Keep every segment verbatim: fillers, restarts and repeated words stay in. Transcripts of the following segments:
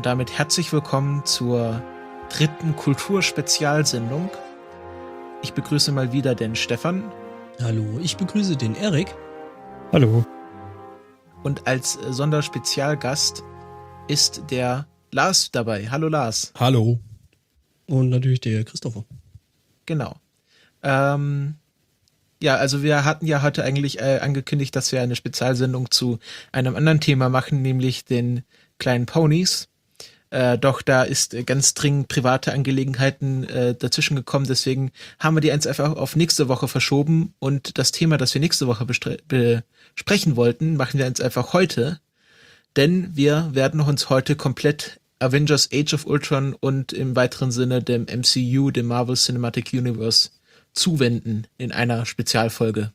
und damit herzlich willkommen zur dritten Kulturspezialsendung. Ich begrüße mal wieder den Stefan. Hallo, ich begrüße den Erik. Hallo. Und als Sonderspezialgast ist der Lars dabei. Hallo Lars. Hallo. Und natürlich der Christopher. Genau. Ähm, ja, also wir hatten ja heute eigentlich äh, angekündigt, dass wir eine Spezialsendung zu einem anderen Thema machen, nämlich den kleinen Ponys. Äh, doch da ist äh, ganz dringend private Angelegenheiten äh, dazwischen gekommen, deswegen haben wir die jetzt einfach auf nächste Woche verschoben und das Thema, das wir nächste Woche bestre- besprechen wollten, machen wir jetzt einfach heute, denn wir werden uns heute komplett Avengers Age of Ultron und im weiteren Sinne dem M C U, dem Marvel Cinematic Universe, zuwenden in einer Spezialfolge.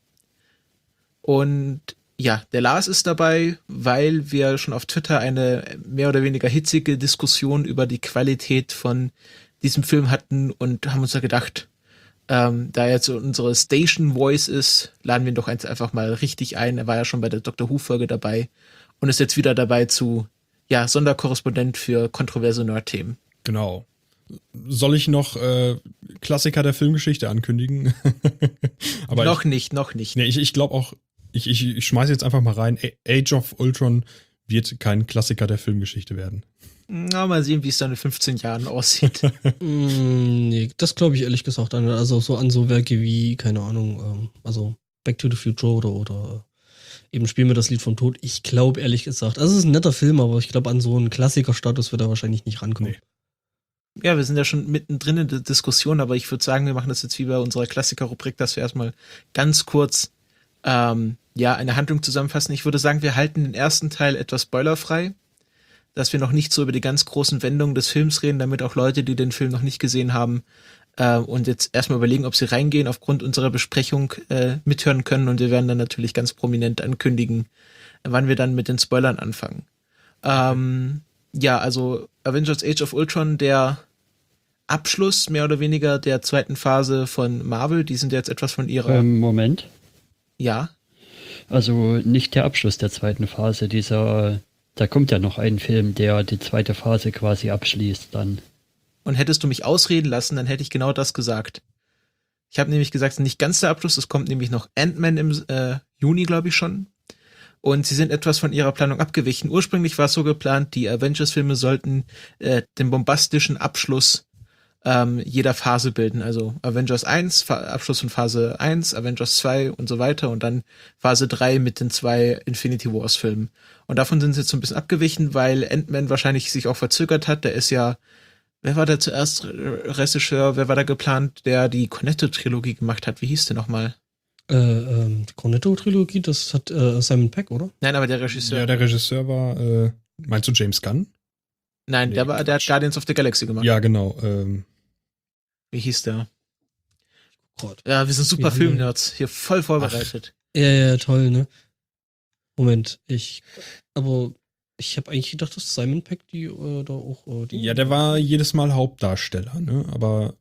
Und ja, der Lars ist dabei, weil wir schon auf Twitter eine mehr oder weniger hitzige Diskussion über die Qualität von diesem Film hatten und haben uns da gedacht, ähm, da er jetzt unsere Station Voice ist, laden wir ihn doch einfach mal richtig ein. Er war ja schon bei der Doctor Who-Folge dabei und ist jetzt wieder dabei zu, ja, Sonderkorrespondent für kontroverse Nerd-Themen. Genau. Soll ich noch äh, Klassiker der Filmgeschichte ankündigen? Aber noch ich, nicht, noch nicht. Nee, ich, ich glaube auch, ich, ich, ich schmeiße jetzt einfach mal rein, Age of Ultron wird kein Klassiker der Filmgeschichte werden. Na, mal sehen, wie es dann in fünfzehn Jahren aussieht. mm, nee, das glaube ich ehrlich gesagt an. Also so an so Werke wie, keine Ahnung, ähm, also Back to the Future oder, oder eben Spiel mir das Lied vom Tod. Ich glaube ehrlich gesagt, also es ist ein netter Film, aber ich glaube an so einen Klassikerstatus wird er wahrscheinlich nicht rankommen. Nee. Ja, wir sind ja schon mittendrin in der Diskussion, aber ich würde sagen, wir machen das jetzt wie bei unserer Klassiker-Rubrik, dass wir erstmal ganz kurz ähm, ja, eine Handlung zusammenfassen. Ich würde sagen, wir halten den ersten Teil etwas spoilerfrei, dass wir noch nicht so über die ganz großen Wendungen des Films reden, damit auch Leute, die den Film noch nicht gesehen haben äh, und jetzt erstmal überlegen, ob sie reingehen, aufgrund unserer Besprechung äh, mithören können, und wir werden dann natürlich ganz prominent ankündigen, wann wir dann mit den Spoilern anfangen. Ähm, ja, also Avengers Age of Ultron, der Abschluss mehr oder weniger der zweiten Phase von Marvel, die sind jetzt etwas von ihrer... Ähm, Moment. Ja. Also nicht der Abschluss der zweiten Phase, dieser, da kommt ja noch ein Film, der die zweite Phase quasi abschließt dann. Und hättest du mich ausreden lassen, dann hätte ich genau das gesagt. Ich habe nämlich gesagt, nicht ganz der Abschluss, es kommt nämlich noch Ant-Man im äh, Juni, glaube ich schon. Und sie sind etwas von ihrer Planung abgewichen. Ursprünglich war es so geplant, die Avengers-Filme sollten äh, den bombastischen Abschluss ähm, jeder Phase bilden. Also Avengers eins, Fa- Abschluss von Phase eins, Avengers zwei und so weiter und dann Phase drei mit den zwei Infinity Wars-Filmen. Und davon sind sie jetzt so ein bisschen abgewichen, weil Ant-Man wahrscheinlich sich auch verzögert hat. Der ist ja, wer war da zuerst Regisseur, wer war da geplant, der die Cornetto-Trilogie gemacht hat? Wie hieß der nochmal? Äh, ähm, die Cornetto-Trilogie, das hat äh, Simon Pegg, oder? Nein, aber der Regisseur. Ja, der Regisseur war, äh, meinst du James Gunn? Nein, Nee, der war, der hat Quatsch. Guardians of the Galaxy gemacht. Ja, genau. Ähm, Wie hieß der? Gott. Ja, wir sind super Ja, Filmnerds, hier voll vorbereitet. Ja, ja, toll, ne? Moment, ich, aber ich habe eigentlich gedacht, dass Simon Pegg die äh, da auch äh, die. ja, der war jedes Mal Hauptdarsteller, ne? Aber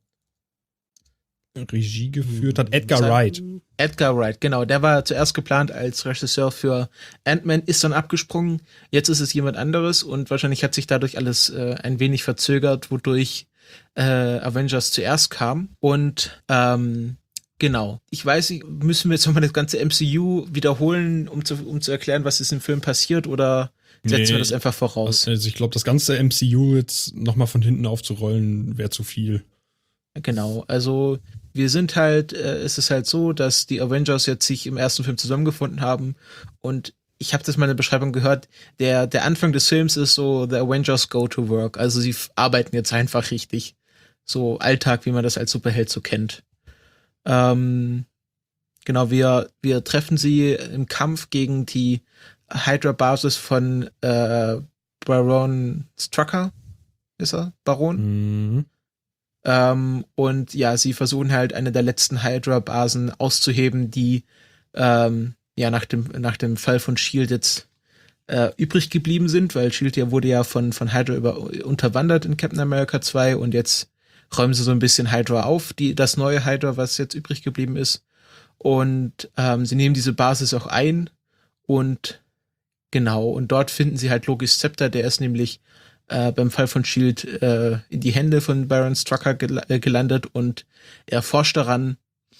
Regie geführt hat Edgar Simon- Wright. Edgar Wright, genau. Der war zuerst geplant als Regisseur für Ant-Man, ist dann abgesprungen. Jetzt ist es jemand anderes und wahrscheinlich hat sich dadurch alles äh, ein wenig verzögert, wodurch äh, Avengers zuerst kam. Und ähm, genau. Ich weiß nicht, müssen wir jetzt nochmal das ganze M C U wiederholen, um zu, um zu erklären, was ist im Film passiert, oder setzen Nee, wir das einfach voraus? Also ich glaube, das ganze M C U jetzt nochmal von hinten aufzurollen, wäre zu viel. Genau, also wir sind halt, äh, es ist halt so, dass die Avengers jetzt sich im ersten Film zusammengefunden haben und ich habe das mal in der Beschreibung gehört, der der Anfang des Films ist so, the Avengers go to work, also sie f- arbeiten jetzt einfach richtig, so Alltag, wie man das als Superheld so kennt. Ähm, genau, wir wir treffen sie im Kampf gegen die Hydra-Basis von äh, Baron Strucker, ist er? Baron? Mhm. Ähm, und ja, sie versuchen halt eine der letzten Hydra-Basen auszuheben, die ähm, ja nach dem nach dem Fall von S H I E L D jetzt äh, übrig geblieben sind, weil S H I E L D ja wurde ja von von Hydra über, unterwandert in Captain America zwei und jetzt räumen sie so ein bisschen Hydra auf, die das neue Hydra, was jetzt übrig geblieben ist. Und ähm, sie nehmen diese Basis auch ein und genau, und dort finden sie halt Loki's Zepter, der ist nämlich äh, beim Fall von S H I E L D äh, in die Hände von Baron Strucker gel- äh, gelandet und er forscht daran.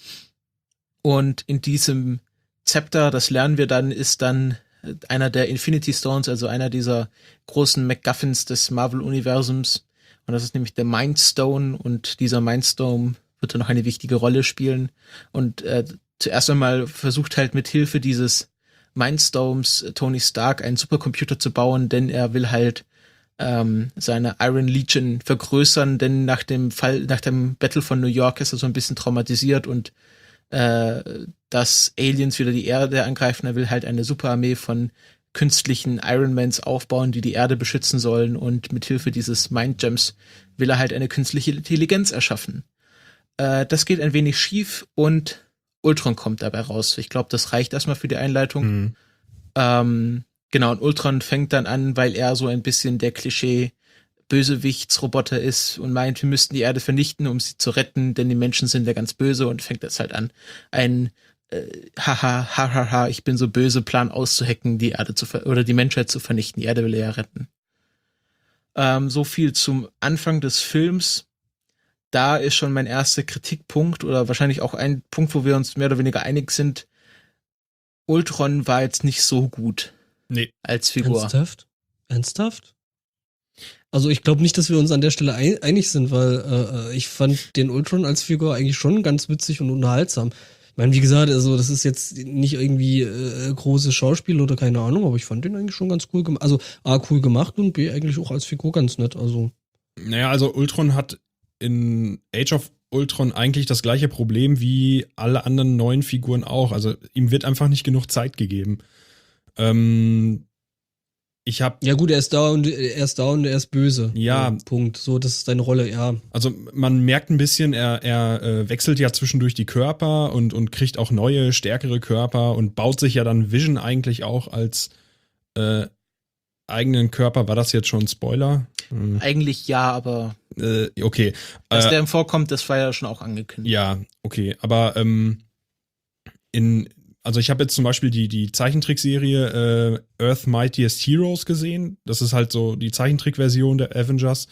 Und in diesem Zepter, das lernen wir dann, ist dann einer der Infinity Stones, also einer dieser großen MacGuffins des Marvel-Universums. Und das ist nämlich der Mind Stone. Und dieser Mind Stone wird dann noch eine wichtige Rolle spielen. Und äh, zuerst einmal versucht halt mit Hilfe dieses Mindstones Tony Stark einen Supercomputer zu bauen, denn er will halt ähm, seine Iron Legion vergrößern, denn nach dem Fall, nach dem Battle von New York ist er so ein bisschen traumatisiert und äh, dass Aliens wieder die Erde angreifen. Er will halt eine Superarmee von künstlichen Ironmans aufbauen, die die Erde beschützen sollen, und mit Hilfe dieses Mindgems will er halt eine künstliche Intelligenz erschaffen. Äh, das geht ein wenig schief und Ultron kommt dabei raus. Ich glaube, das reicht erstmal für die Einleitung. Mhm. Ähm, genau, und Ultron fängt dann an, weil er so ein bisschen der Klischee Bösewichtsroboter ist und meint, wir müssten die Erde vernichten, um sie zu retten, denn die Menschen sind ja ganz böse, und fängt jetzt halt an, ein äh, haha, haha, ha, ich bin so böse Plan auszuhacken, die Erde zu ver- oder die Menschheit zu vernichten. Die Erde will er ja retten. Ähm, so viel zum Anfang des Films. Da ist schon mein erster Kritikpunkt oder wahrscheinlich auch ein Punkt, wo wir uns mehr oder weniger einig sind. Ultron war jetzt nicht so gut Nee. als Figur. Ernsthaft? Ernsthaft? Also ich glaube nicht, dass wir uns an der Stelle ein- einig sind, weil äh, ich fand den Ultron als Figur eigentlich schon ganz witzig und unterhaltsam. Ich meine, wie gesagt, also das ist jetzt nicht irgendwie äh, großes Schauspiel oder keine Ahnung, aber ich fand den eigentlich schon ganz cool gemacht. Also A, cool gemacht und B, eigentlich auch als Figur ganz nett. Also Naja, also Ultron hat in Age of Ultron eigentlich das gleiche Problem wie alle anderen neuen Figuren auch. Also ihm wird einfach nicht genug Zeit gegeben. Ähm, ich habe ja gut, er ist da und er ist da und er ist böse. Ja. Punkt. So, das ist seine Rolle, ja. Also man merkt ein bisschen, er, er äh, wechselt ja zwischendurch die Körper und, und kriegt auch neue, stärkere Körper und baut sich ja dann Vision eigentlich auch als äh, eigenen Körper. War das jetzt schon ein Spoiler? Hm. Eigentlich ja, aber Äh, okay. dass Äh, der ihm vorkommt, das war ja schon auch angekündigt. ja, okay. Aber ähm, in also ich habe jetzt zum Beispiel die, die Zeichentrickserie äh, Earth Mightiest Heroes gesehen. Das ist halt so die Zeichentrickversion der Avengers.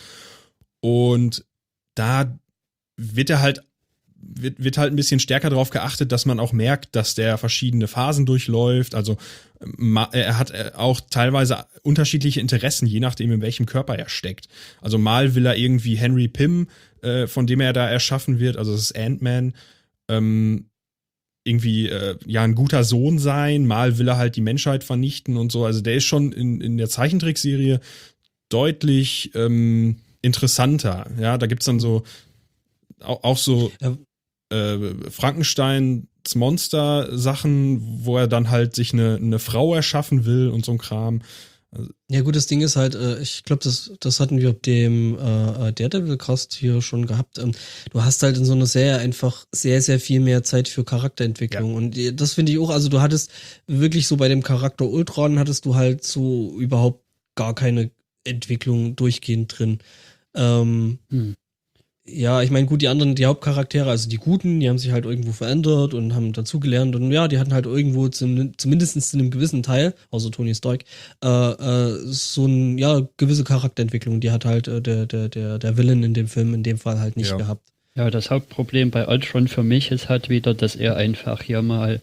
Und da wird er halt, wird, wird halt ein bisschen stärker darauf geachtet, dass man auch merkt, dass der verschiedene Phasen durchläuft. Also ma, er hat auch teilweise unterschiedliche Interessen, je nachdem, in welchem Körper er steckt. Also mal will er irgendwie Henry Pym, äh, von dem er da erschaffen wird, also das ist Ant-Man, ähm, irgendwie äh, ja ein guter Sohn sein, mal will er halt die Menschheit vernichten und so. Also der ist schon in, in der Zeichentrickserie deutlich ähm, interessanter. Ja, da gibt's dann so auch, auch so Ja. äh, Frankensteins Monster-Sachen, wo er dann halt sich eine, eine Frau erschaffen will und so ein Kram. Ja gut, das Ding ist halt, äh, ich glaube, das, das hatten wir auf dem äh, Daredevil-Cast hier schon gehabt. Ähm, du hast halt in so einer Serie einfach sehr, sehr viel mehr Zeit für Charakterentwicklung. Ja. Und äh, das finde ich auch, also du hattest wirklich so bei dem Charakter Ultron hattest du halt so überhaupt gar keine Entwicklung durchgehend drin. Ähm, Hm. Ja, ich meine, gut, die anderen, die Hauptcharaktere, also die Guten, die haben sich halt irgendwo verändert und haben dazugelernt und ja, die hatten halt irgendwo zum, zumindest zu einem gewissen Teil, außer Tony Stark, äh, äh, so ein, ja, gewisse Charakterentwicklung, die hat halt äh, der, der, der, der Villain in dem Film in dem Fall halt nicht Ja. gehabt. Ja, das Hauptproblem bei Ultron für mich ist halt wieder, dass er einfach hier mal,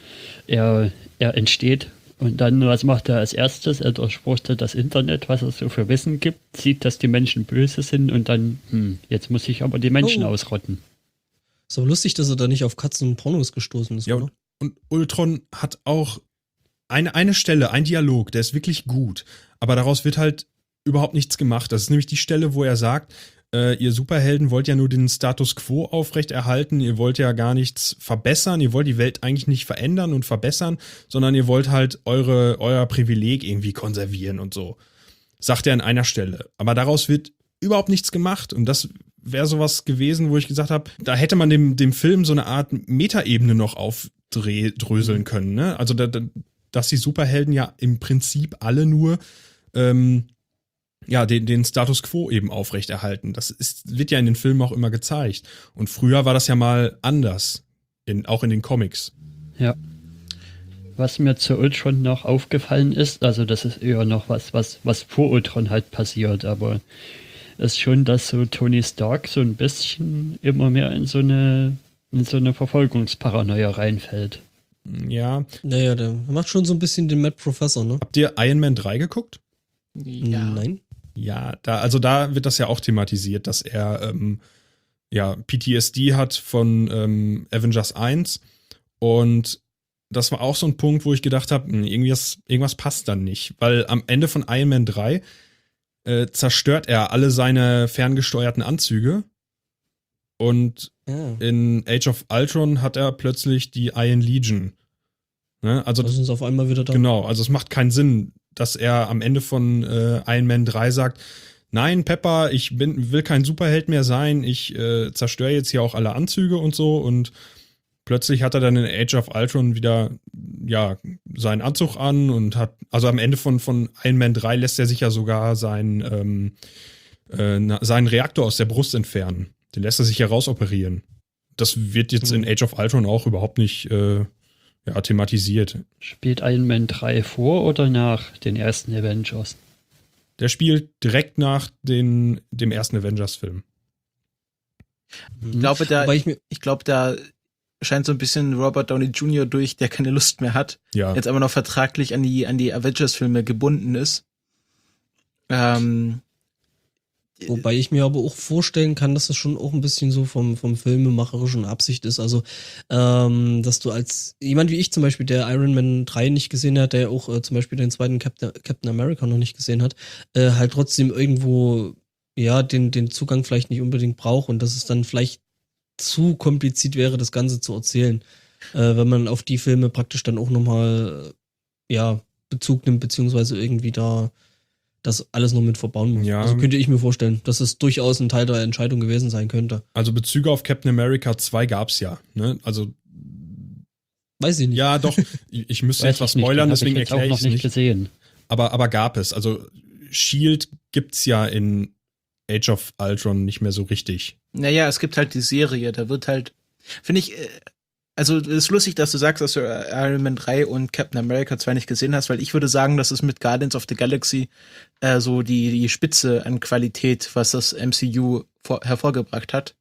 er, er entsteht und dann, was macht er als erstes? Er durchforstet das Internet, was es so für Wissen gibt, sieht, dass die Menschen böse sind und dann, hm, jetzt muss ich aber die Menschen Oh. ausrotten. Ist aber lustig, dass er da nicht auf Katzen und Pornos gestoßen ist, Ja, oder? und, und Ultron hat auch eine, eine Stelle, ein Dialog, der ist wirklich gut, aber daraus wird halt überhaupt nichts gemacht. Das ist nämlich die Stelle, wo er sagt, äh, ihr Superhelden wollt ja nur den Status quo aufrechterhalten, ihr wollt ja gar nichts verbessern, ihr wollt die Welt eigentlich nicht verändern und verbessern, sondern ihr wollt halt eure, euer Privileg irgendwie konservieren und so. Sagt er an einer Stelle. Aber daraus wird überhaupt nichts gemacht und das wäre sowas gewesen, wo ich gesagt habe, da hätte man dem, dem Film so eine Art Metaebene noch aufdröseln können. Ne? Also, da, da, dass die Superhelden ja im Prinzip alle nur ähm, ja, den, den Status quo eben aufrechterhalten. Das ist, wird ja in den Filmen auch immer gezeigt. Und früher war das ja mal anders, in, auch in den Comics. Ja. was mir zu Ultron noch aufgefallen ist, also das ist eher noch was, was, was vor Ultron halt passiert, aber ist schon, dass so Tony Stark so ein bisschen immer mehr in so eine, in so eine Verfolgungsparanoia reinfällt. Ja. Naja, der macht schon so ein bisschen den Mad Professor, ne? Habt ihr Iron Man drei geguckt? Ja. Nein. Ja, da, also da wird das ja auch thematisiert, dass er ähm, ja, P T S D hat von ähm, Avengers eins. Und das war auch so ein Punkt, wo ich gedacht habe, irgendwas, irgendwas passt dann nicht. Weil am Ende von Iron Man drei äh, zerstört er alle seine ferngesteuerten Anzüge. Und Ja. in Age of Ultron hat er plötzlich die Iron Legion. Ne? Also Da sind sie auf einmal wieder da. genau, also es macht keinen Sinn, dass er am Ende von äh, Iron Man drei sagt, nein, Pepper, ich bin, will kein Superheld mehr sein, ich äh, zerstöre jetzt hier auch alle Anzüge und so, und plötzlich hat er dann in Age of Ultron wieder, ja, seinen Anzug an und hat, also am Ende von, von Iron Man drei lässt er sich ja sogar seinen, ähm, äh, seinen Reaktor aus der Brust entfernen. Den lässt er sich ja rausoperieren. Das wird jetzt Mhm. in Age of Ultron auch überhaupt nicht äh, ja, thematisiert. Spielt Iron Man drei vor oder nach den ersten Avengers? Der spielt direkt nach den, dem ersten Avengers-Film. Ich glaube, da, Wobei ich mir, ich glaube, da scheint so ein bisschen Robert Downey Junior durch, der keine Lust mehr hat, Ja. jetzt aber noch vertraglich an die, an die Avengers-Filme gebunden ist. Ähm, Wobei ich mir aber auch vorstellen kann, dass das schon auch ein bisschen so vom, vom filmemacherischen Absicht ist. Also, ähm, dass du als jemand wie ich zum Beispiel, der Iron Man drei nicht gesehen hat, der auch äh, zum Beispiel den zweiten Captain, Captain America noch nicht gesehen hat, äh, halt trotzdem irgendwo, ja, den, den Zugang vielleicht nicht unbedingt braucht und dass es dann vielleicht zu kompliziert wäre, das Ganze zu erzählen. Äh, wenn man auf die Filme praktisch dann auch nochmal, ja, Bezug nimmt, beziehungsweise irgendwie da das alles noch mit verbauen muss. Ja. Also könnte ich mir vorstellen, dass es durchaus ein Teil der Entscheidung gewesen sein könnte. Also Bezüge auf Captain America zwei gab's ja. Ne? Also Weiß ich nicht. ja, doch. Ich, ich müsste Weiß jetzt was ich nicht, spoilern, den hab deswegen ich jetzt auch erkläre ich noch es nicht nicht. gesehen. Aber, aber gab es. Also Shield gibt's ja in Age of Ultron nicht mehr so richtig. naja, es gibt halt die Serie, da wird halt, finde ich, äh, also es ist lustig, dass du sagst, dass du Iron Man drei und Captain America zwei nicht gesehen hast, weil ich würde sagen, das ist mit Guardians of the Galaxy äh, so die, die Spitze an Qualität, was das M C U vor, hervorgebracht hat.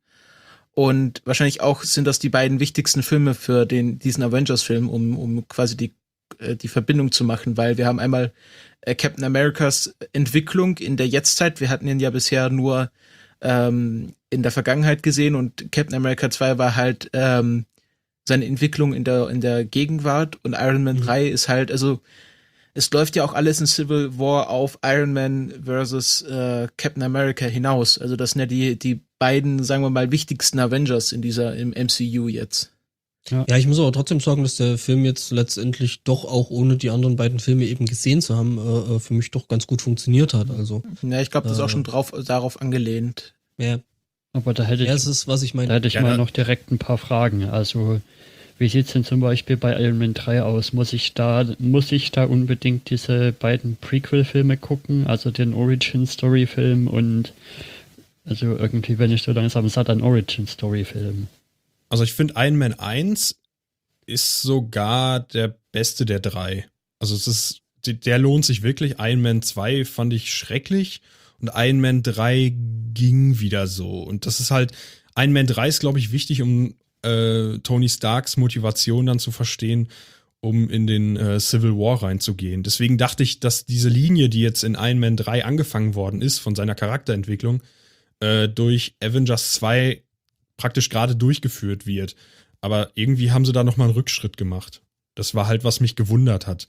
Und wahrscheinlich auch sind das die beiden wichtigsten Filme für den, diesen Avengers-Film, um, um quasi die, äh, die Verbindung zu machen, weil wir haben einmal äh, Captain Americas Entwicklung in der Jetztzeit. Wir hatten ihn ja bisher nur ähm, in der Vergangenheit gesehen, und Captain America zwei war halt ähm, seine Entwicklung in der, in der Gegenwart, und Iron Man Mhm. drei ist halt, also es läuft ja auch alles in Civil War auf Iron Man versus äh, Captain America hinaus. Also das sind ja die, die beiden, sagen wir mal, wichtigsten Avengers in dieser, im M C U jetzt. Ja, ich muss aber trotzdem sagen, dass der Film jetzt letztendlich doch auch ohne die anderen beiden Filme eben gesehen zu haben, äh, für mich doch ganz gut funktioniert hat. Also, Ja, ich glaube, das ist Äh. auch schon drauf, darauf angelehnt. ja, Aber da hätte ich, ja, es ist, was ich da meine. hätte ich Ja, mal da- noch direkt ein paar Fragen. Also, wie sieht's denn zum Beispiel bei Iron Man drei aus? Muss ich da, muss ich da unbedingt diese beiden Prequel-Filme gucken? Also den Origin-Story-Film und also irgendwie, wenn ich so langsam satt an Origin-Story-Film. Also ich finde Iron Man eins ist sogar der beste der drei. Also es ist, der lohnt sich wirklich. Iron Man zwei fand ich schrecklich und Iron Man drei ging wieder so. Und das ist halt, Iron Man drei ist, glaube ich, wichtig, um äh, Tony Starks Motivation dann zu verstehen, um in den äh, Civil War reinzugehen. Deswegen dachte ich, dass diese Linie, die jetzt in Iron Man drei angefangen worden ist, von seiner Charakterentwicklung, äh, durch Avengers zwei praktisch gerade durchgeführt wird. Aber irgendwie haben sie da nochmal einen Rückschritt gemacht. Das war halt, was mich gewundert hat.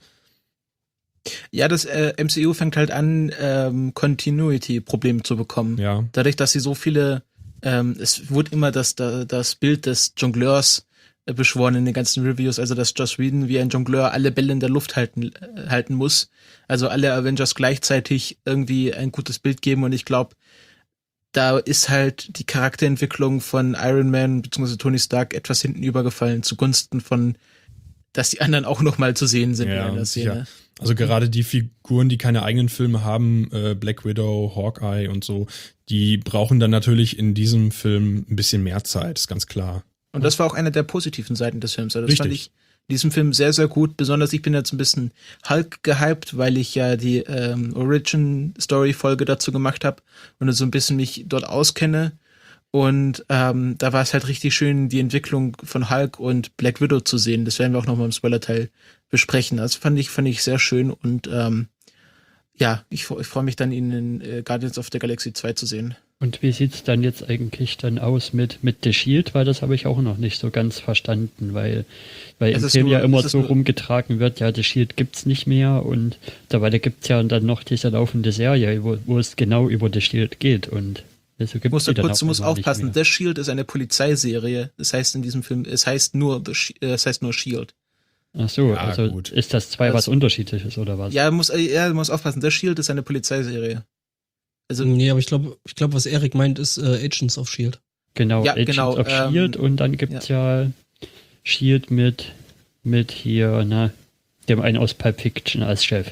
Ja, das äh, M C U fängt halt an, ähm, Continuity-Probleme zu bekommen. Ja. Dadurch, dass sie so viele, ähm, es wurde immer das, das, das Bild des Jongleurs äh, beschworen in den ganzen Reviews, also dass Joss Whedon wie ein Jongleur alle Bälle in der Luft halten, äh, halten muss. Also alle Avengers gleichzeitig irgendwie ein gutes Bild geben, und ich glaube, da ist halt die Charakterentwicklung von Iron Man bzw. Tony Stark etwas hinten übergefallen zugunsten von, dass die anderen auch noch mal zu sehen sind Ja, in einer sicher. Szene. Also gerade die Figuren, die keine eigenen Filme haben, äh, Black Widow, Hawkeye und so, die brauchen dann natürlich in diesem Film ein bisschen mehr Zeit, ist ganz klar. Und das war auch eine der positiven Seiten des Films. Also das fand Richtig. ich diesem Film sehr, sehr gut. Besonders ich bin jetzt ein bisschen Hulk gehypt, weil ich ja die ähm, Origin-Story-Folge dazu gemacht habe und so ein bisschen mich dort auskenne. Und ähm, da war es halt richtig schön, die Entwicklung von Hulk und Black Widow zu sehen. Das werden wir auch nochmal im Spoiler-Teil besprechen. Also fand ich, fand ich sehr schön und ähm, ja, ich, ich freue mich dann, ihn in äh, Guardians of the Galaxy zwei zu sehen. Und wie sieht's dann jetzt eigentlich dann aus mit, mit The Shield? Weil das habe ich auch noch nicht so ganz verstanden, weil, weil im Film nur, ja immer so nur, rumgetragen wird, ja, The Shield gibt's nicht mehr und dabei gibt's ja dann noch diese laufende Serie, wo, wo es genau über The Shield geht und also gibt's musst du die dann kurz, du musst einfach nicht aufpassen, mehr. The Shield ist eine Polizeiserie. Das heißt in diesem Film, es heißt nur, The Sh- äh, es heißt nur Shield. Ach so, Ja, also gut. ist das zwei Das- was Unterschiedliches oder was? Ja, muss, äh, ja, du musst aufpassen, The Shield ist eine Polizeiserie. Also, Nee, aber ich glaube, ich glaube, was Erik meint, ist äh, Agents of S H I E L D. Genau, Ja, Agents genau, of ähm, Shield und dann gibt's ja, Shield mit, mit hier, ne, dem einen aus Pulp Fiction als Chef.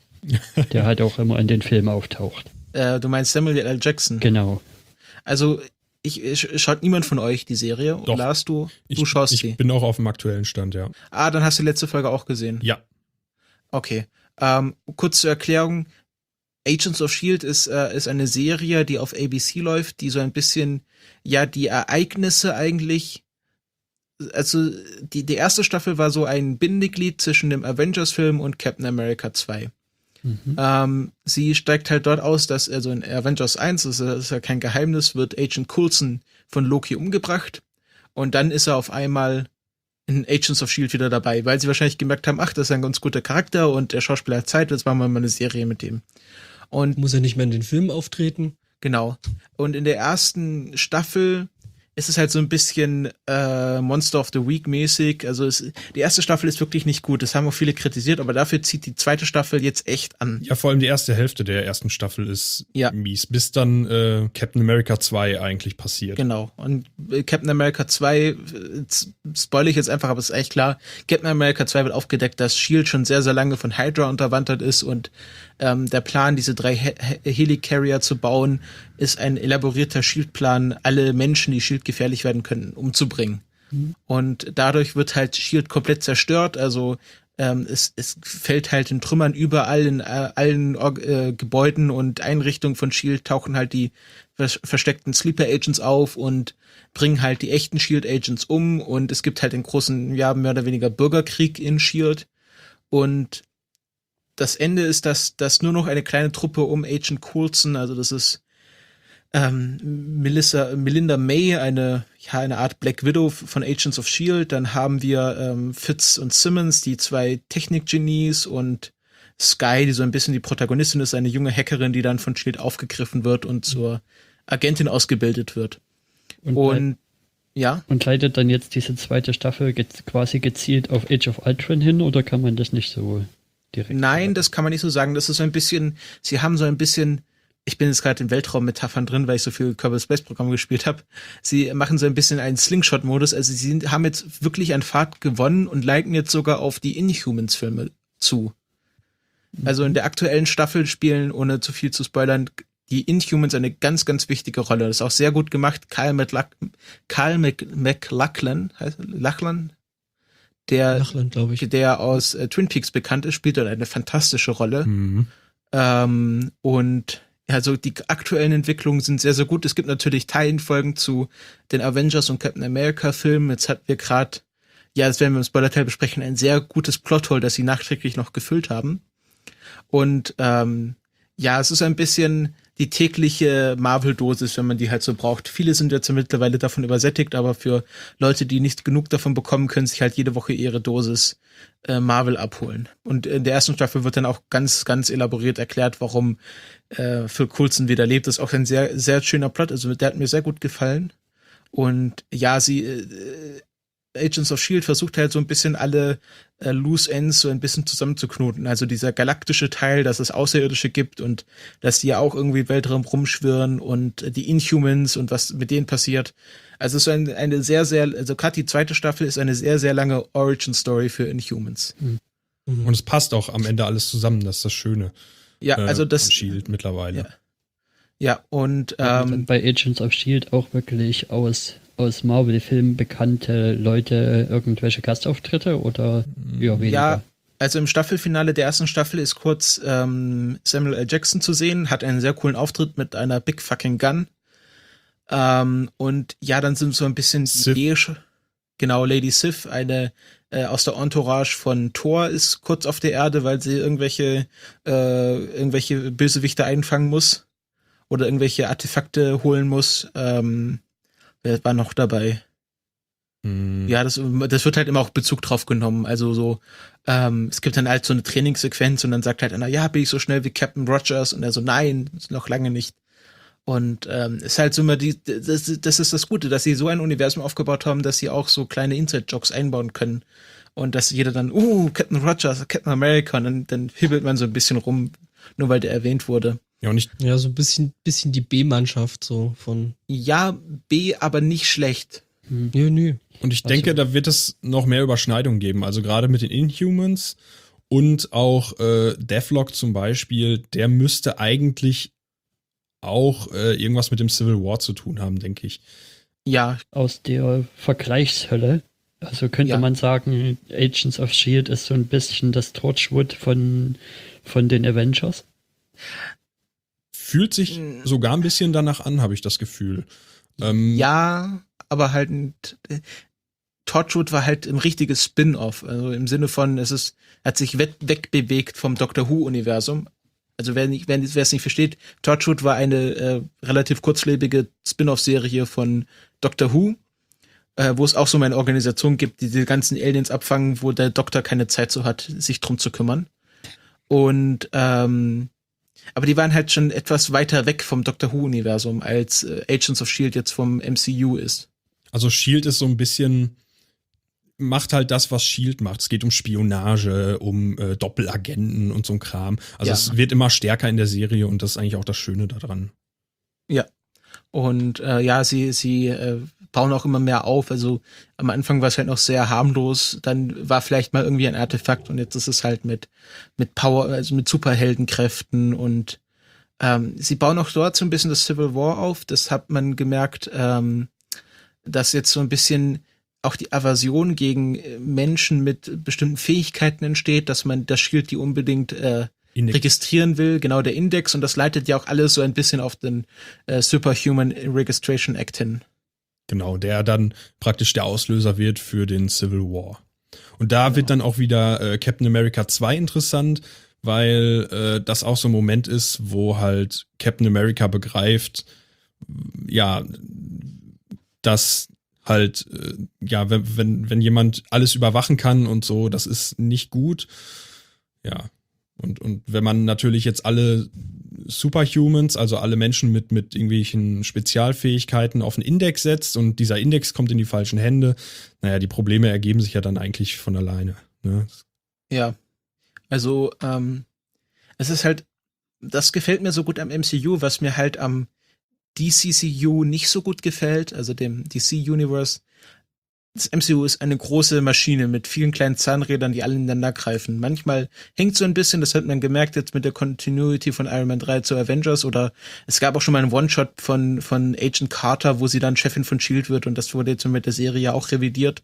Der halt auch immer in den Filmen auftaucht. äh, du meinst Samuel L. Jackson. Genau. Also, ich, ich schaut niemand von euch die Serie? Doch. Lars, du, Ich, du schaust ich sie. bin auch auf dem aktuellen Stand, ja. Ah, dann hast du die letzte Folge auch gesehen. Ja. Okay. Ähm, kurz zur Erklärung. Agents of S H I E L D ist, äh, ist eine Serie, die auf A B C läuft, die so ein bisschen, ja, die Ereignisse eigentlich, also die, die erste Staffel war so ein Bindeglied zwischen dem Avengers-Film und Captain America zwei. Mhm. Ähm, sie steigt halt dort aus, dass, also in Avengers eins, das ist, das ist ja kein Geheimnis, wird Agent Coulson von Loki umgebracht und dann ist er auf einmal in Agents of S H I E L D wieder dabei, weil sie wahrscheinlich gemerkt haben, ach, das ist ein ganz guter Charakter und der Schauspieler hat Zeit, jetzt machen wir mal eine Serie mit dem. Und Muss er nicht mehr in den Filmen auftreten? genau. Und in der ersten Staffel ist es halt so ein bisschen äh, Monster of the Week mäßig. Also es, die erste Staffel ist wirklich nicht gut. Das haben auch viele kritisiert, aber dafür zieht die zweite Staffel jetzt echt an. Ja, vor allem die erste Hälfte der ersten Staffel ist Ja. mies, bis dann äh, Captain America zwei eigentlich passiert. Genau. Und äh, Captain America zwei, äh, spoil ich jetzt einfach, aber es ist echt klar, Captain America zwei wird aufgedeckt, dass S H I E L D schon sehr, sehr lange von Hydra unterwandert ist und ähm, der Plan, diese drei He- He- Helicarrier zu bauen, ist ein elaborierter S H I E L D-Plan, alle Menschen, die S H I E L D gefährlich werden können, umzubringen. Mhm. Und dadurch wird halt S H I E L D komplett zerstört, also ähm, es, es fällt halt in Trümmern überall, in äh, allen äh, Gebäuden und Einrichtungen von S H I E L D tauchen halt die vers- versteckten Sleeper-Agents auf und bringen halt die echten S H I E L D-Agents um und es gibt halt einen großen, ja, mehr oder weniger Bürgerkrieg in S H I E L D und das Ende ist, dass, dass nur noch eine kleine Truppe um Agent Coulson, also das ist ähm, Melissa, Melinda May, eine, ja, eine Art Black Widow von Agents of S H I E L D. Dann haben wir ähm, Fitz und Simmons, die zwei Technik-Genies und Sky, die so ein bisschen die Protagonistin ist, eine junge Hackerin, die dann von S H I E L D aufgegriffen wird und zur Agentin ausgebildet wird. Und, Und ja. und leitet dann jetzt diese zweite Staffel ge- quasi gezielt auf Age of Ultron hin oder kann man das nicht so direkt Nein, sagen? das kann man nicht so sagen. Das ist so ein bisschen, sie haben so ein bisschen, ich bin jetzt gerade in Weltraummetaphern drin, weil ich so viel Kerbal Space Programm gespielt habe. Sie machen so ein bisschen einen Slingshot-Modus. Also sie sind, haben jetzt wirklich an Fahrt gewonnen und leiten jetzt sogar auf die Inhumans-Filme zu. Also in der aktuellen Staffel spielen, ohne zu viel zu spoilern, die Inhumans eine ganz, ganz wichtige Rolle. Das ist auch sehr gut gemacht. Kyle, McLach- Kyle Mc- McLachlan, heißt Lachlan, der, Lachland, glaube ich. der aus äh, Twin Peaks bekannt ist, spielt dort eine fantastische Rolle. Mhm. Ähm, und also die aktuellen Entwicklungen sind sehr, sehr gut. Es gibt natürlich Teilenfolgen zu den Avengers und Captain America Filmen. Jetzt hatten wir gerade, ja, das werden wir im Spoiler-Teil besprechen, ein sehr gutes Plothole, das sie nachträglich noch gefüllt haben. Und ähm, ja, es ist ein bisschen die tägliche Marvel-Dosis, wenn man die halt so braucht. Viele sind jetzt mittlerweile davon übersättigt, aber für Leute, die nicht genug davon bekommen, können sich halt jede Woche ihre Dosis äh, Marvel abholen. Und in der ersten Staffel wird dann auch ganz, ganz elaboriert erklärt, warum äh, Phil Coulson wieder lebt. Das ist auch ein sehr, sehr schöner Plot. Also der hat mir sehr gut gefallen. Und ja, sie äh, Agents of S H I E L D versucht halt so ein bisschen alle äh, Loose Ends so ein bisschen zusammenzuknoten. Also dieser galaktische Teil, dass es Außerirdische gibt und dass die ja auch irgendwie im Weltraum rumschwirren und äh, die Inhumans und was mit denen passiert. Also es ist ein, eine sehr, sehr, also gerade die zweite Staffel ist eine sehr, sehr lange Origin-Story für Inhumans. Mhm. Und es passt auch am Ende alles zusammen, das ist das Schöne. Ja, äh, also das. an S H I E L D mittlerweile. Ja, ja und Ähm, ähm, bei Agents of S H I E L D auch wirklich aus, aus Marvel-Filmen bekannte Leute irgendwelche Gastauftritte oder eher weniger? Ja, also im Staffelfinale der ersten Staffel ist kurz ähm, Samuel L. Jackson zu sehen, hat einen sehr coolen Auftritt mit einer Big Fucking Gun. Ähm, und ja, dann sind so ein bisschen Sif. die Idee, genau, Lady Sif, eine äh, aus der Entourage von Thor, ist kurz auf der Erde, weil sie irgendwelche äh, irgendwelche Bösewichte einfangen muss oder irgendwelche Artefakte holen muss. Ähm, wer war noch dabei? Hm. Ja, das, das wird halt immer auch Bezug drauf genommen. Also so, ähm, es gibt dann halt so eine Trainingssequenz und dann sagt halt einer, ja, bin ich so schnell wie Captain Rogers? Und er so, nein, noch lange nicht. Und ähm, ist halt so immer die, das, das ist das Gute, dass sie so ein Universum aufgebaut haben, dass sie auch so kleine Inside-Jokes einbauen können. Und dass jeder dann, uh, Captain Rogers, Captain America, und dann, dann hibbelt man so ein bisschen rum, nur weil der erwähnt wurde. Ja, und ich, Ja, so ein bisschen, bisschen die B-Mannschaft so von. Ja, B, aber nicht schlecht. Nö, nö. und ich denke, da wird es noch mehr Überschneidungen geben. Also gerade mit den Inhumans und auch äh, Deathlock zum Beispiel, der müsste eigentlich auch äh, irgendwas mit dem Civil War zu tun haben, denke ich. Ja, Aus der Vergleichshölle. Also könnte Ja. man sagen, Agents of S H I E L D ist so ein bisschen das Torchwood von, von den Avengers. Fühlt sich Mm. sogar ein bisschen danach an, habe ich das Gefühl. Ähm, ja, aber halt ein, äh, Torchwood war halt ein richtiges Spin-off, also im Sinne von, es ist, hat sich weg, wegbewegt vom Doctor Who-Universum. Also wer nicht, wer es nicht versteht, Torchwood war eine äh, relativ kurzlebige Spin-off-Serie von Doctor Who, äh, wo es auch so eine Organisation gibt, die die ganzen Aliens abfangen, wo der Doktor keine Zeit so hat, sich drum zu kümmern. Und ähm, aber die waren halt schon etwas weiter weg vom Doctor Who-Universum, als äh, Agents of S H I E L D jetzt vom M C U ist. Also S H I E L D ist so ein bisschen, macht halt das, was S H I E L D macht. Es geht um Spionage, um äh, Doppelagenten und so ein Kram. Also Ja. es wird immer stärker in der Serie und das ist eigentlich auch das Schöne daran. Und äh, ja, sie, sie äh, bauen auch immer mehr auf. Also am Anfang war es halt noch sehr harmlos, dann war vielleicht mal irgendwie ein Artefakt und jetzt ist es halt mit, mit Power, also mit Superheldenkräften und ähm, sie bauen auch dort so ein bisschen das Civil War auf. Das hat man gemerkt, ähm, dass jetzt so ein bisschen auch die Aversion gegen äh, Menschen mit bestimmten Fähigkeiten entsteht, dass man das Shield die unbedingt äh, Index. registrieren will, genau der Index, und das leitet ja auch alles so ein bisschen auf den äh, Superhuman Registration Act hin. Genau, der dann praktisch der Auslöser wird für den Civil War. Und da wird dann auch wieder äh, Captain America zwei interessant, weil äh, das auch so ein Moment ist, wo halt Captain America begreift, ja, dass halt, äh, ja, wenn, wenn, wenn jemand alles überwachen kann und so, das ist nicht gut. Ja. Und, und wenn man natürlich jetzt alle Superhumans, also alle Menschen mit, mit irgendwelchen Spezialfähigkeiten auf einen Index setzt und dieser Index kommt in die falschen Hände, naja, die Probleme ergeben sich ja dann eigentlich von alleine. Ne? Ja, also ähm, es ist halt, das gefällt mir so gut am M C U, was mir halt am D C C U nicht so gut gefällt, also dem D C-Universe. Das M C U ist eine große Maschine mit vielen kleinen Zahnrädern, die alle ineinander greifen. Manchmal hängt so ein bisschen, das hat man gemerkt jetzt mit der Continuity von Iron Man drei zu Avengers, oder es gab auch schon mal einen One-Shot von, von Agent Carter, wo sie dann Chefin von S H I E L D wird, und das wurde jetzt mit der Serie ja auch revidiert.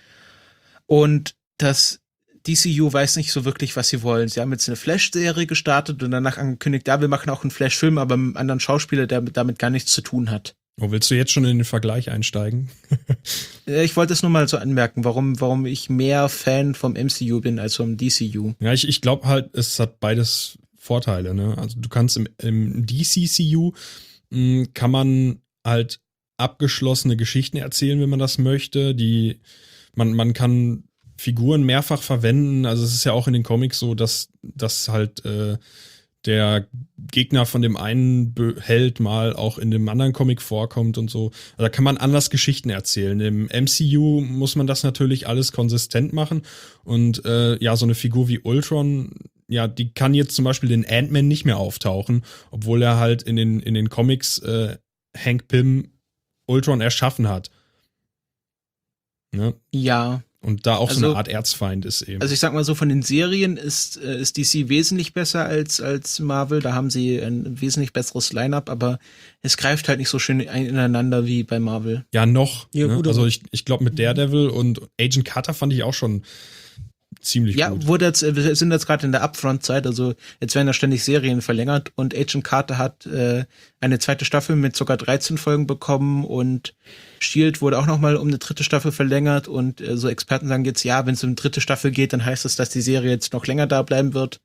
Und das D C U weiß nicht so wirklich, was sie wollen. Sie haben jetzt eine Flash-Serie gestartet und danach angekündigt, ja, wir machen auch einen Flash-Film, aber mit einem anderen Schauspieler, der damit gar nichts zu tun hat. Oh, willst du jetzt schon in den Vergleich einsteigen? Äh, Ich wollte es nur mal so anmerken, warum, warum ich mehr Fan vom M C U bin als vom D C U. Ja, ich, ich glaube halt, es hat beides Vorteile. Ne? Also du kannst im, im D C C U mh, kann man halt abgeschlossene Geschichten erzählen, wenn man das möchte. Die man man kann Figuren mehrfach verwenden. Also es ist ja auch in den Comics so, dass dass halt äh, der Gegner von dem einen Be- Held mal auch in dem anderen Comic vorkommt und so. Also da kann man anders Geschichten erzählen. Im M C U muss man das natürlich alles konsistent machen. Und äh, ja, so eine Figur wie Ultron, ja, die kann jetzt zum Beispiel in Ant-Man nicht mehr auftauchen, obwohl er halt in den, in den Comics äh, Hank Pym Ultron erschaffen hat. Ne? Ja, Und da auch Also- so eine Art Erzfeind ist eben. Also ich sag mal so, von den Serien ist, äh, ist D C wesentlich besser als, als Marvel. Da haben sie ein wesentlich besseres Line-Up, aber es greift halt nicht so schön ineinander wie bei Marvel. ja, noch. Ja, ne? gut, Also aber- ich, ich glaube mit Daredevil und Agent Carter fand ich auch schon ziemlich Ja, gut. wurde jetzt, wir sind jetzt gerade in der Upfront-Zeit, also jetzt werden da ständig Serien verlängert und Agent Carter hat äh, eine zweite Staffel mit sogar dreizehn Folgen bekommen und Shield wurde auch nochmal um eine dritte Staffel verlängert und äh, so Experten sagen jetzt, ja, wenn es um eine dritte Staffel geht, dann heißt das, dass die Serie jetzt noch länger da bleiben wird.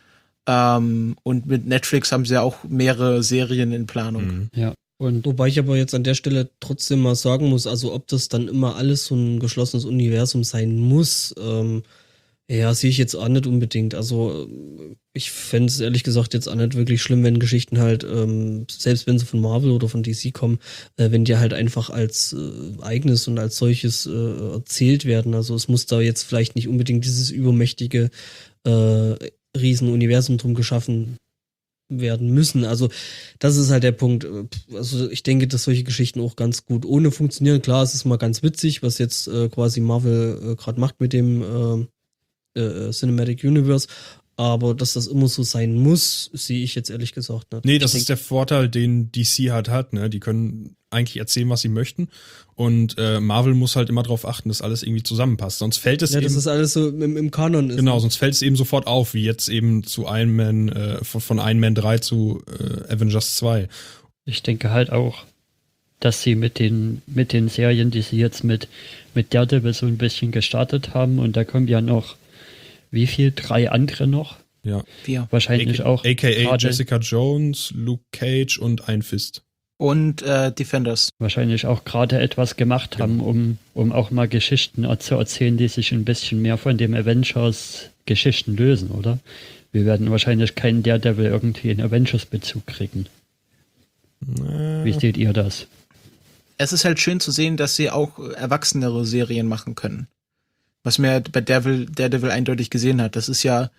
Ähm, und mit Netflix haben sie ja auch mehrere Serien in Planung. Mhm. Ja. Und Wobei ich aber jetzt an der Stelle trotzdem mal sagen muss, also ob das dann immer alles so ein geschlossenes Universum sein muss, ähm, ja, sehe ich jetzt auch nicht unbedingt. Also äh, ich fände es ehrlich gesagt jetzt auch nicht wirklich schlimm, wenn Geschichten halt, ähm, selbst wenn sie von Marvel oder von D C kommen, äh, wenn die halt einfach als äh, eigenes und als solches äh, erzählt werden. Also es muss da jetzt vielleicht nicht unbedingt dieses übermächtige äh, Riesenuniversum drum geschaffen werden müssen. Also das ist halt der Punkt. Also ich denke, dass solche Geschichten auch ganz gut ohne funktionieren. Klar, es ist mal ganz witzig, was jetzt äh, quasi Marvel äh, gerade macht mit dem äh, äh, Cinematic Universe, aber dass das immer so sein muss, sehe ich jetzt ehrlich gesagt nicht. Nee, das ich ist der Vorteil, den D C halt hat, ne? Die können eigentlich erzählen, was sie möchten. Und äh, Marvel muss halt immer darauf achten, dass alles irgendwie zusammenpasst. Sonst fällt es ja, eben. dass das alles so im, im Kanon ist. Genau, sonst fällt es eben sofort auf, wie jetzt eben zu Iron Man, äh, von, von Iron Man drei zu äh, Avengers zwei. ich denke halt auch, dass sie mit den, mit den Serien, die sie jetzt mit, mit Daredevil so ein bisschen gestartet haben, und da kommen ja noch, wie viel? Drei andere noch? Ja. Wir. Wahrscheinlich A K- auch. A K A gerade- Jessica Jones, Luke Cage und Ein Fist. Und äh, Defenders. wahrscheinlich auch gerade etwas gemacht haben, um, um auch mal Geschichten er- zu erzählen, die sich ein bisschen mehr von dem Avengers-Geschichten lösen, oder? Wir werden wahrscheinlich keinen Daredevil irgendwie in Avengers-Bezug kriegen. Äh, Wie seht ihr das? Es ist halt schön zu sehen, dass sie auch erwachsenere Serien machen können. Was man ja bei Daredevil, Daredevil eindeutig gesehen hat. Das ist ja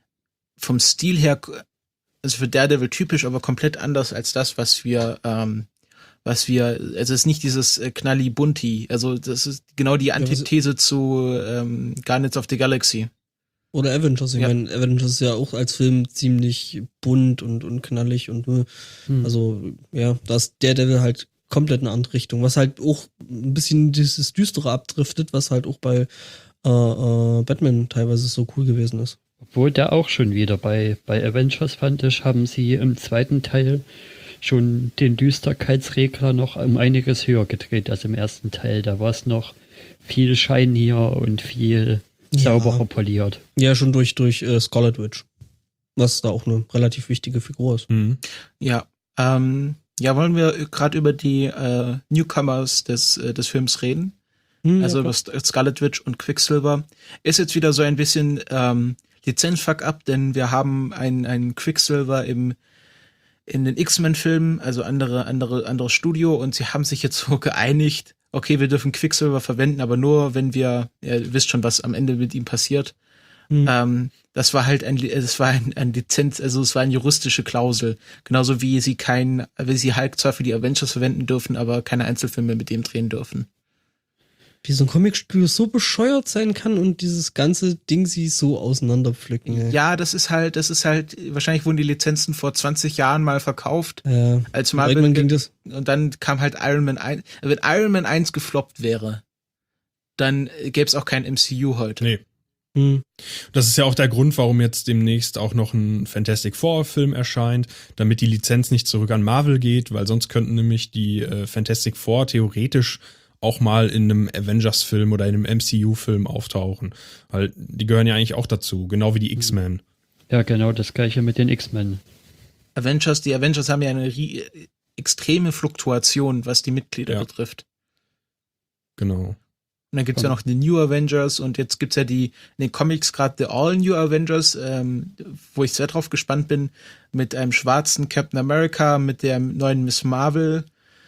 vom Stil her, also für Daredevil typisch, aber komplett anders als das, was wir, ähm, was wir, also es ist nicht dieses äh, Knalli-Bunti. Also das ist genau die was- Antithese zu ähm, Guardians of the Galaxy. Oder Avengers. Ich Ja. meine, Avengers ist ja auch als Film ziemlich bunt und, und knallig und äh, Hm. also ja, da ist Daredevil halt komplett eine andere Richtung, was halt auch ein bisschen dieses Düstere abdriftet, was halt auch bei äh, äh, Batman teilweise so cool gewesen ist. Obwohl der auch schon wieder bei, bei Avengers, fand ich, haben sie im zweiten Teil schon den Düsterkeitsregler noch um einiges höher gedreht als im ersten Teil. Da war es noch viel shinier und viel Ja. sauberer poliert. Ja, schon durch, durch äh, Scarlet Witch. Was da auch eine relativ wichtige Figur ist. Mhm. Ja, ähm, ja, wollen wir gerade über die äh, Newcomers des, äh, des Films reden? Hm, Also ja, über Scarlet Witch und Quicksilver. Ist jetzt wieder so ein bisschen ähm, Lizenz-Fuck-up, denn wir haben einen, einen Quicksilver im in den X-Men-Filmen, also andere, andere, anderes Studio, und sie haben sich jetzt so geeinigt, okay, wir dürfen Quicksilver verwenden, aber nur, wenn wir, ja, ihr wisst schon, was am Ende mit ihm passiert. Hm. Ähm, das war halt ein, es war ein, ein Lizenz, also es war eine juristische Klausel. Genauso wie sie kein, wie sie Hulk zwar für die Avengers verwenden dürfen, aber keine Einzelfilme mit dem drehen dürfen. Wie so ein Comicstudio so bescheuert sein kann und dieses ganze Ding sie so auseinanderpflücken. ey. Ja, das ist halt, das ist halt, wahrscheinlich wurden die Lizenzen vor zwanzig Jahren mal verkauft, Ja. als Aber irgendwann ging Marvel, das. und dann kam halt Iron Man eins. Wenn Iron Man eins gefloppt wäre, dann gäbe es auch kein M C U heute. Nee. Hm. Das ist ja auch der Grund, warum jetzt demnächst auch noch ein Fantastic Four-Film erscheint, damit die Lizenz nicht zurück an Marvel geht, weil sonst könnten nämlich die äh, Fantastic Four theoretisch auch mal in einem Avengers-Film oder in einem M C U-Film auftauchen. Weil die gehören ja eigentlich auch dazu, genau wie die X-Men. Ja, genau das gleiche mit den X-Men. Avengers, die Avengers haben ja eine rie- extreme Fluktuation, was die Mitglieder Ja. betrifft. Genau. Und dann gibt's ja noch die New Avengers und jetzt gibt's ja die in den Comics gerade The All New Avengers, ähm, wo ich sehr drauf gespannt bin, mit einem schwarzen Captain America, mit der neuen Miss Marvel,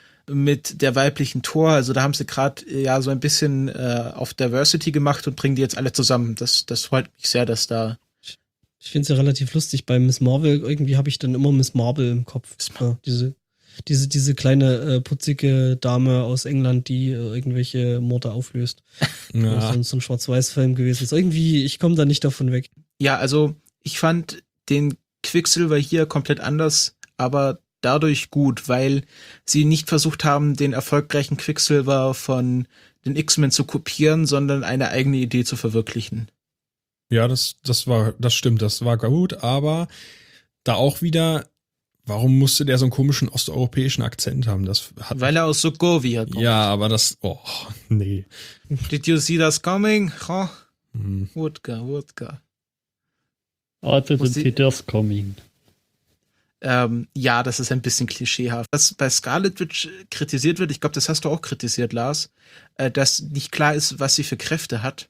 mit der weiblichen Thor. Also da haben sie gerade ja so ein bisschen äh, auf Diversity gemacht und bringen die jetzt alle zusammen. Das, das freut mich sehr, dass da Ich finde es ja relativ lustig. Bei Miss Marvel, irgendwie habe ich dann immer Miss Marvel im Kopf. Miss Ja, diese diese, diese kleine äh, putzige Dame aus England, die äh, irgendwelche Morde auflöst. Ja. So, so ein Schwarz-Weiß-Film gewesen ist. Irgendwie, ich komme da nicht davon weg. Ja, also ich fand den Quicksilver hier komplett anders, aber dadurch gut, weil sie nicht versucht haben, den erfolgreichen Quicksilver von den X-Men zu kopieren, sondern eine eigene Idee zu verwirklichen. Ja, das, das war, das stimmt, das war gut, aber da auch wieder, warum musste der so einen komischen osteuropäischen Akzent haben? Das hat Weil er aus Sokovia kommt. Ja, aber das, oh, nee. Did you see that coming? Oh, Hm. Wodka, Wodka. Ah, didn't Muss die- see this coming. Ähm, ja, das ist ein bisschen klischeehaft. Was bei Scarlet Witch kritisiert wird, ich glaube, das hast du auch kritisiert, Lars, äh, dass nicht klar ist, was sie für Kräfte hat.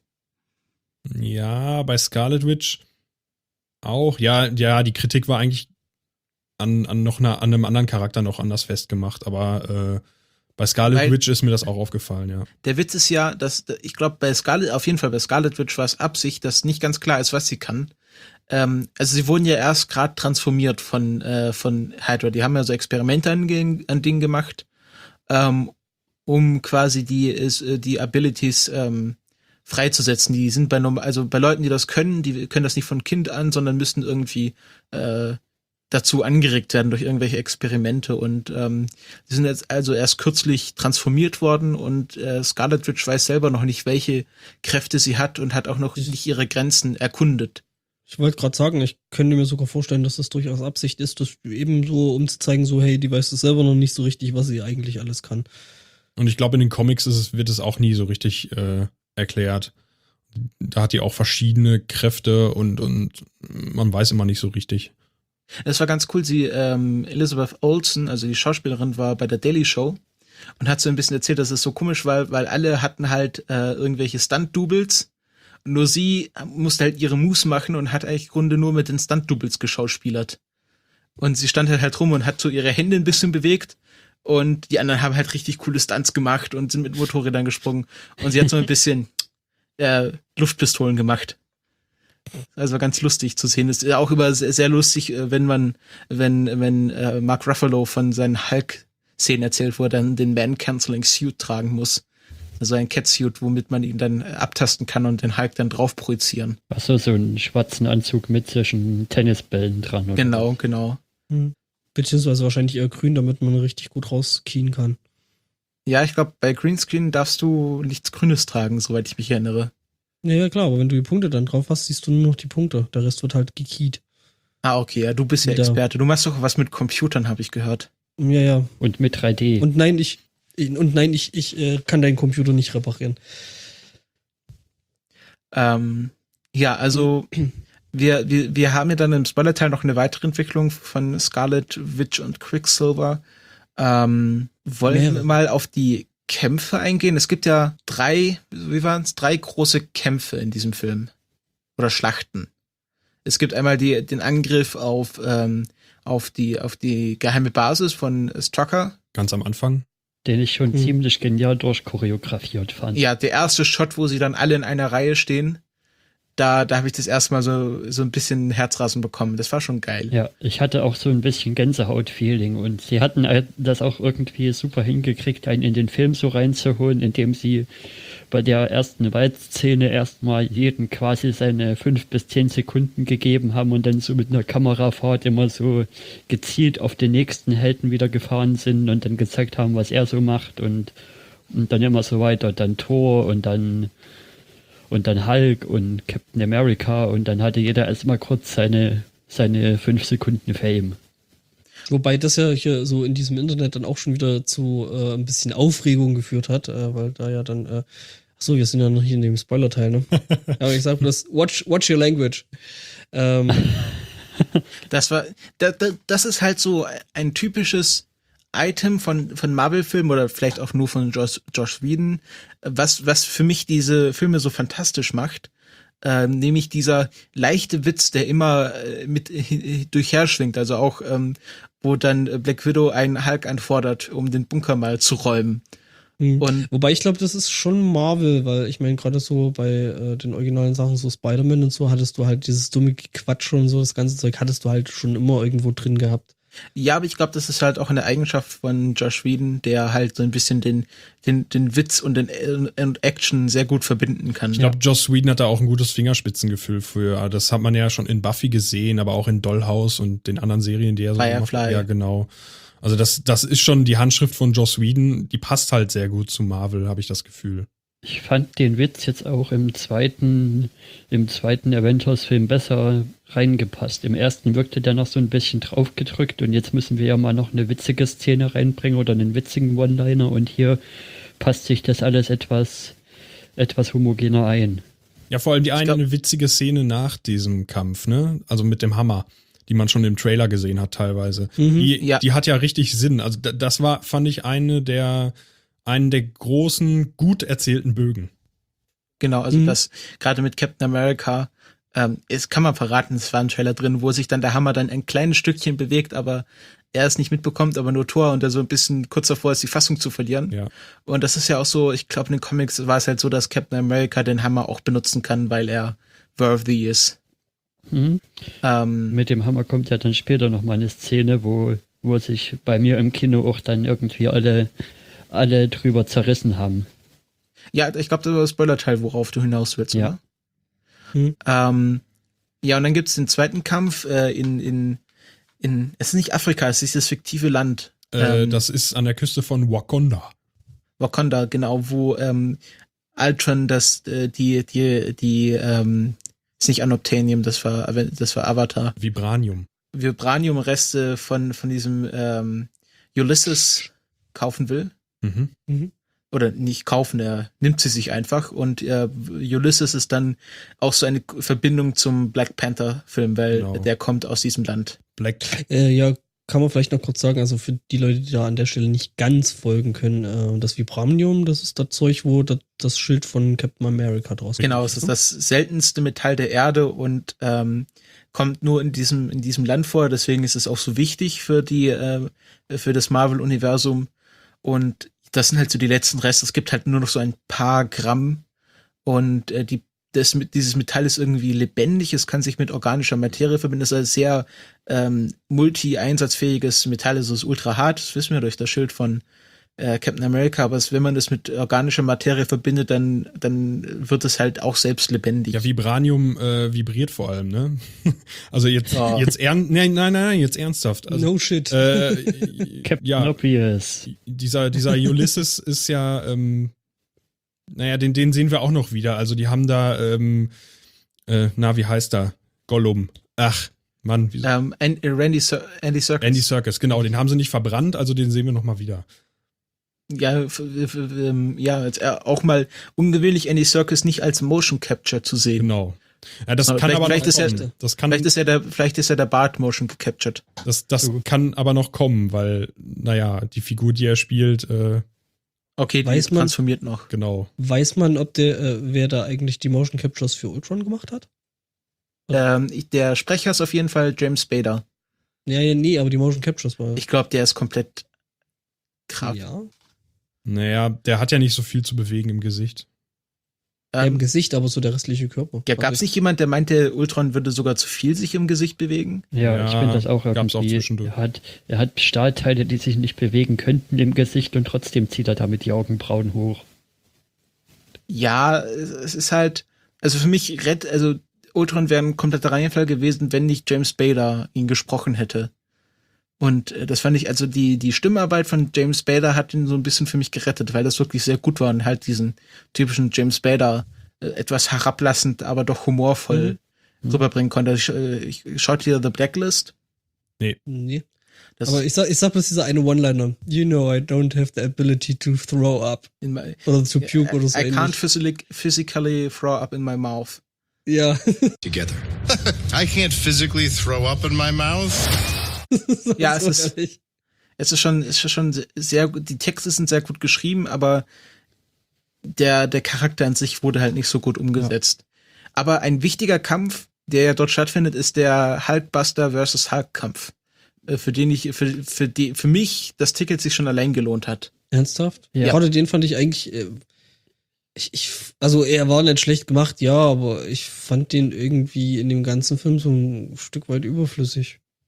Ja, bei Scarlet Witch auch. Ja, ja, die Kritik war eigentlich an, an noch einer, an einem anderen Charakter noch anders festgemacht, aber äh, bei Scarlet Weil- Witch ist mir das auch aufgefallen, ja. Der Witz ist ja, dass, ich glaube, bei Scarlet, auf jeden Fall bei Scarlet Witch war es Absicht, dass nicht ganz klar ist, was sie kann. Ähm, also sie wurden ja erst gerade transformiert von, äh, von Hydra. Die haben ja so Experimente an, gen- an Dingen gemacht, ähm, um quasi die, ist, äh, die Abilities ähm, freizusetzen. Die sind bei, norm- also bei Leuten, die das können, die können das nicht von Kind an, sondern müssen irgendwie äh, dazu angeregt werden durch irgendwelche Experimente und ähm, die sind jetzt also erst kürzlich transformiert worden und äh, Scarlet Witch weiß selber noch nicht, welche Kräfte sie hat und hat auch noch nicht ihre Grenzen erkundet. Ich wollte gerade sagen, ich könnte mir sogar vorstellen, dass das durchaus Absicht ist, das eben so, um zu zeigen, so, hey, die weiß es selber noch nicht so richtig, was sie eigentlich alles kann. Und ich glaube, in den Comics ist es, wird es auch nie so richtig äh, erklärt. Da hat die auch verschiedene Kräfte und, und man weiß immer nicht so richtig. Es war ganz cool, sie, ähm, Elizabeth Olsen, also die Schauspielerin, war bei der Daily Show und hat so ein bisschen erzählt, dass es so komisch war, weil alle hatten halt äh, irgendwelche Stunt-Doubles. Nur sie musste halt ihre Moves machen und hat eigentlich im Grunde nur mit den Stunt-Doubles geschauspielert. Und sie stand halt, halt rum und hat so ihre Hände ein bisschen bewegt und die anderen haben halt richtig coole Stunts gemacht und sind mit Motorrädern gesprungen. Und sie hat so ein bisschen äh, Luftpistolen gemacht. Also ganz lustig zu sehen. Ist auch über sehr, sehr lustig, äh, wenn man, wenn, wenn äh, Mark Ruffalo von seinen Hulk-Szenen erzählt, wo er dann den Man-Canceling-Suit tragen muss. Also ein Catsuit, womit man ihn dann abtasten kann und den Hulk dann drauf projizieren. Achso, so einen schwarzen Anzug mit zwischen Tennisbällen dran. Oder? Genau, genau. Hm. Beziehungsweise wahrscheinlich eher grün, damit man richtig gut rauskien kann. Ja, ich glaube, bei Greenscreen darfst du nichts Grünes tragen, soweit ich mich erinnere. Ja, ja, klar, aber wenn du die Punkte dann drauf hast, siehst du nur noch die Punkte. Der Rest wird halt gekiet. Ah, okay, ja, du bist ja Wieder. Experte. Du machst doch was mit Computern, habe ich gehört. Ja, ja. Und mit drei D. Und nein, ich, und nein, ich, ich äh, kann deinen Computer nicht reparieren. Ähm, ja, also wir, wir, wir haben ja dann im Spoiler-Teil noch eine weitere Entwicklung von Scarlet Witch und Quicksilver. Ähm, wollen Mehrere. wir mal auf die Kämpfe eingehen? Es gibt ja drei, wie waren es? Drei große Kämpfe in diesem Film. Oder Schlachten. Es gibt einmal die, den Angriff auf, ähm, auf die, auf die geheime Basis von Strucker. Ganz am Anfang. Den ich schon Hm. ziemlich genial durchchoreografiert fand. Ja, der erste Shot, wo sie dann alle in einer Reihe stehen. Da, da habe ich das erstmal so, so ein bisschen Herzrasen bekommen. Das war schon geil. Ja, ich hatte auch so ein bisschen Gänsehaut-Feeling und sie hatten das auch irgendwie super hingekriegt, einen in den Film so reinzuholen, indem sie bei der ersten Waldszene erstmal jedem quasi seine fünf bis zehn Sekunden gegeben haben und dann so mit einer Kamerafahrt immer so gezielt auf den nächsten Helden wieder gefahren sind und dann gezeigt haben, was er so macht und, und dann immer so weiter, dann Thor und dann und dann Hulk und Captain America und dann hatte jeder erstmal kurz seine, seine fünf Sekunden Fame. Wobei das ja hier so in diesem Internet dann auch schon wieder zu äh, ein bisschen Aufregung geführt hat, äh, weil da ja dann, äh, achso, wir sind ja noch hier in dem Spoiler-Teil, ne? Aber ich sag bloß, watch, watch your language. Ähm, Das war, da, da, das ist halt so ein typisches Item von, von Marvel-Filmen oder vielleicht auch nur von Josh, Josh Whedon, was, was für mich diese Filme so fantastisch macht. Ähm, nämlich dieser leichte Witz, der immer äh, mit äh, durchherschwingt, also auch, ähm, wo dann Black Widow einen Hulk anfordert, um den Bunker mal zu räumen. hm. Und Wobei ich glaube, das ist schon Marvel, weil ich meine, gerade so bei äh, den originalen Sachen, so Spider-Man und so, hattest du halt dieses dumme Quatsch und so, das ganze Zeug hattest du halt schon immer irgendwo drin gehabt. Ja, aber ich glaube, das ist halt auch eine Eigenschaft von Joss Whedon, der halt so ein bisschen den, den, den Witz und den und Action sehr gut verbinden kann. Ich glaube, Joss Whedon hat da auch ein gutes Fingerspitzengefühl für. Das hat man ja schon in Buffy gesehen, aber auch in Dollhouse und den anderen Serien, die er so Firefly. macht. Ja, genau. Also das, das ist schon die Handschrift von Joss Whedon, die passt halt sehr gut zu Marvel, habe ich das Gefühl. Ich fand den Witz jetzt auch im zweiten, im zweiten Avengers-Film besser reingepasst. Im ersten wirkte der noch so ein bisschen draufgedrückt und jetzt müssen wir ja mal noch eine witzige Szene reinbringen oder einen witzigen One-Liner und hier passt sich das alles etwas, etwas homogener ein. Ja, vor allem die Ich eine glaub- eine witzige Szene nach diesem Kampf, ne? Also mit dem Hammer, die man schon im Trailer gesehen hat teilweise. Mhm. Die, Ja. die hat ja richtig Sinn. Also da- das war, fand ich, eine der einen der großen, gut erzählten Bögen. Genau, also Mhm. das gerade mit Captain America, ähm, es kann man verraten, es war ein Trailer drin, wo sich dann der Hammer dann ein kleines Stückchen bewegt, aber er es nicht mitbekommt, aber nur Thor und er so ein bisschen kurz davor ist, die Fassung zu verlieren. Ja. Und das ist ja auch so, ich glaube, in den Comics war es halt so, dass Captain America den Hammer auch benutzen kann, weil er worthy ist. Mhm. Ähm, Mit dem Hammer kommt ja dann später noch mal eine Szene, wo, wo sich bei mir im Kino auch dann irgendwie alle, alle drüber zerrissen haben. ja, ich glaube, das war das Spoiler-Teil, worauf du hinaus willst, Ja. oder? Hm. Ähm, ja, und dann gibt's den zweiten Kampf äh, in, in, in, es ist nicht Afrika, es ist das fiktive Land. Äh, Ähm, das ist an der Küste von Wakanda. Wakanda, genau, wo ähm, Ultron das, äh, die, die, die, ähm, ist nicht Unobtainium, das war, das war Avatar. Vibranium. Vibranium-Reste von, von diesem ähm, Ulysses kaufen will. Mhm. Mhm. Oder nicht kaufen, er nimmt sie sich einfach. Und äh, Ulysses ist dann auch so eine Verbindung zum Black Panther-Film, weil Genau. der kommt aus diesem Land. Black. Äh, ja, kann man vielleicht noch kurz sagen, also für die Leute, die da an der Stelle nicht ganz folgen können, äh, das Vibranium, das ist das Zeug, wo das, das Schild von Captain America draus kommt. Genau, es ist das seltenste Metall der Erde und ähm, kommt nur in diesem in diesem Land vor. Deswegen ist es auch so wichtig für die äh, für das Marvel-Universum. Und das sind halt so die letzten Reste. Es gibt halt nur noch so ein paar Gramm und äh, die das mit dieses Metall ist irgendwie lebendig. Es kann sich mit organischer Materie verbinden. Es ist ein sehr ähm, multi-einsatzfähiges Metall. Es ist ultra hart. Das wissen wir durch das Schild von äh, Captain America. Aber es, wenn man das mit organischer Materie verbindet, dann dann wird es halt auch selbst lebendig. Ja, Vibranium äh, vibriert vor allem, ne? Also jetzt, Oh. jetzt ernst, nein, nein, nein, jetzt ernsthaft. Also, No shit. äh, Captain ja, Obvious. dieser, dieser Ulysses ist ja, ähm, naja, den, den sehen wir auch noch wieder. Also die haben da, ähm, äh, na, wie heißt er? Gollum. Ach, Mann, wie, Ähm, Andy, Randy, Sir, Andy Serkis. Andy Serkis, genau, den haben sie nicht verbrannt, also den sehen wir noch mal wieder. Ja, f- f- ähm, ja, jetzt äh, auch mal ungewöhnlich, Andy Serkis nicht als Motion Capture zu sehen. Genau. Ja, das Aber kann vielleicht- aber vielleicht noch ist er- kommen. Das kann, Vielleicht ist ja der, vielleicht ist ja der Bart Motion gecaptured. das, das kann aber noch kommen, weil, naja, die Figur, die er spielt, äh, Okay, die Weiß man- transformiert noch. genau. Weiß man, ob der, äh, wer da eigentlich die Motion Captures für Ultron gemacht hat? Ähm, ich- der Sprecher ist auf jeden Fall James Spader. Ja, ja, nee, aber die Motion Captures war. Ich glaube, der ist komplett krass. ja. Naja, der hat ja nicht so viel zu bewegen im Gesicht. Ja, Im Ähm, Gesicht, aber so der restliche Körper. ja, gab es nicht jemand, der meinte, Ultron würde sogar zu viel sich im Gesicht bewegen? Ja, Ja, ich finde das auch gab's auch irgendwie. zwischendurch. Er hat, er hat Stahlteile, die sich nicht bewegen könnten im Gesicht und trotzdem zieht er damit die Augenbrauen hoch. Ja, es es ist halt, also für mich, Red, also Ultron wäre ein kompletter Reihenfall gewesen, wenn nicht James Spader ihn gesprochen hätte. Und äh, das fand ich, also die, die Stimmarbeit von James Spader hat ihn so ein bisschen für mich gerettet, weil das wirklich sehr gut war und halt diesen typischen James Spader äh, etwas herablassend, aber doch humorvoll Mhm. rüberbringen konnte. Ich, äh, ich schaut hier The Blacklist. Nee. Das Aber ich sag, ich sag bloß dieser eine One-Liner. You know I don't have the ability to throw up. in my, Oder to puke oder so I can't ähnlich. physically, physically throw up in my mouth. Ja. Together. I can't physically throw up in my mouth. Ja, es So ist- ehrlich. Es ist schon, es ist schon sehr gut, die Texte sind sehr gut geschrieben, aber der, der Charakter an sich wurde halt nicht so gut umgesetzt. Aber ein wichtiger Kampf, der ja dort stattfindet, ist der Hulkbuster versus Hulk-Kampf, äh, für den ich, für, für die, für mich das Ticket sich schon allein gelohnt hat. Ernsthaft? Ja. Gerade den fand ich eigentlich. Äh, ich, ich, also er war nicht schlecht gemacht, ja, aber ich fand den irgendwie in dem ganzen Film so ein Stück weit überflüssig.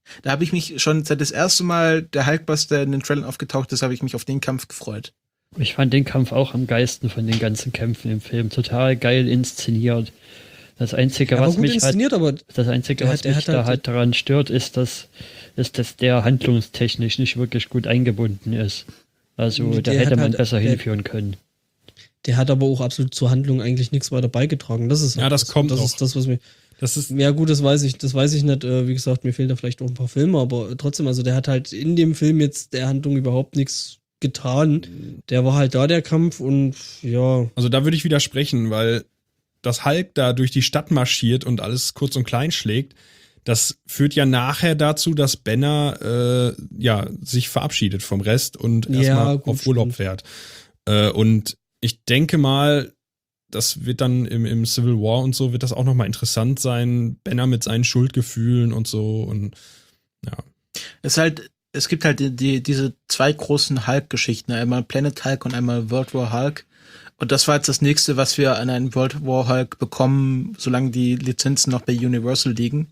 Da habe ich mich schon seit das erste Mal der Hulkbuster in den Trailern aufgetaucht ist, habe ich mich auf den Kampf gefreut. Ich fand den Kampf auch am geilsten von den ganzen Kämpfen im Film. Total geil inszeniert. Das Einzige, Ja, was gut mich inszeniert, halt, aber das Einzige, der was hat- der mich hat da halt- halt daran stört, ist, dass, ist, dass der handlungstechnisch nicht wirklich gut eingebunden ist. Also da Der hätte hat man halt- besser der- hinführen können. der hat aber auch absolut zur Handlung eigentlich nichts weiter beigetragen. Das ist Ja, das kommt das auch. ist das, was mir. Das ist, Ja, gut, das weiß ich, das weiß ich nicht. Äh, Wie gesagt, mir fehlen da vielleicht auch ein paar Filme, aber trotzdem, also der hat halt in dem Film jetzt der Handlung überhaupt nichts getan. Der war halt da, der Kampf, und ja, also da würde ich widersprechen, weil das Hulk da durch die Stadt marschiert und alles kurz und klein schlägt, das führt ja nachher dazu, dass Banner äh, ja, sich verabschiedet vom Rest und Ja, erstmal gut, auf Urlaub stimmt. fährt. Äh, und ich denke mal, das wird dann im, im Civil War und so, wird das auch nochmal interessant sein. Banner mit seinen Schuldgefühlen und so. Und ja. Es ist halt, es gibt halt die, die, diese zwei großen Hulk-Geschichten, einmal Planet Hulk und einmal World War Hulk. Und das war jetzt das nächste, was wir an einen World War Hulk bekommen, solange die Lizenzen noch bei Universal liegen.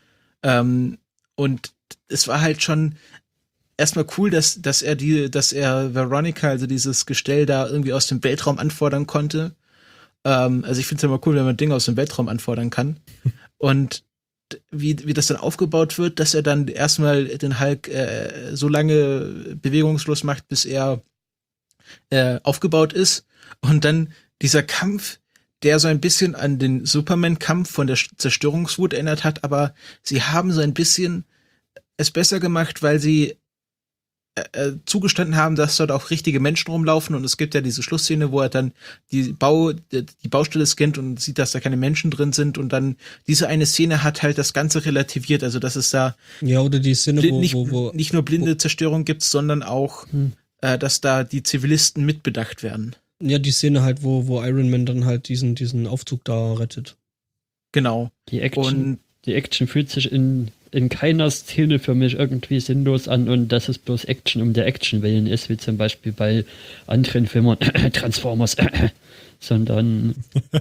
Ähm, und es war halt schon erstmal cool, dass, dass er die, dass er Veronica, also dieses Gestell da irgendwie aus dem Weltraum anfordern konnte. Ähm, also ich finde es ja immer cool, wenn man Dinge aus dem Weltraum anfordern kann. Und wie, wie das dann aufgebaut wird, dass er dann erstmal den Hulk äh, so lange bewegungslos macht, bis er äh, aufgebaut ist. Und dann dieser Kampf, der so ein bisschen an den Superman-Kampf von der Zerstörungswut erinnert hat, aber sie haben so ein bisschen es besser gemacht, weil sie äh, zugestanden haben, dass dort auch richtige Menschen rumlaufen, und es gibt ja diese Schlussszene, wo er dann die Bau die Baustelle scannt und sieht, dass da keine Menschen drin sind, und dann diese eine Szene hat halt das Ganze relativiert, also dass es da ja, oder die Szene, bli- wo, nicht, wo, wo, nicht nur blinde Zerstörung gibt, sondern auch, Hm. äh, dass da die Zivilisten mitbedacht werden. ja, die Szene halt, wo, wo Iron Man dann halt diesen, diesen Aufzug da rettet. Genau. Die Action, Und die Action fühlt sich in, in keiner Szene für mich irgendwie sinnlos an, und dass es bloß Action um der Action willen ist, wie zum Beispiel bei anderen Filmen, Transformers, sondern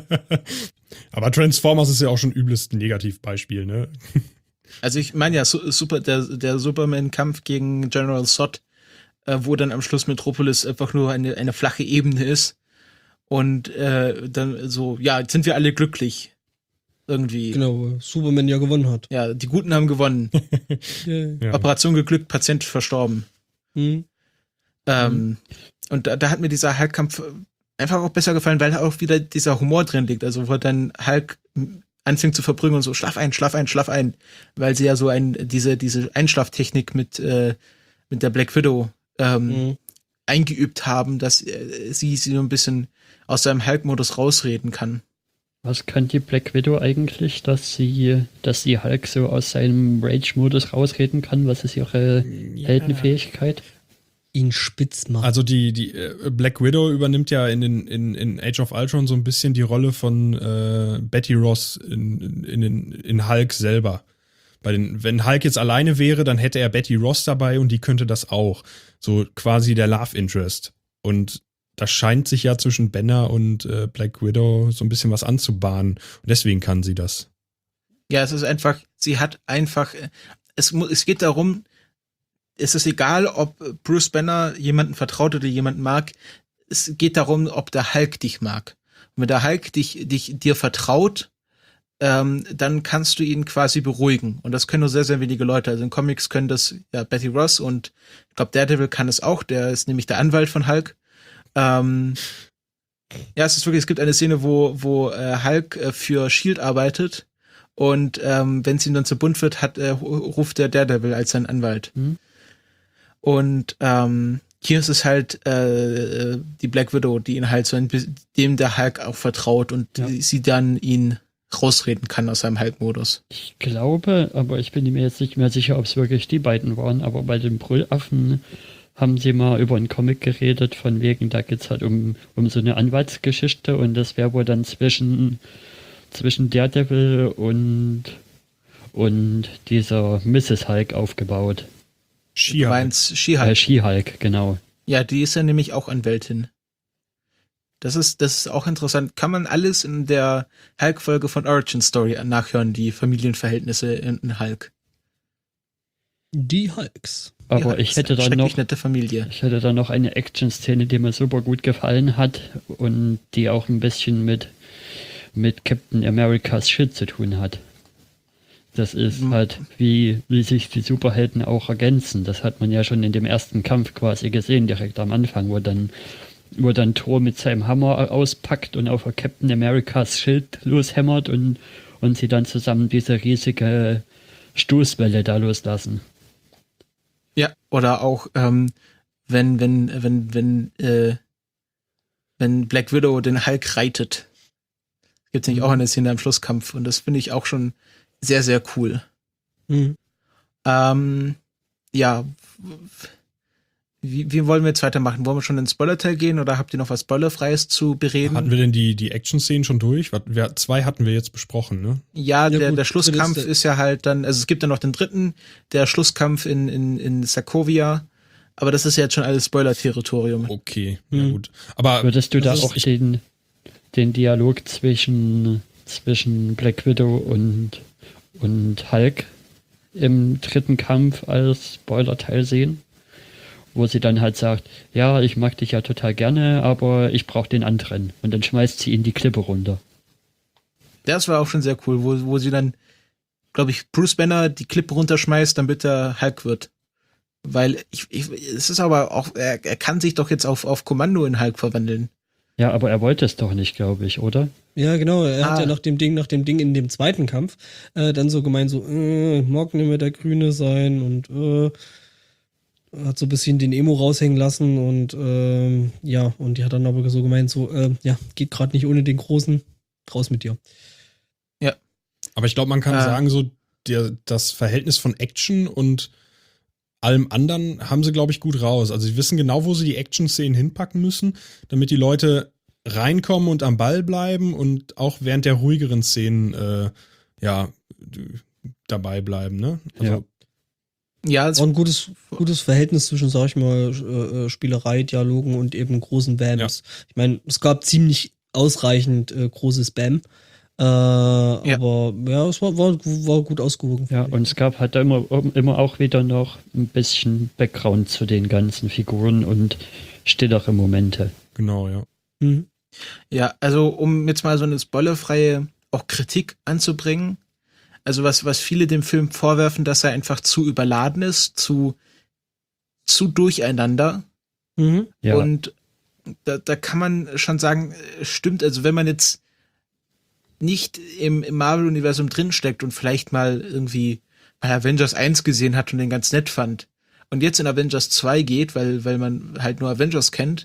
Aber Transformers ist ja auch schon übles Negativbeispiel, ne? also ich meine ja, su- super, der, der Superman-Kampf gegen General Zod, äh, wo dann am Schluss Metropolis einfach nur eine, eine flache Ebene ist. Und äh, dann so, ja, jetzt sind wir alle glücklich. Irgendwie. Genau, wo Superman ja gewonnen hat. Ja, die Guten haben gewonnen. Yeah. Ja. Operation geglückt, Patient verstorben. Hm. Ähm, und da, da hat mir dieser Hulk-Kampf einfach auch besser gefallen, weil auch wieder dieser Humor drin liegt. Also wo dann Hulk anfängt zu verprügeln und so, schlaf ein, schlaf ein, schlaf ein. Weil sie ja so ein, diese, diese Einschlaftechnik mit, äh, mit der Black Widow ähm, Mhm. eingeübt haben, dass äh, sie sie so ein bisschen aus seinem Hulk-Modus rausreden kann. was kann die Black Widow eigentlich, dass sie, dass sie Hulk so aus seinem Rage-Modus rausreden kann? Was ist ihre Heldenfähigkeit? Ihn spitz machen. Also die, die äh, Black Widow übernimmt ja in, den, in, in Age of Ultron so ein bisschen die Rolle von äh, Betty Ross in, in, in, in Hulk selber. Bei den, wenn Hulk jetzt alleine wäre, dann hätte er Betty Ross dabei und die könnte das auch. So quasi der Love Interest. Und da scheint sich ja zwischen Banner und äh, Black Widow so ein bisschen was anzubahnen. Und deswegen kann sie das. Ja, es ist einfach, sie hat einfach, es, mu- es geht darum, es ist egal, ob Bruce Banner jemanden vertraut oder jemanden mag, es geht darum, ob der Hulk dich mag. Und wenn der Hulk dich, dich dir vertraut, ähm, dann kannst du ihn quasi beruhigen. Und das können nur sehr, sehr wenige Leute. Also in Comics können das ja Betty Ross, und ich glaube Daredevil kann es auch, der ist nämlich der Anwalt von Hulk. Ähm, ja, es ist wirklich, es gibt eine Szene, wo, wo äh, Hulk äh, für Shield arbeitet, und ähm, wenn es ihm dann zu bunt wird, hat, äh, ruft der Daredevil als sein Anwalt. Hm. Und ähm, hier ist es halt äh, die Black Widow, die ihn halt so ein bi- dem der Hulk auch vertraut, und Ja. sie dann ihn rausreden kann aus seinem Hulk-Modus. Ich glaube, aber ich bin mir jetzt nicht mehr sicher, ob es wirklich die beiden waren, aber bei den Brüllaffen haben sie mal über einen Comic geredet, von wegen, da geht's halt um, um so eine Anwaltsgeschichte, und das wäre wohl dann zwischen, zwischen Daredevil und, und dieser Misses Hulk aufgebaut. Du She-Hulk. meinst Äh, She-Hulk? She-Hulk, genau. Ja, die ist ja nämlich auch Anwältin. Das ist, das ist auch interessant. Kann man alles in der Hulk-Folge von Origin Story nachhören, die Familienverhältnisse in, in Hulk. Die Hulks. Aber Ja, ich ist hätte eine dann schrecklich noch, nette Familie. ich hätte dann noch eine Action-Szene, die mir super gut gefallen hat und die auch ein bisschen mit, mit Captain America's Shit zu tun hat. Das ist Mhm. halt, wie, wie sich die Superhelden auch ergänzen. Das hat man ja schon in dem ersten Kampf quasi gesehen, direkt am Anfang, wo dann, wo dann Thor mit seinem Hammer auspackt und auf Captain Americas Schild loshämmert und, und sie dann zusammen diese riesige Stoßwelle da loslassen. Ja, oder auch, ähm, wenn, wenn, wenn, wenn, äh, wenn Black Widow den Hulk reitet. Gibt's nämlich auch eine Szene am Schlusskampf und das finde ich auch schon sehr, sehr cool. Mhm. Ähm, ja, wie, wie wollen wir jetzt weitermachen? Wollen wir schon in den Spoiler-Teil gehen oder habt ihr noch was Spoilerfreies zu bereden? Hatten wir denn die, die Action-Szenen schon durch? Was- Wir, zwei hatten wir jetzt besprochen, ne? Ja, Ja, der, gut, der Schlusskampf das- ist ja halt dann, also es gibt ja noch den dritten, der Schlusskampf in, in, in Sokovia, aber das ist ja jetzt schon alles Spoiler-Territorium. Okay, ja Mhm. gut. Aber Würdest du da Also auch ich- den, den Dialog zwischen, zwischen Black Widow und, und Hulk im dritten Kampf als Spoiler-Teil sehen? Wo sie dann halt sagt, ja, ich mag dich ja total gerne, aber ich brauche den anderen. Und dann schmeißt sie ihn die Klippe runter. Das war auch schon sehr cool, wo, wo sie dann, glaube ich, Bruce Banner die Klippe runterschmeißt, damit er Hulk wird. Weil ich, ich es ist aber auch, er, er kann sich doch jetzt auf, auf Kommando in Hulk verwandeln. Ja, aber er wollte es doch nicht, glaube ich, oder? Ja, genau. Er Ah. hat ja nach dem Ding, nach dem Ding in dem zweiten Kampf äh, dann so gemeint, so, äh, mag nicht mehr der Grüne sein und äh, hat so ein bisschen den Emo raushängen lassen und ähm, ja, und die hat dann aber so gemeint, so, äh, ja, geht gerade nicht ohne den Großen, raus mit dir. Aber ich glaube, man kann Ah. sagen, so der, das Verhältnis von Action und allem anderen haben sie, glaube ich, gut raus. Also sie wissen genau, wo sie die Action-Szenen hinpacken müssen, damit die Leute reinkommen und am Ball bleiben und auch während der ruhigeren Szenen äh, ja d- dabei bleiben. Ne? Also, Ja, es, Auch ein gutes, gutes Verhältnis zwischen, sag ich mal, äh, Spielerei, Dialogen und eben großen Bams. Ich meine, es gab ziemlich ausreichend äh, großes Bam. Äh, Aber ja, es war, war, war gut ausgewogen. Ja, finde ich. und es gab halt immer, immer auch wieder noch ein bisschen Background zu den ganzen Figuren und stillere Momente. genau, ja. Mhm. ja, also um jetzt mal so eine spoilerfreie auch Kritik anzubringen. Also was, was viele dem Film vorwerfen, dass er einfach zu überladen ist, zu, zu durcheinander. Mhm. Ja, Und da, da kann man schon sagen, äh, stimmt, also wenn man jetzt nicht im, im Marvel-Universum drinsteckt und vielleicht mal irgendwie mal Avengers eins gesehen hat und den ganz nett fand und jetzt in Avengers zwei geht, weil, weil man halt nur Avengers kennt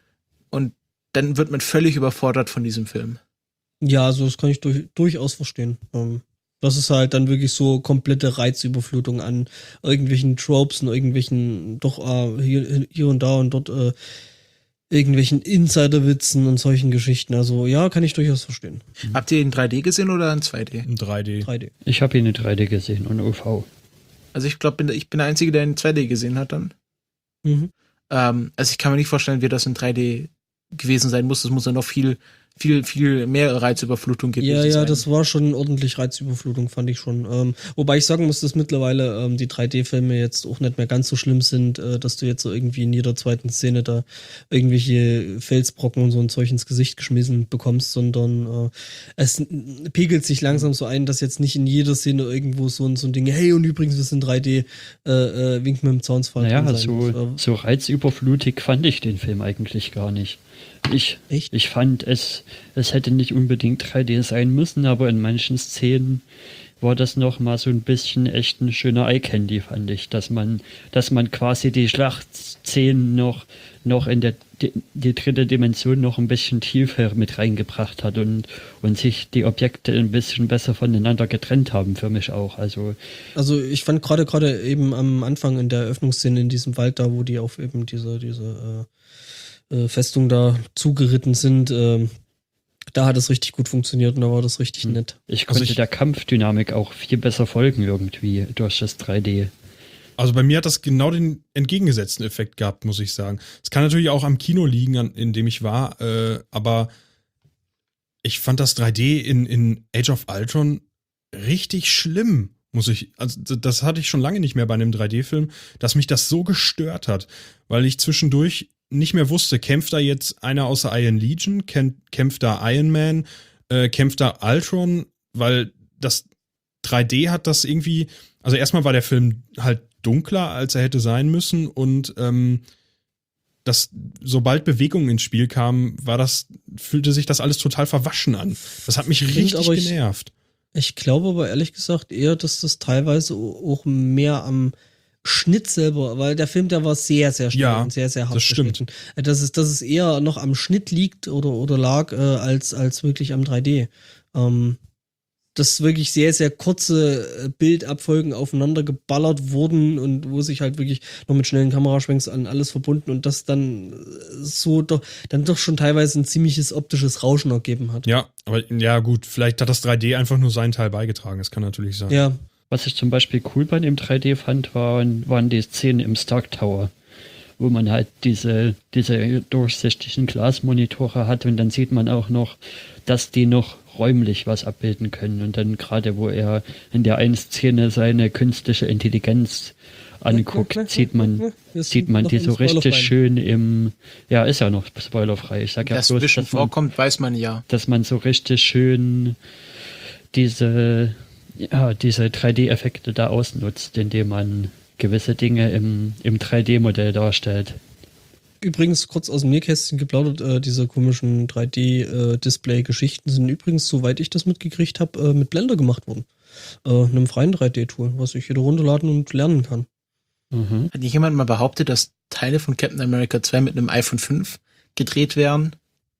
und dann wird man völlig überfordert von diesem Film. Ja, also das kann ich durch, durchaus verstehen. Ähm, Das ist halt dann wirklich so komplette Reizüberflutung an irgendwelchen Tropes und irgendwelchen, doch äh, hier, hier und da und dort äh, irgendwelchen Insiderwitzen und solchen Geschichten. Also ja, kann ich durchaus verstehen. Habt ihr ihn in drei D gesehen oder in zwei D? In drei D. drei D. ich habe ihn in drei D gesehen und O V. Also ich glaube, ich bin der Einzige, der ihn in zwei D gesehen hat dann. Mhm. Ähm, also ich kann mir nicht vorstellen, wie das in drei D gewesen sein muss. Es muss ja noch viel, viel, viel mehr Reizüberflutung gewesen Ja, ja, sein. das war schon ordentlich Reizüberflutung, fand ich schon. Ähm, wobei ich sagen muss, dass mittlerweile ähm, die drei D-Filme jetzt auch nicht mehr ganz so schlimm sind, äh, dass du jetzt so irgendwie in jeder zweiten Szene da irgendwelche Felsbrocken und so ein Zeug ins Gesicht geschmissen bekommst, sondern äh, es n- pegelt sich langsam so ein, dass jetzt nicht in jeder Szene irgendwo so ein, so ein Ding, hey, und übrigens, wir sind drei D, äh, äh, wink mit dem Zaunsfall. Naja, drin sein so, muss. Äh, so reizüberflutig fand ich den Film eigentlich gar nicht. Ich, Echt? ich fand, es, es hätte nicht unbedingt drei D sein müssen, aber in manchen Szenen war das noch mal so ein bisschen echt ein schöner Eye-Candy, fand ich, dass man, dass man quasi die Schlachtszenen noch, noch in der die, die dritte Dimension noch ein bisschen tiefer mit reingebracht hat und, und sich die Objekte ein bisschen besser voneinander getrennt haben, für mich auch. Also Also ich fand gerade gerade eben am Anfang in der Eröffnungsszene in diesem Wald da, wo die auf eben diese, diese äh, äh, Festung da zugeritten sind, ähm, da hat es richtig gut funktioniert und da war das richtig Hm. nett. ich Also konnte ich- der Kampfdynamik auch viel besser folgen irgendwie durch das drei D. Also bei mir hat das genau den entgegengesetzten Effekt gehabt, muss ich sagen. Es kann natürlich auch am Kino liegen, an, in dem ich war, äh, aber ich fand das drei D in, in Age of Ultron richtig schlimm, Muss ich, also das hatte ich schon lange nicht mehr bei einem drei D-Film, dass mich das so gestört hat, weil ich zwischendurch nicht mehr wusste, kämpft da jetzt einer aus der Iron Legion, kämpft, kämpft da Iron Man, äh, kämpft da Ultron, weil das drei D hat das irgendwie, also erstmal war der Film halt dunkler, als er hätte sein müssen und ähm, das, sobald Bewegung ins Spiel kam, war das, fühlte sich das alles total verwaschen an. Das hat mich Ich richtig find aber ich- genervt. Ich glaube aber ehrlich gesagt eher, dass das teilweise auch mehr am Schnitt selber, weil der Film, der war sehr, sehr schnell Ja, und sehr, sehr hart das stimmt. geschnitten. Äh, Dass es, dass es eher noch am Schnitt liegt oder, oder lag, äh, als, als wirklich am drei D. Ähm, dass wirklich sehr, sehr kurze äh, Bildabfolgen aufeinander geballert wurden und wo sich halt wirklich noch mit schnellen Kameraschwenks an alles verbunden und das dann äh, so doch, dann doch schon teilweise ein ziemliches optisches Rauschen ergeben hat. Ja, aber ja gut, vielleicht hat das drei D einfach nur seinen Teil beigetragen, das kann natürlich sein. Ja, Was ich zum Beispiel cool bei dem drei D fand, waren, waren die Szenen im Stark Tower, wo man halt diese, diese durchsichtigen Glasmonitore hat und dann sieht man auch noch, dass die noch räumlich was abbilden können. Und dann gerade, wo er in der einen Szene seine künstliche Intelligenz anguckt, sieht man, Wir sind sieht man noch die im so richtig Spoilerfreien. schön im, ja, ist ja noch spoilerfrei. Ich sag ja Das bloß, Zwischen dass man, vorkommt, weiß man ja. dass man so richtig schön diese, ja, diese drei D-Effekte da ausnutzt, indem man gewisse Dinge im, im drei D-Modell darstellt. Übrigens, kurz aus dem Nähkästchen geplaudert, äh, diese komischen drei D-Display-Geschichten sind übrigens, soweit ich das mitgekriegt habe, äh, mit Blender gemacht worden. Äh, einem freien drei D-Tool, was ich jeder runterladen und lernen kann. Mhm. Hat nicht jemand mal behauptet, dass Teile von Captain America zwei mit einem iPhone fünf gedreht wären?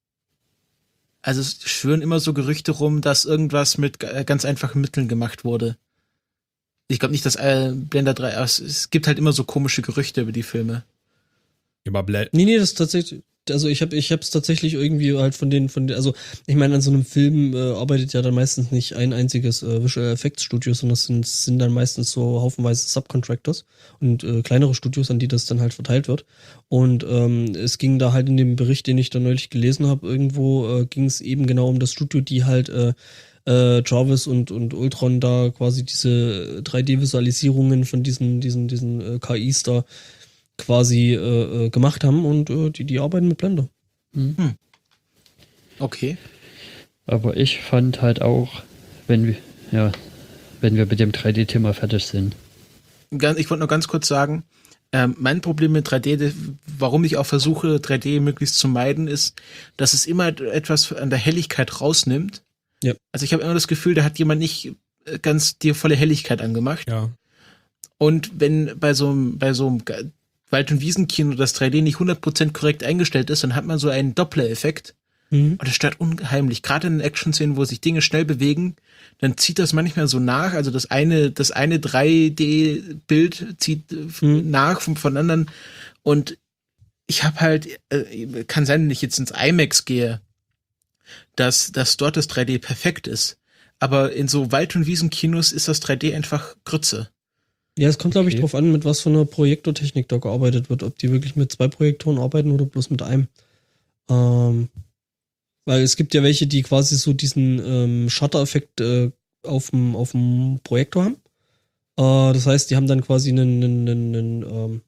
Also es schwören immer so Gerüchte rum, dass irgendwas mit äh, ganz einfachen Mitteln gemacht wurde. Ich glaube nicht, dass äh, Blender drei, es, es gibt halt immer so komische Gerüchte über die Filme. Aber Bla- Nee, nee, das ist tatsächlich, also ich habe ich hab's tatsächlich irgendwie halt von den, von den, also ich meine, an so einem Film äh, arbeitet ja dann meistens nicht ein einziges äh, Visual Effects Studio, sondern es sind, sind dann meistens so haufenweise Subcontractors und äh, kleinere Studios, an die das dann halt verteilt wird. Und ähm, es ging da halt in dem Bericht, den ich da neulich gelesen habe, irgendwo äh, ging es eben genau um das Studio, die halt äh, äh, Jarvis und, und Ultron da quasi diese drei D-Visualisierungen von diesen, diesen, diesen äh, K Is da quasi äh, äh, gemacht haben und äh, die, die arbeiten mit Blender. Okay. Aber ich fand halt auch, wenn wir, ja, wenn wir mit dem drei D-Thema fertig sind. Ganz- Ich wollte nur ganz kurz sagen, ähm, mein Problem mit drei D, das- warum ich auch versuche, drei D möglichst zu meiden, ist, dass es immer etwas an der Helligkeit rausnimmt. Ja. Also ich habe immer das Gefühl, da hat jemand nicht äh, ganz dir volle Helligkeit angemacht. ja. Und wenn bei so einem, bei so einem Ge- Wald- und Wiesenkino das drei D nicht hundert Prozent korrekt eingestellt ist, dann hat man so einen Doppler-Effekt. Mhm. Und das stört unheimlich. Gerade in Action-Szenen, wo sich Dinge schnell bewegen, dann zieht das manchmal so nach. Also das eine, das eine drei D-Bild zieht äh, Mhm. nach vom, von anderen. Und ich habe halt, äh, kann sein, wenn ich jetzt ins IMAX gehe, dass, dass dort das drei D perfekt ist. Aber in so Wald- und Wiesenkinos ist das drei D einfach Grütze. Ja, es kommt, glaube ich, Okay. drauf an, mit was für einer Projektortechnik da gearbeitet wird. Ob die wirklich mit zwei Projektoren arbeiten oder bloß mit einem. Ähm, weil es gibt ja welche, die quasi so diesen ähm, Shutter-Effekt äh, auf dem auf dem Projektor haben. Äh, das heißt, die haben dann quasi einen, einen, einen, einen ähm,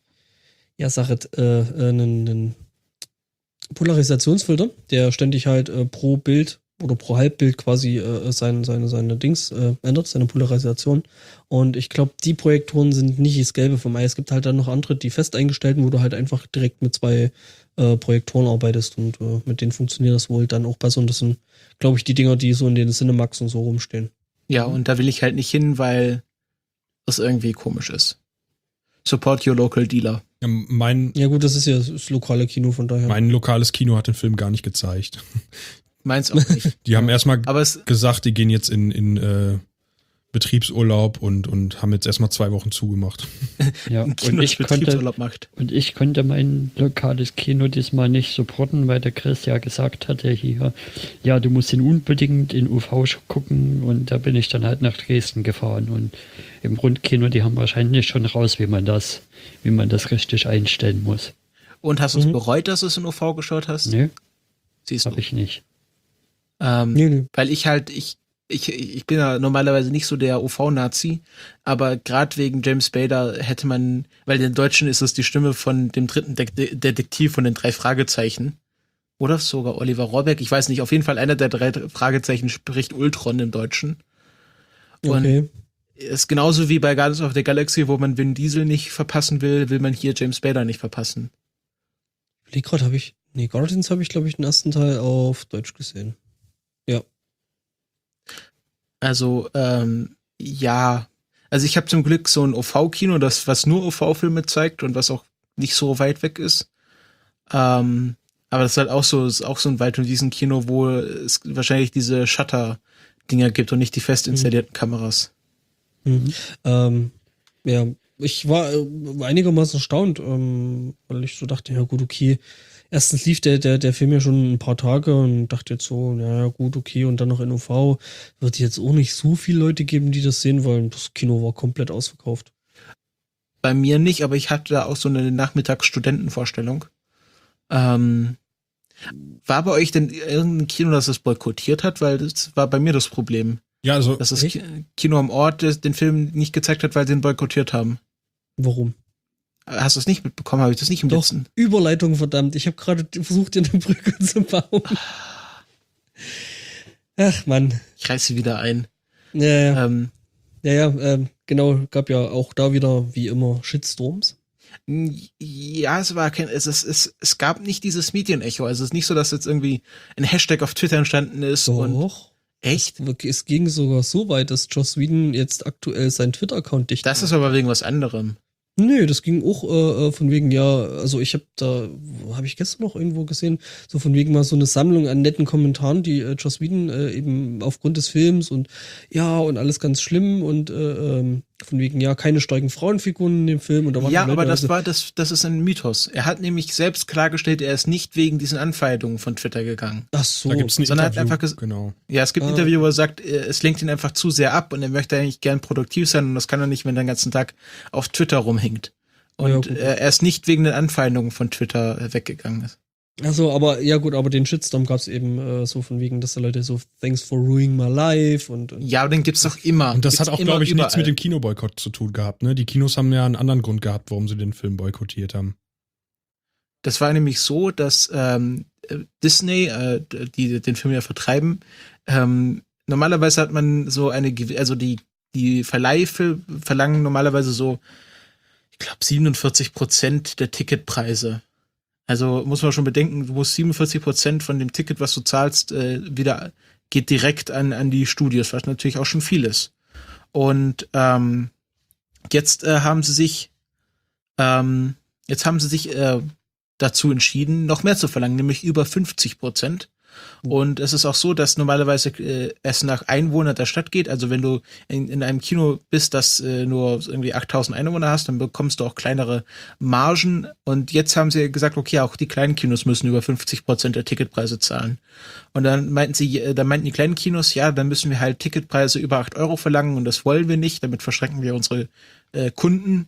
ja, sag es, äh, äh, einen, einen Polarisationsfilter, der ständig halt äh, pro Bild oder pro Halbbild quasi äh, seine, seine, seine Dings äh, ändert, seine Polarisation. Und ich glaube, die Projektoren sind nicht das Gelbe vom Ei. Es gibt halt dann noch andere, die fest eingestellten, wo du halt einfach direkt mit zwei äh, Projektoren arbeitest und äh, mit denen funktioniert das wohl dann auch besser. Und das sind, glaube ich, die Dinger, die so in den Cinemax und so rumstehen. Ja, und da will ich halt nicht hin, weil das irgendwie komisch ist. Support your local dealer. Ja, Mein, Ja gut, das ist ja das lokale Kino, von daher. mein lokales Kino hat den Film gar nicht gezeigt. Meins auch nicht. Die haben erstmal Aber es, gesagt, die gehen jetzt in, in äh, Betriebsurlaub und, und haben jetzt erstmal zwei Wochen zugemacht. Ja, ein und Kino, das ich konnte, Betriebsurlaub macht. und ich konnte mein lokales Kino diesmal nicht supporten, weil der Chris ja gesagt hatte hier, ja, du musst ihn unbedingt in U V gucken und da bin ich dann halt nach Dresden gefahren und im Rundkino, die haben wahrscheinlich schon raus, wie man das, wie man das richtig einstellen muss. Und hast du es Mhm. bereut, dass du es in U V geschaut hast? Ne, Siehst du. habe ich nicht. Ähm, Nee, nee. Weil ich halt, ich ich, ich bin ja normalerweise nicht so der O V-Nazi, aber gerade wegen James Spader hätte man, weil in Deutschen ist es die Stimme von dem dritten De- De- Detektiv von den drei Fragezeichen. Oder sogar Oliver Rohrbeck, ich weiß nicht, auf jeden Fall einer der drei Fragezeichen spricht Ultron im Deutschen. Und Okay. ist genauso wie bei Guardians of the Galaxy, wo man Vin Diesel nicht verpassen will, will man hier James Spader nicht verpassen. Überleg grad, habe ich. Nee, Guardians habe ich, glaube ich, den ersten Teil auf Deutsch gesehen. Ja. Also, ähm, ja. Also ich habe zum Glück so ein O V-Kino, das was nur O V-Filme zeigt und was auch nicht so weit weg ist. Ähm, aber das ist halt auch so, ist auch so ein Wald- und Wiesen-Kino, wo es wahrscheinlich diese Shutter-Dinger gibt und nicht die fest installierten Kameras. Mhm. Ähm, ja, ich war äh, einigermaßen erstaunt, ähm, weil ich so dachte, ja gut, okay. Erstens lief der, der, der Film ja schon ein paar Tage und dachte jetzt so, ja gut, okay, und dann noch in O V wird jetzt auch nicht so viele Leute geben, die das sehen wollen. Das Kino war komplett ausverkauft. Bei mir nicht, aber ich hatte da auch so eine Nachmittagsstudentenvorstellung. Ähm, war bei euch denn irgendein Kino, das es boykottiert hat? Weil das war bei mir das Problem. Ja, also Dass das Echt? Ki- Kino am Ort das- den Film nicht gezeigt hat, weil sie ihn boykottiert haben. Warum? Hast du es nicht mitbekommen? Habe ich das nicht im Doch, letzten? Überleitung, verdammt. Ich habe gerade versucht, dir eine Brücke zu bauen. Ach, Mann. Ich reiß sie wieder ein. Ja, ja, Ähm, ja, ja ähm, genau, gab ja auch da wieder, wie immer, Shitstorms. ja, es war kein, es, es, es, es gab nicht dieses Medienecho. Also es ist nicht so, dass jetzt irgendwie ein Hashtag auf Twitter entstanden ist und Doch. echt? Es ging sogar so weit, dass Joss Whedon jetzt aktuell seinen Twitter-Account dicht Das macht. ist aber wegen was anderem. Nö, das ging auch äh, von wegen, ja, also ich habe da, habe ich gestern noch irgendwo gesehen, so von wegen mal so eine Sammlung an netten Kommentaren, die äh, Joss Whedon äh, eben aufgrund des Films und ja, und alles ganz schlimm und äh, ähm, von wegen, ja, keine starken Frauenfiguren in dem Film. Und da waren Ja, Leute, aber das also, war, das, das ist ein Mythos. Er hat nämlich selbst klargestellt, er ist nicht wegen diesen Anfeindungen von Twitter gegangen. ach so, da gibt's ein sondern hat Interview. einfach ges- Genau. Ja, es gibt ein Ah. Interview, wo er sagt, äh, es lenkt ihn einfach zu sehr ab und er möchte eigentlich gern produktiv sein und das kann er nicht, wenn er den ganzen Tag auf Twitter rumhängt. Und Ja, gut. äh, er ist nicht wegen den Anfeindungen von Twitter äh, weggegangen ist. ach so, aber ja gut, aber den Shitstorm gab's eben äh, so von wegen, dass da Leute so, thanks for ruining my life und, und Ja, aber den gibt's doch immer. Und das Gibt's hat auch, immer glaube ich, nichts überall. mit dem Kinoboykott zu tun gehabt. Ne? Die Kinos haben ja einen anderen Grund gehabt, warum sie den Film boykottiert haben. Das war nämlich so, dass ähm, äh, Disney, äh, die den Film ja vertreiben, ähm, normalerweise hat man so eine, gew- also die, die Verleihfil verlangen normalerweise so, ich glaube, siebenundvierzig Prozent der Ticketpreise. Also muss man schon bedenken, du musst siebenundvierzig Prozent von dem Ticket, was du zahlst, äh, wieder geht direkt an, an die Studios, was natürlich auch schon viel ist. Und ähm, jetzt äh, haben sie sich, ähm, jetzt haben sie sich äh, dazu entschieden, noch mehr zu verlangen, nämlich über fünfzig Prozent. Und es ist auch so, dass normalerweise äh, es nach Einwohner der Stadt geht. Also wenn du in, in einem Kino bist, das äh, nur irgendwie achttausend Einwohner hast, dann bekommst du auch kleinere Margen. Und jetzt haben sie gesagt, okay, auch die kleinen Kinos müssen über fünfzig Prozent der Ticketpreise zahlen. Und dann meinten sie, äh, dann meinten die kleinen Kinos, ja, dann müssen wir halt Ticketpreise über acht Euro verlangen und das wollen wir nicht. Damit verschränken wir unsere äh, Kunden.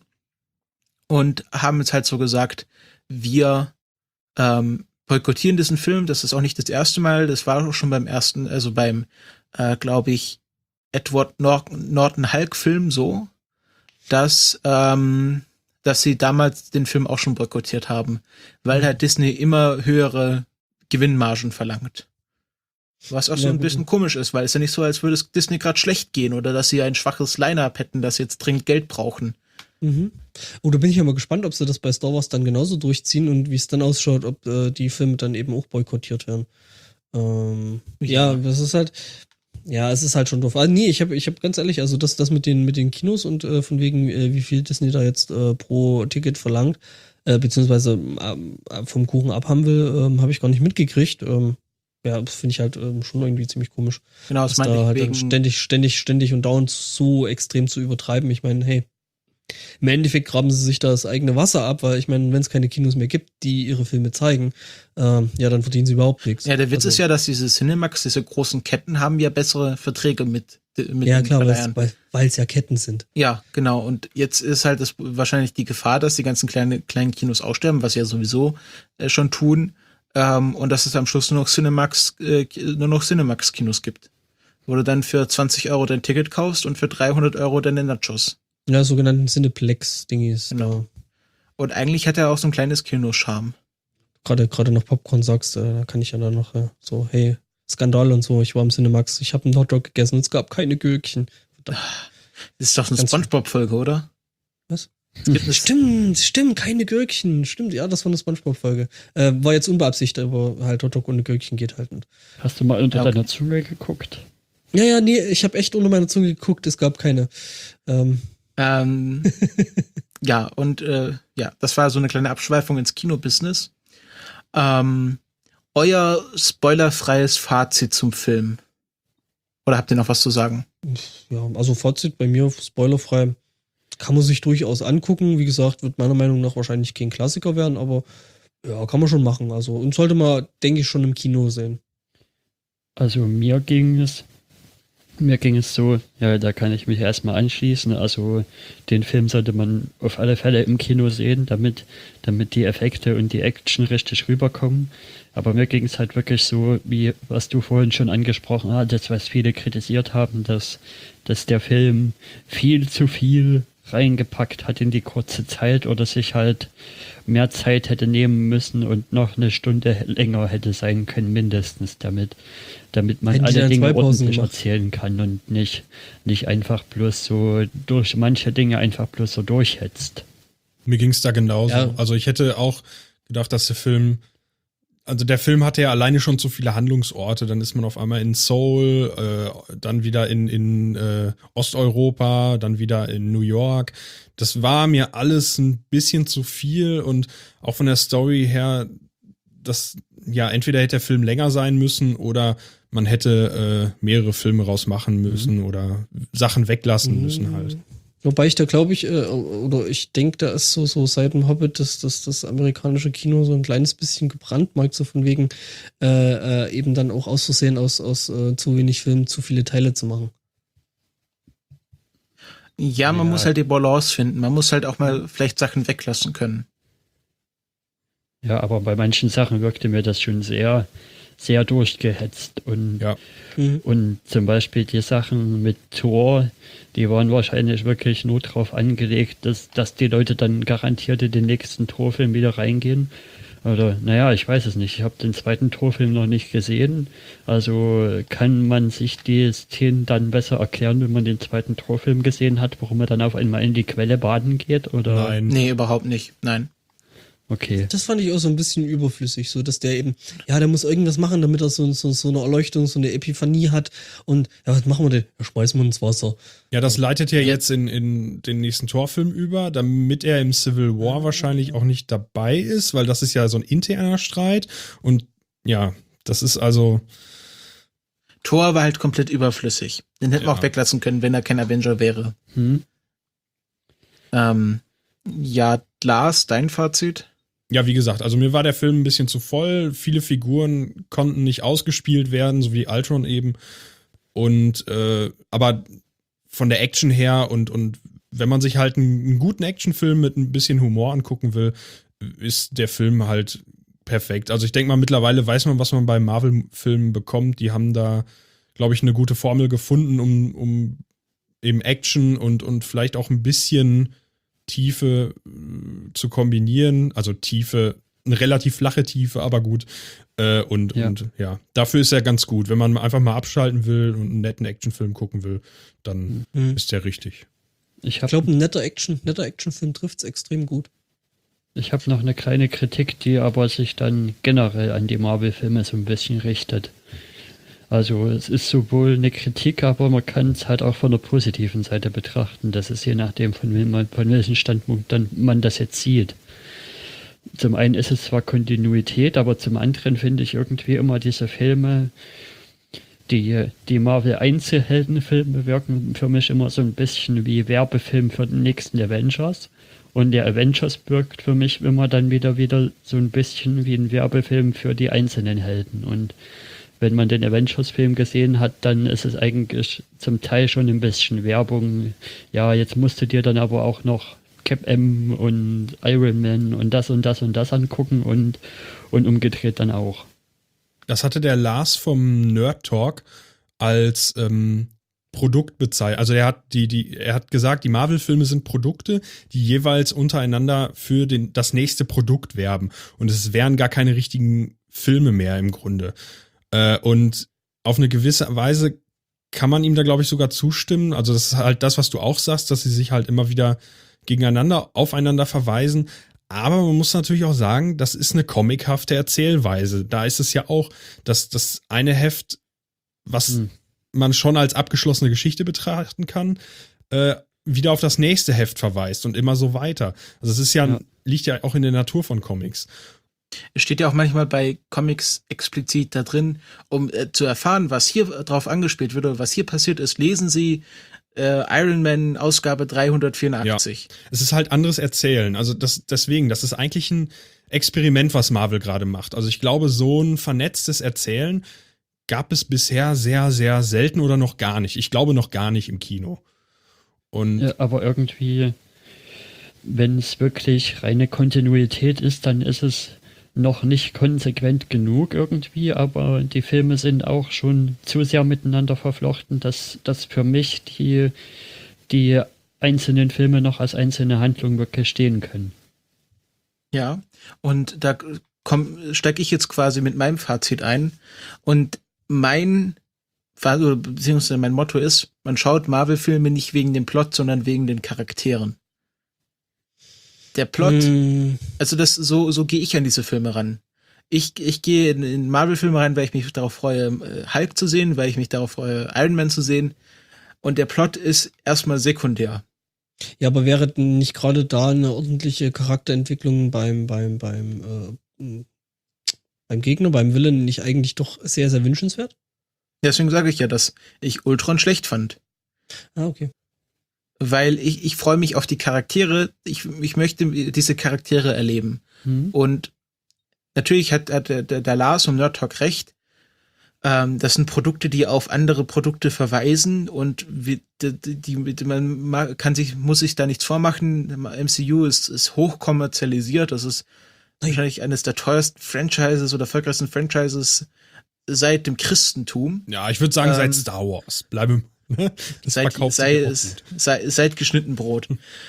Und haben jetzt halt so gesagt, wir ähm, boykottieren diesen Film. Das ist auch nicht das erste Mal. Das war auch schon beim ersten, also beim, äh, glaube ich, Edward Nor- Norton Hulk Film so, dass, ähm, dass sie damals den Film auch schon boykottiert haben, weil halt Disney immer höhere Gewinnmargen verlangt. Was auch so Ja, ein gut. bisschen komisch ist, weil es ja nicht so, als würde es Disney gerade schlecht gehen oder dass sie ein schwaches Line-Up hätten, das jetzt dringend Geld brauchen. Mhm. Oh, da bin ich ja mal gespannt, ob sie das bei Star Wars dann genauso durchziehen und wie es dann ausschaut, ob äh, die Filme dann eben auch boykottiert werden. Ähm, ja. Ja. das ist halt, ja, es ist halt schon doof. Ah, nee, ich habe ich hab ganz ehrlich, also das, das mit den, mit den Kinos und äh, von wegen, äh, wie viel Disney da jetzt äh, pro Ticket verlangt, äh, beziehungsweise äh, vom Kuchen abhaben will, ähm, habe ich gar nicht mitgekriegt. Ähm, ja, das finde ich halt ähm, schon irgendwie ziemlich komisch. Genau, das Das meinte da ich halt dann wegen, ständig, ständig, ständig und dauernd so extrem zu übertreiben. Ich meine, hey, im Endeffekt graben sie sich da das eigene Wasser ab, weil ich meine, wenn es keine Kinos mehr gibt, die ihre Filme zeigen, ähm, ja, dann verdienen sie überhaupt nichts. ja, der Witz Also, ist ja, dass diese Cinemax, diese großen Ketten haben ja bessere Verträge mit, mit ja den klar, Verleihern. weil es ja Ketten sind. Ja, genau. Und jetzt ist halt das, wahrscheinlich die Gefahr, dass die ganzen kleine, kleinen Kinos aussterben, was sie ja sowieso äh, schon tun. Ähm, und dass es am Schluss nur noch Cinemax, äh, nur noch Cinemax-Kinos gibt. wo du dann für zwanzig Euro dein Ticket kaufst und für dreihundert Euro deine Nachos. Ja, sogenannten Cineplex-Dingis. Genau. Und eigentlich hat er auch so ein kleines Kinoscharme. Gerade gerade noch Popcorn sagst, äh, da kann ich ja dann noch äh, so, hey, Skandal und so, ich war im Cinemax, ich habe einen Hotdog gegessen und es gab keine Gürkchen. Das ist doch eine Ganz- Spongebob-Folge, oder? Was? Es gibt eine Stimmt, stimmt, keine Gürkchen. Stimmt, ja, das war eine Spongebob-Folge. Äh, war jetzt unbeabsichtigt, aber halt Hotdog ohne Gürkchen geht halt nicht. Hast du mal unter Ja, okay. deiner Zunge geguckt? Ja, ja, nee, ich habe echt unter meiner Zunge geguckt, es gab keine. Ähm, Ähm, ja, und äh, ja, das war so eine kleine Abschweifung ins Kinobusiness. Ähm, euer spoilerfreies Fazit zum Film. Oder habt ihr noch was zu sagen? ja, also Fazit bei mir, spoilerfrei, kann man sich durchaus angucken. Wie gesagt, wird meiner Meinung nach wahrscheinlich kein Klassiker werden, aber ja, kann man schon machen. Also, und sollte man, denke ich, schon im Kino sehen. Also mir ging es, mir ging es so, ja, da kann ich mich erstmal anschließen. Also den Film sollte man auf alle Fälle im Kino sehen, damit, damit die Effekte und die Action richtig rüberkommen. Aber mir ging es halt wirklich so, wie was du vorhin schon angesprochen hattest, was viele kritisiert haben, dass, dass der Film viel zu viel reingepackt hat in die kurze Zeit oder sich halt mehr Zeit hätte nehmen müssen und noch eine Stunde länger hätte sein können, mindestens damit, damit man Hätten die alle dann Dinge zwei Pausen ordentlich gemacht. erzählen kann und nicht, nicht einfach bloß so durch manche Dinge einfach bloß so durchhetzt. Mir ging es da genauso. Ja. Also ich hätte auch gedacht, dass der Film, also der Film hatte ja alleine schon zu viele Handlungsorte. Dann ist man auf einmal in Seoul, äh, dann wieder in, in äh, Osteuropa, dann wieder in New York. Das war mir alles ein bisschen zu viel und auch von der Story her, das, ja, entweder hätte der Film länger sein müssen oder man hätte äh, mehrere Filme rausmachen müssen mhm. oder Sachen weglassen mhm. müssen halt. Wobei ich da glaube ich, äh, oder ich denke, da ist so, so seit dem Hobbit das, das, das amerikanische Kino so ein kleines bisschen gebrandmarkt, so von wegen äh, äh, eben dann auch auszusehen, aus, aus äh, zu wenig Filmen zu viele Teile zu machen. Ja, man Ja. muss halt die Balance finden. Man muss halt auch mal vielleicht Sachen weglassen können. Ja, aber bei manchen Sachen wirkte mir das schon sehr, sehr durchgehetzt und Ja. Mhm. Und zum Beispiel die Sachen mit Thor, die waren wahrscheinlich wirklich nur darauf angelegt, dass, dass die Leute dann garantiert in den nächsten Thor-Film wieder reingehen. Oder, naja, ich weiß es nicht. Ich habe den zweiten Thor-Film noch nicht gesehen. Also kann man sich die Szenen dann besser erklären, wenn man den zweiten Thor-Film gesehen hat, warum er dann auf einmal in die Quelle baden geht? Oder? Nein. Nee, überhaupt nicht. Nein. Okay. Das fand ich auch so ein bisschen überflüssig, so dass der eben, ja, der muss irgendwas machen, damit er so, so, so eine Erleuchtung, so eine Epiphanie hat. Und ja, was machen wir denn? Ja, schmeißen wir ins Wasser. Ja, das leitet ja jetzt in, in den nächsten Torfilm über, damit er im Civil War wahrscheinlich auch nicht dabei ist, weil das ist ja so ein interner Streit. Und ja, das ist also. Thor war halt komplett überflüssig. Den hätten wir Ja. auch weglassen können, wenn er kein Avenger wäre. Hm? Ähm, ja, Lars, dein Fazit? Ja, wie gesagt, also mir war der Film ein bisschen zu voll. Viele Figuren konnten nicht ausgespielt werden, so wie Ultron eben. Und äh, aber von der Action her und, und wenn man sich halt einen, einen guten Actionfilm mit ein bisschen Humor angucken will, ist der Film halt perfekt. Also ich denke mal, mittlerweile weiß man, was man bei Marvel-Filmen bekommt. Die haben da, glaube ich, eine gute Formel gefunden, um, um eben Action und, und vielleicht auch ein bisschen Tiefe äh, zu kombinieren, also Tiefe, eine relativ flache Tiefe, aber gut. Äh, und, Ja. und ja, dafür ist er ganz gut. Wenn man einfach mal abschalten will und einen netten Actionfilm gucken will, dann Mhm. ist der richtig. Ich Ich habe glaube, ein netter Action, netter Actionfilm trifft's extrem gut. Ich habe noch eine kleine Kritik, die aber sich dann generell an die Marvel-Filme so ein bisschen richtet. Also es ist sowohl eine Kritik, aber man kann es halt auch von der positiven Seite betrachten. Das ist je nachdem, von, wem man, von welchem Standpunkt dann man das jetzt sieht. Zum einen ist es zwar Kontinuität, aber zum anderen finde ich irgendwie immer diese Filme, die, die Marvel-Einzelheldenfilme wirken für mich immer so ein bisschen wie Werbefilm für den nächsten Avengers. Und der Avengers wirkt für mich immer dann wieder wieder so ein bisschen wie ein Werbefilm für die einzelnen Helden. Und wenn man den Avengers-Film gesehen hat, dann ist es eigentlich zum Teil schon ein bisschen Werbung. Ja, jetzt musst du dir dann aber auch noch Cap M und Iron Man und das und das und das angucken und, und umgedreht dann auch. Das hatte der Lars vom Nerd Talk als ähm, Produkt bezeichnet. Also er hat die, die, er hat gesagt, die Marvel-Filme sind Produkte, die jeweils untereinander für den, das nächste Produkt werben. Und es wären gar keine richtigen Filme mehr im Grunde. Äh, und auf eine gewisse Weise kann man ihm da, glaube ich, sogar zustimmen. Also das ist halt das, was du auch sagst, dass sie sich halt immer wieder gegeneinander, aufeinander verweisen. Aber man muss natürlich auch sagen, das ist eine comichafte Erzählweise. Da ist es ja auch, dass das eine Heft, was hm. man schon als abgeschlossene Geschichte betrachten kann, äh, wieder auf das nächste Heft verweist und immer so weiter. Also es ist ja, ja, liegt ja auch in der Natur von Comics. Es steht ja auch manchmal bei Comics explizit da drin, um äh, zu erfahren, was hier drauf angespielt wird oder was hier passiert ist, lesen Sie äh, Iron Man Ausgabe dreihundertvierundachtzig. Ja. Es ist halt anderes Erzählen. Also das, deswegen, das ist eigentlich ein Experiment, was Marvel gerade macht. Also ich glaube, so ein vernetztes Erzählen gab es bisher sehr, sehr selten oder noch gar nicht. Ich glaube noch gar nicht im Kino. Und ja, aber irgendwie, wenn es wirklich reine Kontinuität ist, dann ist es noch nicht konsequent genug irgendwie, aber die Filme sind auch schon zu sehr miteinander verflochten, dass, dass für mich die, die einzelnen Filme noch als einzelne Handlung wirklich stehen können. Ja, und da steige ich jetzt quasi mit meinem Fazit ein und mein beziehungsweise mein Motto ist, man schaut Marvel-Filme nicht wegen dem Plot, sondern wegen den Charakteren. Der Plot, mm. also das, so, so gehe ich an diese Filme ran. Ich, ich gehe in, in Marvel-Filme rein, weil ich mich darauf freue, Hulk zu sehen, weil ich mich darauf freue, Iron Man zu sehen. Und der Plot ist erstmal sekundär. Ja, aber wäre nicht gerade da eine ordentliche Charakterentwicklung beim, beim, beim, äh, beim Gegner, beim Villain nicht eigentlich doch sehr, sehr wünschenswert? Deswegen sage ich ja, dass ich Ultron schlecht fand. Ah, okay. Weil ich, ich freue mich auf die Charaktere, ich, ich möchte diese Charaktere erleben. Mhm. Und natürlich hat, hat der, der Lars und Nerd Talk recht, ähm, das sind Produkte, die auf andere Produkte verweisen und wie, die, die, die, man kann sich, muss sich da nichts vormachen. M C U ist, ist hoch kommerzialisiert, das ist wahrscheinlich eines der teuersten Franchises oder erfolgreichsten Franchises seit dem Christentum. Ja, ich würde sagen, ähm, seit Star Wars. Bleibe Das seit, sei, sei, seit geschnitten Brot.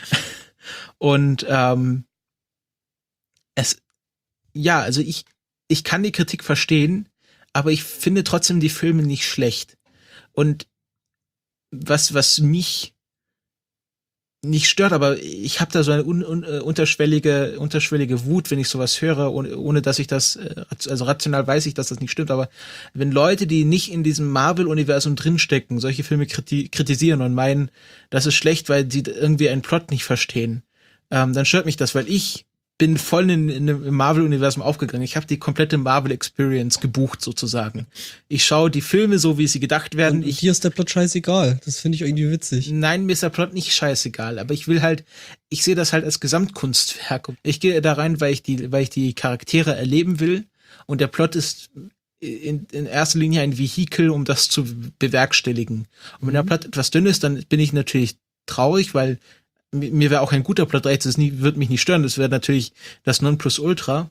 Und ähm, es, ja, also ich, ich kann die Kritik verstehen, aber ich finde trotzdem die Filme nicht schlecht. Und was, was mich nicht stört, aber ich habe da so eine un, un, unterschwellige, unterschwellige Wut, wenn ich sowas höre, ohne, ohne dass ich das, also rational weiß ich, dass das nicht stimmt, aber wenn Leute, die nicht in diesem Marvel-Universum drinstecken, solche Filme kriti- kritisieren und meinen, das ist schlecht, weil sie irgendwie einen Plot nicht verstehen, ähm, dann stört mich das, weil ich bin voll in, in im Marvel-Universum aufgegangen. Ich habe die komplette Marvel-Experience gebucht sozusagen. Ich schaue die Filme so, wie sie gedacht werden. Und ich, dir ist der Plot scheißegal. Das finde ich irgendwie witzig. Nein, mir ist der Plot nicht scheißegal. Aber ich will halt, ich sehe das halt als Gesamtkunstwerk. Ich gehe da rein, weil ich die, weil ich die Charaktere erleben will. Und der Plot ist in, in erster Linie ein Vehikel, um das zu bewerkstelligen. Und wenn der Plot etwas dünn ist, dann bin ich natürlich traurig, weil mir wäre auch ein guter Plot recht, das würde mich nicht stören, das wäre natürlich das Nonplusultra.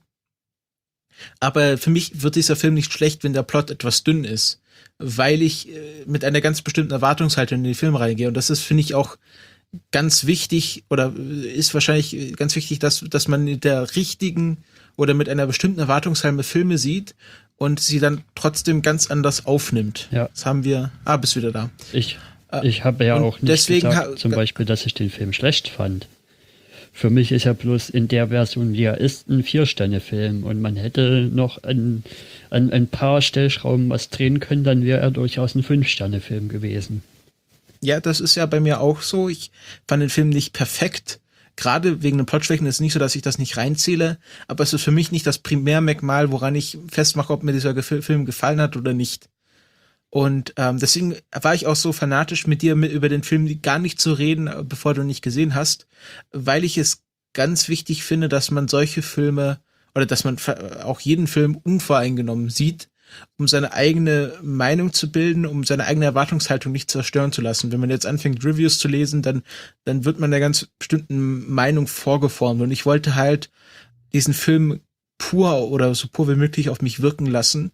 Aber für mich wird dieser Film nicht schlecht, wenn der Plot etwas dünn ist, weil ich äh, mit einer ganz bestimmten Erwartungshaltung in den Film reingehe. Und das ist, finde ich, auch ganz wichtig oder ist wahrscheinlich ganz wichtig, dass, dass man mit der richtigen oder mit einer bestimmten Erwartungshaltung Filme sieht und sie dann trotzdem ganz anders aufnimmt. Ja. Das haben wir, ah, bist wieder da. Ich Ich habe ja und auch nicht deswegen gesagt, ha- zum Beispiel, dass ich den Film schlecht fand. Für mich ist ja bloß in der Version, wie er ist, ein Vier-Sterne-Film. Und man hätte noch an, an ein paar Stellschrauben was drehen können, dann wäre er durchaus ein Fünf-Sterne-Film gewesen. Ja, das ist ja bei mir auch so. Ich fand den Film nicht perfekt. Gerade wegen den Plotschwächen ist es nicht so, dass ich das nicht reinzähle. Aber es ist für mich nicht das Primärmerkmal, woran ich festmache, ob mir dieser Ge- Film gefallen hat oder nicht. Und ähm, deswegen war ich auch so fanatisch mit dir mit, über den Film gar nicht zu reden, bevor du ihn nicht gesehen hast, weil ich es ganz wichtig finde, dass man solche Filme oder dass man auch jeden Film unvoreingenommen sieht, um seine eigene Meinung zu bilden, um seine eigene Erwartungshaltung nicht zerstören zu lassen. Wenn man jetzt anfängt, Reviews zu lesen, dann, dann wird man der ganz bestimmten Meinung vorgeformt. Und ich wollte halt diesen Film pur oder so pur wie möglich auf mich wirken lassen.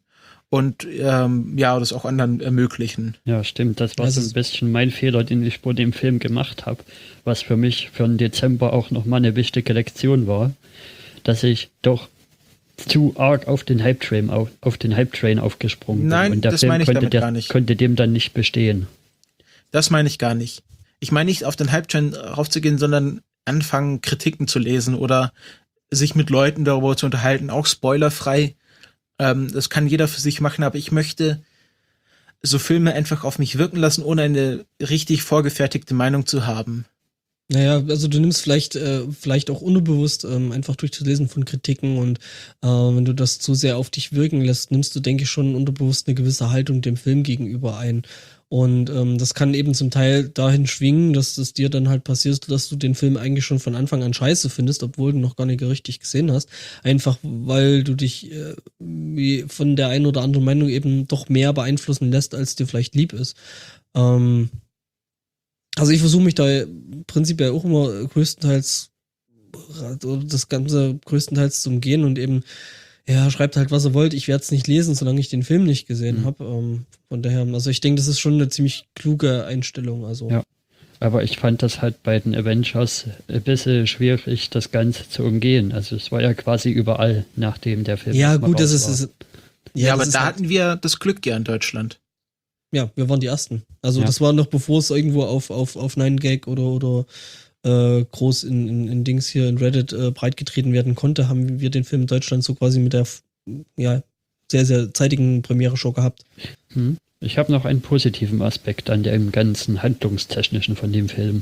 und ähm, ja, das auch anderen ermöglichen. Ja, stimmt. Das war Das so ist- ein bisschen mein Fehler, den ich vor dem Film gemacht habe, was für mich für den Dezember auch nochmal eine wichtige Lektion war, dass ich doch zu arg auf den Hype-Train auf, auf den Hype-Train aufgesprungen bin. Nein, und der das Film meine ich konnte, damit der, gar nicht. konnte dem dann nicht bestehen. Das meine ich gar nicht. Ich meine nicht auf den Hype-Train raufzugehen, sondern anfangen, Kritiken zu lesen oder sich mit Leuten darüber zu unterhalten, auch spoilerfrei. Ähm, das kann jeder für sich machen, aber ich möchte so Filme einfach auf mich wirken lassen, ohne eine richtig vorgefertigte Meinung zu haben. Naja, also du nimmst vielleicht, äh, vielleicht auch unbewusst ähm, einfach durch das Lesen von Kritiken und äh, wenn du das zu sehr auf dich wirken lässt, nimmst du, denke ich, schon unterbewusst eine gewisse Haltung dem Film gegenüber ein. Und ähm, das kann eben zum Teil dahin schwingen, dass es dir dann halt passiert, dass du den Film eigentlich schon von Anfang an scheiße findest, obwohl du noch gar nicht richtig gesehen hast. Einfach weil du dich äh, wie von der einen oder anderen Meinung eben doch mehr beeinflussen lässt, als dir vielleicht lieb ist. Ähm, Also ich versuche mich da prinzipiell auch immer größtenteils das Ganze größtenteils zu umgehen und eben, ja, schreibt halt, was ihr wollt, ich werde es nicht lesen, solange ich den Film nicht gesehen Mhm. habe. Ähm, von daher, also ich denke, das ist schon eine ziemlich kluge Einstellung. Also Ja. Aber ich fand das halt bei den Avengers ein bisschen schwierig, das Ganze zu umgehen. Also es war ja quasi überall, nachdem der Film ja erstmal gut, das raus ist, war. ist Ja, das aber ist da halt, hatten wir das Glück ja in Deutschland. ja, wir waren die Ersten. Also Ja. das war noch bevor es irgendwo auf auf auf nine gag oder oder äh, groß in, in, in Dings hier in Reddit äh, breitgetreten werden konnte, haben wir den Film in Deutschland so quasi mit der ja sehr sehr zeitigen Premiere schon gehabt. Hm. Ich habe noch einen positiven Aspekt an dem ganzen Handlungstechnischen von dem Film.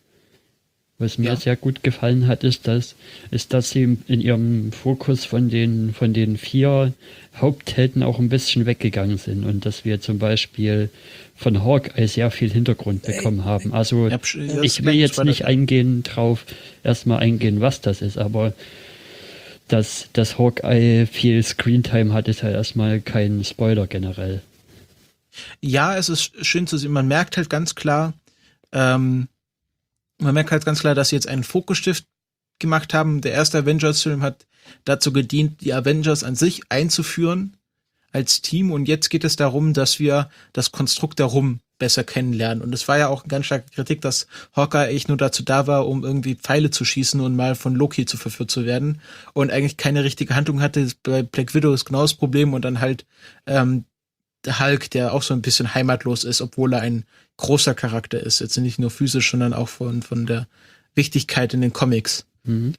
Was mir Ja. sehr gut gefallen hat, ist, dass, ist, dass sie in ihrem Fokus von den, von den vier Haupthelden auch ein bisschen weggegangen sind und dass wir zum Beispiel von Hawkeye sehr viel Hintergrund bekommen haben. Also Ich hab sch- das ich will ist jetzt weiter- nicht eingehen drauf, erstmal eingehen, was das ist, aber dass, dass Hawkeye viel Screentime hat, ist ja erstmal kein Spoiler generell. Ja, es ist schön zu sehen. Man merkt halt ganz klar, ähm, man merkt halt ganz klar, dass sie jetzt einen Fokusstift gemacht haben. Der erste Avengers-Film hat dazu gedient, die Avengers an sich einzuführen als Team. Und jetzt geht es darum, dass wir das Konstrukt darum besser kennenlernen. Und es war ja auch eine ganz starke Kritik, dass Hawkeye echt nur dazu da war, um irgendwie Pfeile zu schießen und mal von Loki zu verführt zu werden. Und eigentlich keine richtige Handlung hatte. Bei Black Widow ist genau das Problem. Und dann halt ähm, der Hulk, der auch so ein bisschen heimatlos ist, obwohl er ein großer Charakter ist. Jetzt nicht nur physisch, sondern auch von, von der Wichtigkeit in den Comics. Mhm.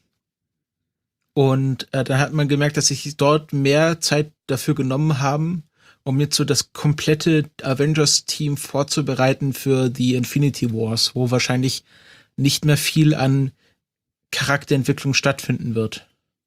Und äh, da hat man gemerkt, dass sich dort mehr Zeit dafür genommen haben, um jetzt so das komplette Avengers-Team vorzubereiten für die Infinity Wars, wo wahrscheinlich nicht mehr viel an Charakterentwicklung stattfinden wird.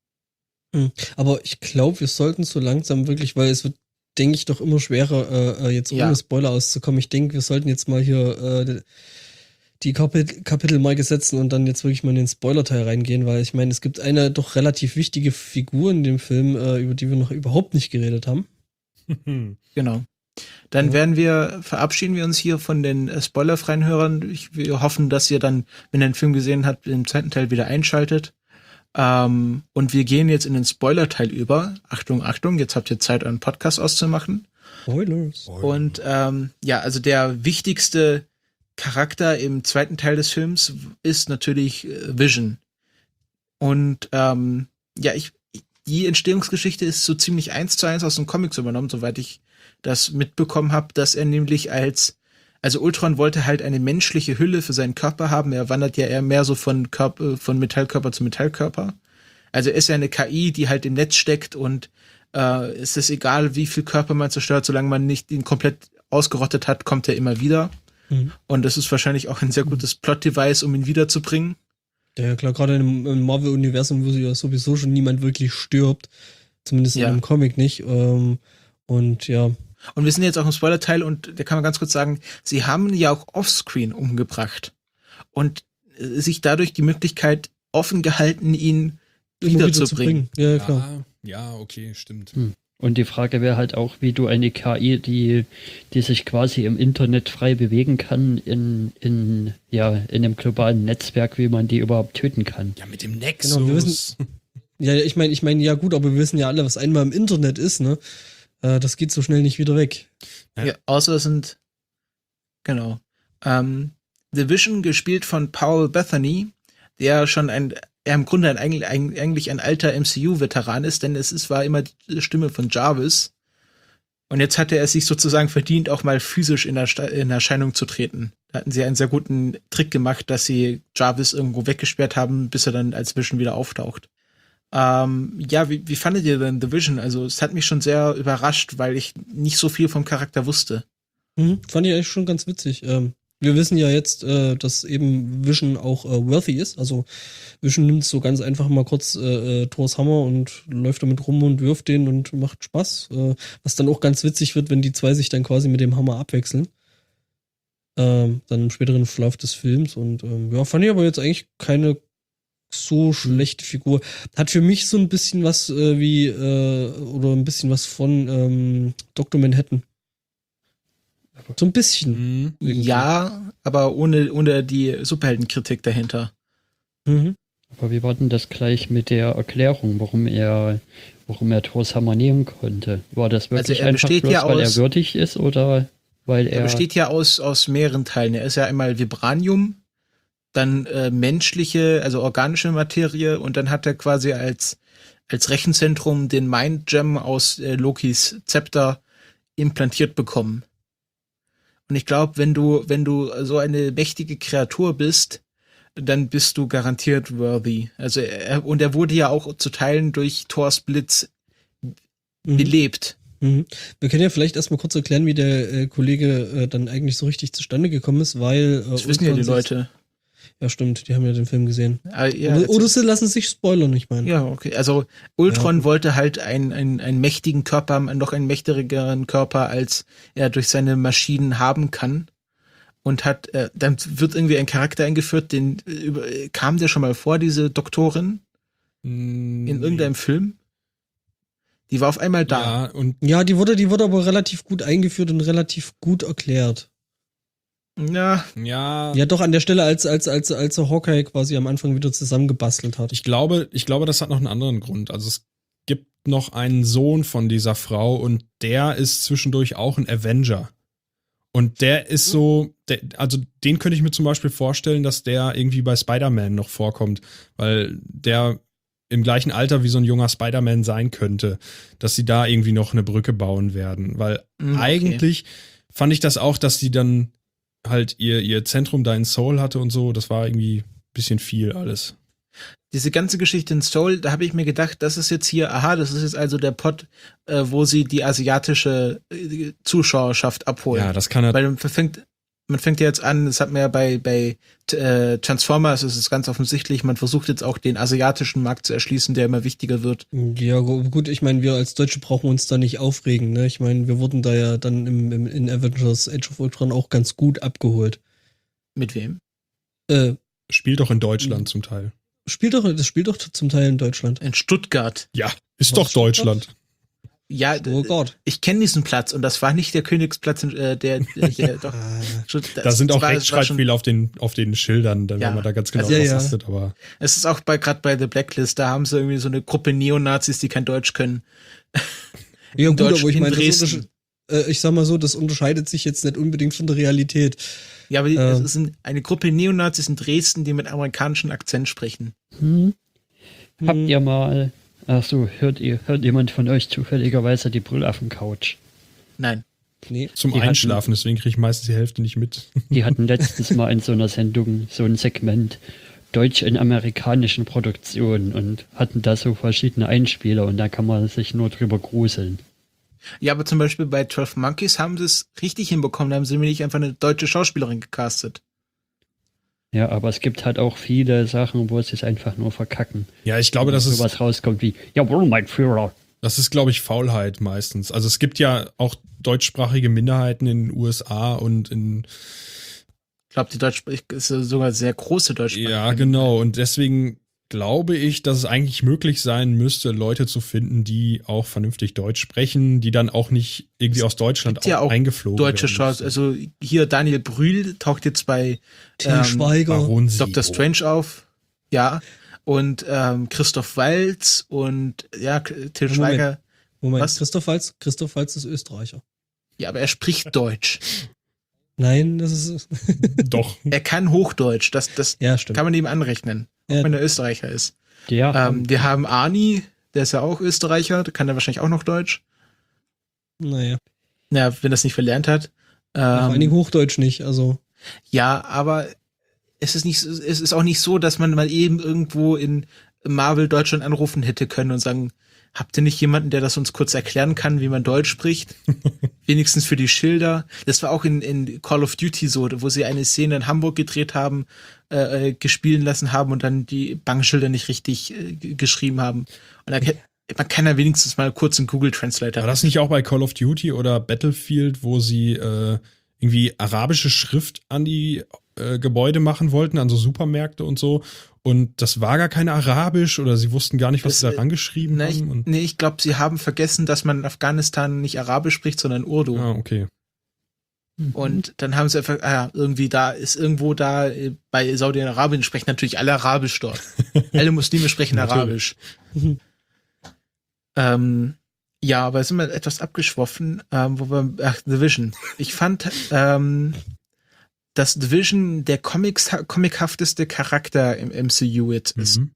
Aber ich glaube, wir sollten so langsam wirklich, weil es wird, denke ich, doch immer schwerer, äh, jetzt ohne Ja. Spoiler auszukommen. Ich denke, wir sollten jetzt mal hier äh, die Kapit- Kapitelmarke setzen und dann jetzt wirklich mal in den Spoiler-Teil reingehen, weil ich meine, es gibt eine doch relativ wichtige Figur in dem Film, äh, über die wir noch überhaupt nicht geredet haben. Genau. Dann Ja. werden wir, verabschieden wir uns hier von den äh, spoilerfreien Hörern. Ich, wir hoffen, dass ihr dann, wenn ihr den Film gesehen habt, im zweiten Teil wieder einschaltet. Ähm, und wir gehen jetzt in den Spoiler-Teil über. Achtung, Achtung, jetzt habt ihr Zeit, euren Podcast auszumachen. Spoilers. Und ähm, ja, also der wichtigste Charakter im zweiten Teil des Films ist natürlich äh, Vision. Und ähm, ja, ich, die Entstehungsgeschichte ist so ziemlich eins zu eins aus den Comics übernommen, soweit ich das mitbekommen habe, dass er nämlich als, also Ultron wollte halt eine menschliche Hülle für seinen Körper haben. Er wandert ja eher mehr so von Körper, von Metallkörper zu Metallkörper. Also er ist ja eine K I, die halt im Netz steckt und äh, es ist egal, wie viel Körper man zerstört, solange man nicht ihn komplett ausgerottet hat, kommt er immer wieder. Mhm. Und das ist wahrscheinlich auch ein sehr gutes Plot-Device, um ihn wiederzubringen. Ja, klar, gerade im, im Marvel-Universum, wo ja sowieso schon niemand wirklich stirbt. Zumindest Ja. in einem Comic nicht. Ähm, und ja. Und wir sind jetzt auch im Spoiler-Teil und da kann man ganz kurz sagen, sie haben ihn ja auch offscreen umgebracht und äh, sich dadurch die Möglichkeit offen gehalten, ihn immer wiederzubringen. Ja, klar. Ja, ja, okay, stimmt. Hm. Und die Frage wäre halt auch, wie du eine K I, die, die sich quasi im Internet frei bewegen kann, in, in, ja, in einem globalen Netzwerk, wie man die überhaupt töten kann. Ja, mit dem Nexus. Genau, wir wissen- Ja, ich meine, ich meine, ja gut, aber wir wissen ja alle, was einmal im Internet ist, ne? Äh, das geht so schnell nicht wieder weg. Ja, ja außer es sind, genau. Ähm, The Vision, gespielt von Paul Bettany, der schon ein, er im Grunde ein, ein, eigentlich ein alter M C U-Veteran ist, denn es ist, war immer die Stimme von Jarvis. Und jetzt hatte er es sich sozusagen verdient, auch mal physisch in, der, in Erscheinung zu treten. Da hatten sie einen sehr guten Trick gemacht, dass sie Jarvis irgendwo weggesperrt haben, bis er dann als Vision wieder auftaucht. Ähm, ja, wie, wie fandet ihr denn The Vision? Also es hat mich schon sehr überrascht, weil ich nicht so viel vom Charakter wusste. Mhm, fand ich eigentlich schon ganz witzig. Ähm, wir wissen ja jetzt, äh, dass eben Vision auch äh, worthy ist. Also Vision nimmt so ganz einfach mal kurz äh, Thors Hammer und läuft damit rum und wirft den und macht Spaß. Äh, was dann auch ganz witzig wird, wenn die zwei sich dann quasi mit dem Hammer abwechseln. Ähm, dann im späteren Verlauf des Films. Und ähm, ja, fand ich aber jetzt eigentlich keine so schlechte Figur. Hat für mich so ein bisschen was äh, wie, äh, oder ein bisschen was von ähm, Doktor Manhattan. So ein bisschen. Mhm. Ja, aber ohne, ohne die Superheldenkritik dahinter. Mhm. Aber wie war denn das gleich mit der Erklärung, warum er, warum er Thors Hammer nehmen konnte? War das wirklich Also er einfach besteht bloß, ja weil aus- er würdig ist oder weil er... Er besteht ja aus, aus mehreren Teilen. Er ist ja einmal Vibranium, dann äh, menschliche, also organische Materie und dann hat er quasi als, als Rechenzentrum den Mind Gem aus äh, Lokis Zepter implantiert bekommen. Und ich glaube, wenn du, wenn du so eine mächtige Kreatur bist, dann bist du garantiert worthy. Also er, und er wurde ja auch zu Teilen durch Thors Blitz Mhm. belebt. Mhm. Wir können ja vielleicht erstmal kurz erklären, wie der äh, Kollege äh, dann eigentlich so richtig zustande gekommen ist, weil... Äh, Das wissen ja die Ultron sich- Leute. Ja, stimmt, die haben ja den Film gesehen. Aber, ja, oder, oder sie lassen sich spoilern, ich meine. Ja, okay. Also Ultron Ja. wollte halt einen, einen, einen mächtigen Körper haben, noch einen mächtigeren Körper, als er durch seine Maschinen haben kann. Und hat, äh, dann wird irgendwie ein Charakter eingeführt, den äh, über, äh, kam der schon mal vor, diese Doktorin, in irgendeinem Film? Die war auf einmal da. Ja, und Ja, die wurde, die wurde aber relativ gut eingeführt und relativ gut erklärt. Ja, ja, Ja, doch an der Stelle, als, als, als, als er Hawkeye quasi am Anfang wieder zusammengebastelt hat. ich glaube, ich glaube, das hat noch einen anderen Grund. Also es gibt noch einen Sohn von dieser Frau und der ist zwischendurch auch ein Avenger. Und der ist so, der, also den könnte ich mir zum Beispiel vorstellen, dass der irgendwie bei Spider-Man noch vorkommt, weil der im gleichen Alter wie so ein junger Spider-Man sein könnte, dass sie da irgendwie noch eine Brücke bauen werden. Weil Mm, okay. eigentlich fand ich das auch, dass sie dann halt ihr, ihr Zentrum da in Seoul hatte und so, das war irgendwie ein bisschen viel alles. diese ganze Geschichte in Seoul, da habe ich mir gedacht, das ist jetzt hier, aha, das ist jetzt also der Pod, äh, wo sie die asiatische äh, Zuschauerschaft abholen. Ja, das kann er. Weil man fängt, man fängt ja jetzt an, das hat man ja bei, bei äh, Transformers, ist es ganz offensichtlich, man versucht jetzt auch den asiatischen Markt zu erschließen, der immer wichtiger wird. Ja, gu- gut, ich meine, wir als Deutsche brauchen uns da nicht aufregen, ne? Ich meine, wir wurden da ja dann im, im, in Avengers Age of Ultron auch ganz gut abgeholt. Mit wem? Äh, Spielt doch in Deutschland zum Teil. spielt doch, das spielt doch zum Teil in Deutschland. In Stuttgart. Ja, ist Was, doch Deutschland. Ja, Oh d- Gott. ich kenne diesen Platz und das war nicht der Königsplatz, äh, der, der, der doch. Ah, Da sind auch war- war Rechtschreibfehler auf den, auf den Schildern, dann Ja. wenn man da ganz genau Also, ja, drauf ja. achtet, aber Es ist auch bei gerade bei The Blacklist, da haben sie irgendwie so eine Gruppe Neonazis, die kein Deutsch können. ja, In gut, Deutsch- aber ich in meine, das Dresden. untersche- äh, ich sag mal so, das unterscheidet sich jetzt nicht unbedingt von der Realität. Ja, aber die, Ähm. es ist eine Gruppe Neonazis in Dresden, die mit amerikanischem Akzent sprechen. Hm? Habt Hm. ihr mal, ach so, hört ihr, hört jemand von euch zufälligerweise die Brüllaffen-Couch? Nein. Nee. zum Die hatten- Einschlafen, deswegen kriege ich meistens die Hälfte nicht mit. Die hatten letztens mal in so einer Sendung so ein Segment Deutsch in amerikanischen Produktionen und hatten da so verschiedene Einspieler und da kann man sich nur drüber gruseln. Ja, aber zum Beispiel bei zwölf Monkeys haben sie es richtig hinbekommen, da haben sie mir nicht einfach eine deutsche Schauspielerin gecastet. Ja, aber es gibt halt auch viele Sachen, wo sie es einfach nur verkacken. Ja, ich glaube, das ist, sowas rauskommt wie, jawohl, mein Führer. das ist, glaube ich, Faulheit meistens. Also es gibt ja auch deutschsprachige Minderheiten in den U S A und in, Ich glaube, die Deutsch ist sogar sehr große Deutsche. ja, genau. Und deswegen glaube ich, dass es eigentlich möglich sein müsste, Leute zu finden, die auch vernünftig Deutsch sprechen, die dann auch nicht irgendwie aus Deutschland gibt ja auch eingeflogen Deutsche werden Chance. müssten. Also hier Daniel Brühl taucht jetzt bei Til ähm, Schweiger. Baron Sio. Doktor Strange auf. Ja. Und ähm, Christoph Waltz und ja, K- Til Moment. Schweiger. Moment, Was? Christoph Waltz, Christoph Waltz ist Österreicher. Ja, aber er spricht Deutsch. Nein, das ist. Doch. Er kann Hochdeutsch. Das, das Ja, stimmt. kann man ihm anrechnen, auch Ja. wenn er Österreicher ist. Ja, Ähm, wir haben Arni, der ist ja auch Österreicher, der kann ja wahrscheinlich auch noch Deutsch. Naja. Ja, wenn er es nicht verlernt hat. Vor allen Dingen Ähm, Hochdeutsch nicht, also. ja, aber es ist nicht, so- es ist auch nicht so, dass man mal eben irgendwo in Marvel Deutschland anrufen hätte können und sagen, habt ihr nicht jemanden, der das uns kurz erklären kann, wie man Deutsch spricht? Wenigstens für die Schilder. Das war auch in, in Call of Duty so, wo sie eine Szene in Hamburg gedreht haben, äh, äh, gespielen lassen haben und dann die Bankschilder nicht richtig äh, g- geschrieben haben. Und da, kann- man kann ja wenigstens mal kurz einen Google Translator. War das nicht auch bei Call of Duty oder Battlefield, wo sie äh, irgendwie arabische Schrift an die äh, Gebäude machen wollten, an so Supermärkte und so? Und das war gar kein Arabisch oder sie wussten gar nicht, was Das, sie da äh, rangeschrieben Na, ich, haben. Und, nee, ich glaube, sie haben vergessen, dass man in Afghanistan nicht Arabisch spricht, sondern Urdu. ah, okay. Und dann haben sie einfach, ah, irgendwie da ist irgendwo da, äh, bei Saudi-Arabien sprechen natürlich alle Arabisch dort. Alle Muslime sprechen Natürlich. Arabisch. ähm, ja, aber sind wir etwas abgeschwoffen, ähm, wo wir, ach, The Vision. Ich fand, ähm, dass The Vision der Comics, comichafteste Charakter im M C U jetzt ist. Mhm.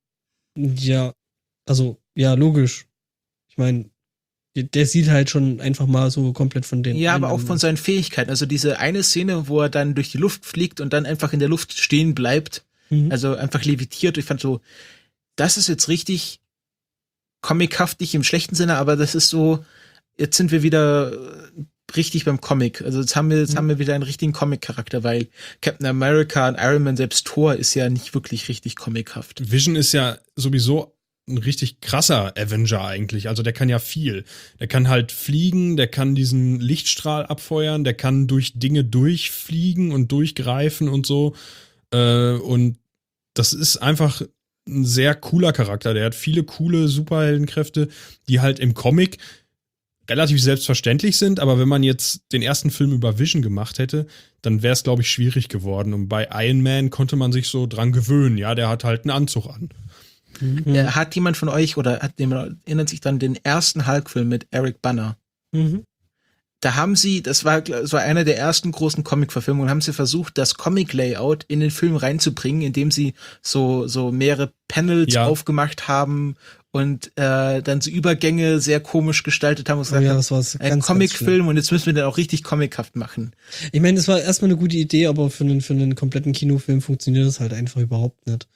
Ja, also, ja, logisch. Ich meine, der sieht halt schon einfach mal so komplett von den. Ja, aber auch einen- von seinen Fähigkeiten. Also diese eine Szene, wo er dann durch die Luft fliegt und dann einfach in der Luft stehen bleibt, Mhm. also einfach levitiert. Ich fand so, das ist jetzt richtig comichaft, nicht im schlechten Sinne, aber das ist so, jetzt sind wir wieder äh, richtig beim Comic. Also jetzt haben wir, jetzt Mhm. haben wir wieder einen richtigen Comic-Charakter, weil Captain America und Iron Man, selbst Thor, ist ja nicht wirklich richtig comichaft. Vision ist ja sowieso ein richtig krasser Avenger eigentlich. Also der kann ja viel. Der kann halt fliegen, der kann diesen Lichtstrahl abfeuern, der kann durch Dinge durchfliegen und durchgreifen und so. Äh, und das ist einfach ein sehr cooler Charakter. Der hat viele coole Superheldenkräfte, die halt im Comic relativ selbstverständlich sind, aber wenn man jetzt den ersten Film über Vision gemacht hätte, dann wäre es, glaube ich, schwierig geworden. Und bei Iron Man konnte man sich so dran gewöhnen. Ja, der hat halt einen Anzug an. Mhm. Äh, hat jemand von euch oder hat jemand, erinnert sich dann den ersten Hulk-Film mit Eric Banner? Mhm. Da haben sie, das war, das war einer der ersten großen Comic-Verfilmungen, haben sie versucht, das Comic-Layout in den Film reinzubringen, indem sie so, so mehrere Panels Ja. aufgemacht haben und äh, dann so Übergänge sehr komisch gestaltet haben und Oh gesagt ja, haben, das war ganz, ein ganz Comic-Film und jetzt müssen wir den auch richtig comichaft machen. schlimm. Ich meine, das war erstmal eine gute Idee, aber für einen, für einen kompletten Kinofilm funktioniert das halt einfach überhaupt nicht.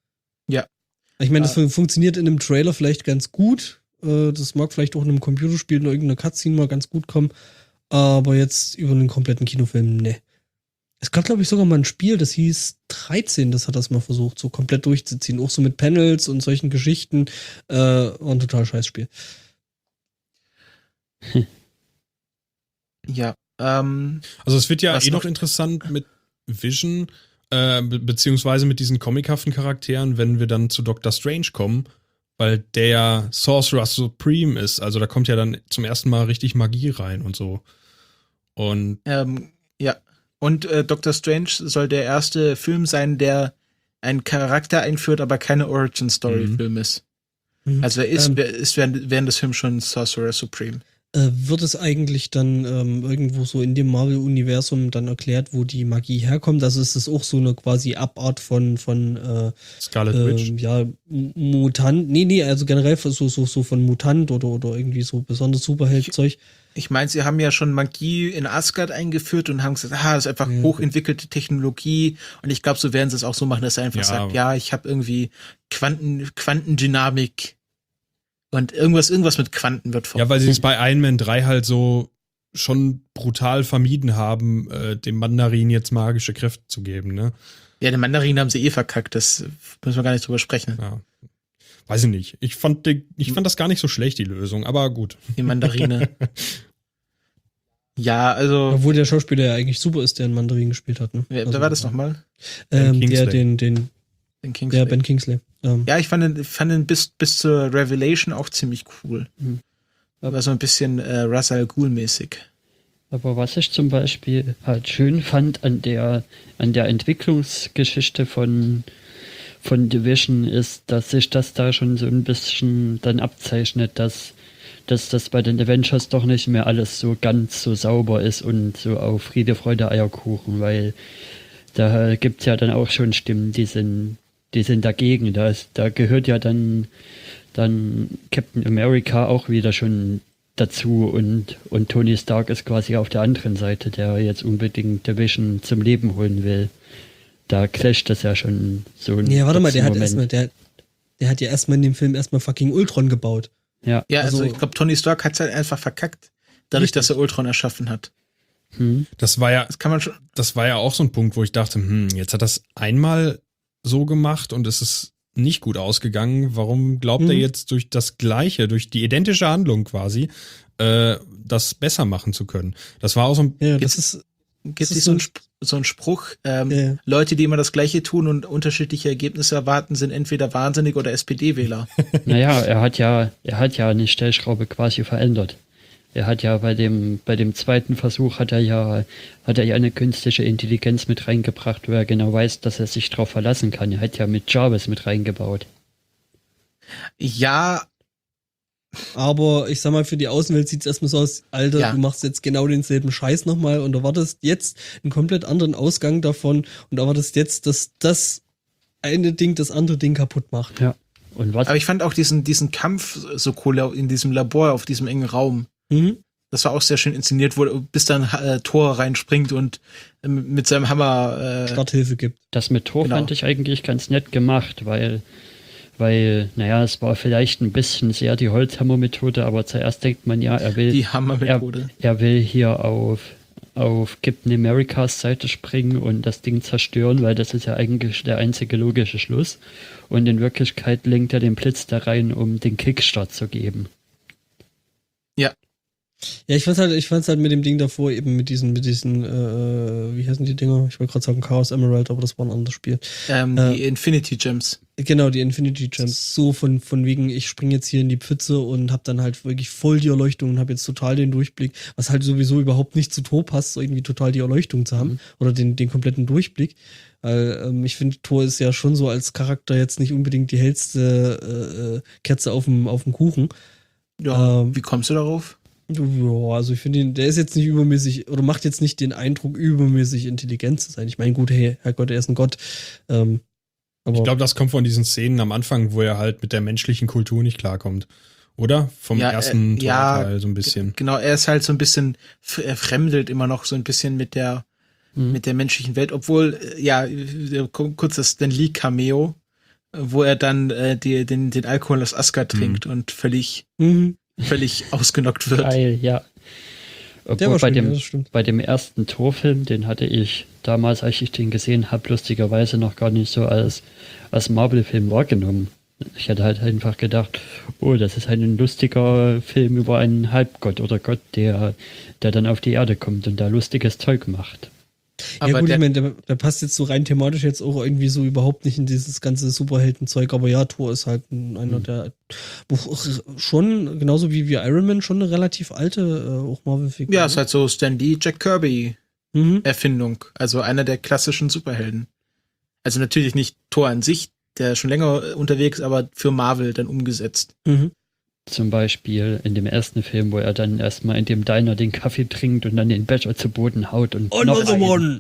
Ja. Ich meine, das Ah. fun- funktioniert in einem Trailer vielleicht ganz gut. Äh, Das mag vielleicht auch in einem Computerspiel oder irgendeiner Cutscene mal ganz gut kommen. Aber jetzt über einen kompletten Kinofilm, ne. Es gab, glaube ich, sogar mal ein Spiel, das hieß dreizehn, das hat das mal versucht, so komplett durchzuziehen. Auch so mit Panels und solchen Geschichten. Äh, war ein total scheiß Spiel. Ja, ähm, Also es wird ja Was eh noch noch? interessant mit Vision, äh, be beziehungsweise mit diesen comichaften Charakteren, wenn wir dann zu Doctor Strange kommen, weil der ja Sorcerer Supreme ist. Also da kommt ja dann zum ersten Mal richtig Magie rein und so. Und ähm, ja. Und äh, Doctor Strange soll der erste Film sein, der einen Charakter einführt, aber keine Origin-Story-Film ist. Mhm. Also er ist, Ähm, wer- ist während, während des Films schon Sorcerer Supreme. Äh, wird es eigentlich dann ähm, irgendwo so in dem Marvel-Universum dann erklärt, wo die Magie herkommt? Also ist es auch so eine quasi Abart von, von äh, Scarlet Witch. ähm, ja, M- Mutant. Nee, nee, also generell so, so, so von Mutant oder, oder irgendwie so besonders Superheld-Zeug. Ich meine, sie haben ja schon Magie in Asgard eingeführt und haben gesagt, ah, das ist einfach Ja. hochentwickelte Technologie. Und ich glaube, so werden sie es auch so machen, dass er einfach Ja. sagt, ja, ich habe irgendwie Quanten, Quantendynamik und irgendwas, irgendwas mit Quanten wird vor. Ja, weil sie es bei Iron Man drei halt so schon brutal vermieden haben, äh, dem Mandarin jetzt magische Kräfte zu geben, ne? Ja, den Mandarin haben sie eh verkackt, das müssen wir gar nicht drüber sprechen. Ja. Weiß ich nicht. Ich fand, die, ich fand das gar nicht so schlecht, die Lösung, aber gut. Die Mandarine. Ja, also, Obwohl der Schauspieler ja eigentlich super ist, der einen Mandarin gespielt hat. Ne? wer, Also, wer war das nochmal? Ähm, Ben der, Kingsley. den, den, Den Kingsley. der Ben Kingsley. Ähm, Ja, ich fand den, fand den bis, bis zur Revelation auch ziemlich cool. Mhm. Aber so ein bisschen äh, Ra's al Ghul-mäßig. Aber was ich zum Beispiel halt schön fand an der, an der Entwicklungsgeschichte von, von Division ist, dass sich das da schon so ein bisschen dann abzeichnet, dass dass das bei den Avengers doch nicht mehr alles so ganz so sauber ist und so auf Friede, Freude, Eierkuchen, weil da gibt es ja dann auch schon Stimmen, die sind, die sind dagegen. Da, ist, da gehört ja dann, dann Captain America auch wieder schon dazu und, und Tony Stark ist quasi auf der anderen Seite, der jetzt unbedingt der Vision zum Leben holen will. Da clasht das ja schon so ein Nee, warte mal, der hat Moment. erstmal, der, der hat ja erstmal in dem Film erstmal fucking Ultron gebaut. Ja, Ja, also, Also- ich glaube, Tony Stark hat es halt einfach verkackt, dadurch, dass er Ultron erschaffen hat. hm. Das war ja, Das kann man schon. das war ja auch so ein Punkt, wo ich dachte, hm, jetzt hat das einmal so gemacht und es ist nicht gut ausgegangen. Warum glaubt Mhm. er jetzt durch das Gleiche, durch die identische Handlung quasi, äh, das besser machen zu können? Das war auch so ein, Ja, Gibt's- das ist, Gibt Das es ist so einen so- Sp so einen Spruch, ähm, Ja. Leute, die immer das Gleiche tun und unterschiedliche Ergebnisse erwarten, sind entweder wahnsinnig oder S P D-Wähler. Naja, er hat ja, er hat ja eine Stellschraube quasi verändert. Er hat ja bei dem, bei dem zweiten Versuch hat er ja, hat er ja eine künstliche Intelligenz mit reingebracht, wo er genau weiß, dass er sich drauf verlassen kann. Er hat ja mit Jarvis mit reingebaut. Ja, aber ich sag mal, für die Außenwelt sieht's erstmal so aus, Alter, Ja. du machst jetzt genau denselben Scheiß nochmal und erwartest jetzt einen komplett anderen Ausgang davon und erwartest jetzt, dass das eine Ding das andere Ding kaputt macht. Ja. Und was? aber ich fand auch diesen, diesen Kampf so cool in diesem Labor, auf diesem engen Raum. Mhm. Das war auch sehr schön inszeniert, wo bis dann äh, Thor reinspringt und äh, mit seinem Hammer. Äh, Starthilfe gibt. Das mit Thor Genau. fand ich eigentlich ganz nett gemacht, weil, weil, naja, es war vielleicht ein bisschen sehr die Holzhammer-Methode, aber zuerst denkt man ja, er will, die Hammermethode. er, er will hier auf, auf Captain Americas Seite springen und das Ding zerstören, weil das ist ja eigentlich der einzige logische Schluss. Und in Wirklichkeit lenkt er den Blitz da rein, um den Kickstart zu geben. Ja, ich fand's halt, ich fand's halt mit dem Ding davor eben mit diesen, mit diesen, äh, wie heißen die Dinger? Ich wollte gerade sagen Chaos Emerald, aber das war ein anderes Spiel. Ähm, Äh, die Infinity Gems. Genau, die Infinity Gems. So von, von wegen, ich springe jetzt hier in die Pfütze und hab dann halt wirklich voll die Erleuchtung und hab jetzt total den Durchblick, was halt sowieso überhaupt nicht zu Thor passt, so irgendwie total die Erleuchtung zu haben Mhm. oder den, den kompletten Durchblick. Weil ähm, ich finde, Thor ist ja schon so als Charakter jetzt nicht unbedingt die hellste äh, äh, Kerze auf dem auf dem Kuchen. Ja, ähm, wie kommst du darauf? Ja, also ich finde ihn, der ist jetzt nicht übermäßig oder macht jetzt nicht den Eindruck, übermäßig intelligent zu sein. Ich meine, gut, hey, Herrgott, er ist ein Gott. Ähm, aber ich glaube, das kommt von diesen Szenen am Anfang, wo er halt mit der menschlichen Kultur nicht klarkommt. Oder? Vom Ja, ersten äh, ja, Torteil so ein bisschen. Genau, er ist halt so ein bisschen, er fremdelt immer noch so ein bisschen mit der, Mhm. mit der menschlichen Welt, obwohl, äh, ja, äh, kurz das Stan Lee Cameo, äh, wo er dann äh, die, den, den Alkohol aus Asgard trinkt und völlig, mhm. völlig ausgenockt wird. Geil, ja. Der war Obwohl bei schön, ja, dem, das stimmt. bei dem ersten Torfilm, den hatte ich damals, als ich den gesehen habe, lustigerweise noch gar nicht so als, als Marvel-Film wahrgenommen. Ich hatte halt einfach gedacht, oh, das ist ein lustiger Film über einen Halbgott oder Gott, der, der dann auf die Erde kommt und da lustiges Zeug macht. Aber ja gut, der, ich meine, der, der passt jetzt so rein thematisch jetzt auch irgendwie so überhaupt nicht in dieses ganze Superheldenzeug, aber ja, Thor ist halt ein, einer Mhm. der wo schon, genauso wie, wie Iron Man, schon eine relativ alte äh, auch Marvel-Figur. ja, ist halt so Stan Lee, Jack Kirby mhm. Erfindung, also einer der klassischen Superhelden. Also natürlich nicht Thor an sich, der ist schon länger äh, unterwegs, aber für Marvel dann umgesetzt. Mhm. Zum Beispiel in dem ersten Film, wo er dann erstmal in dem Diner den Kaffee trinkt und dann den Becher zu Boden haut und noch Another einen. one!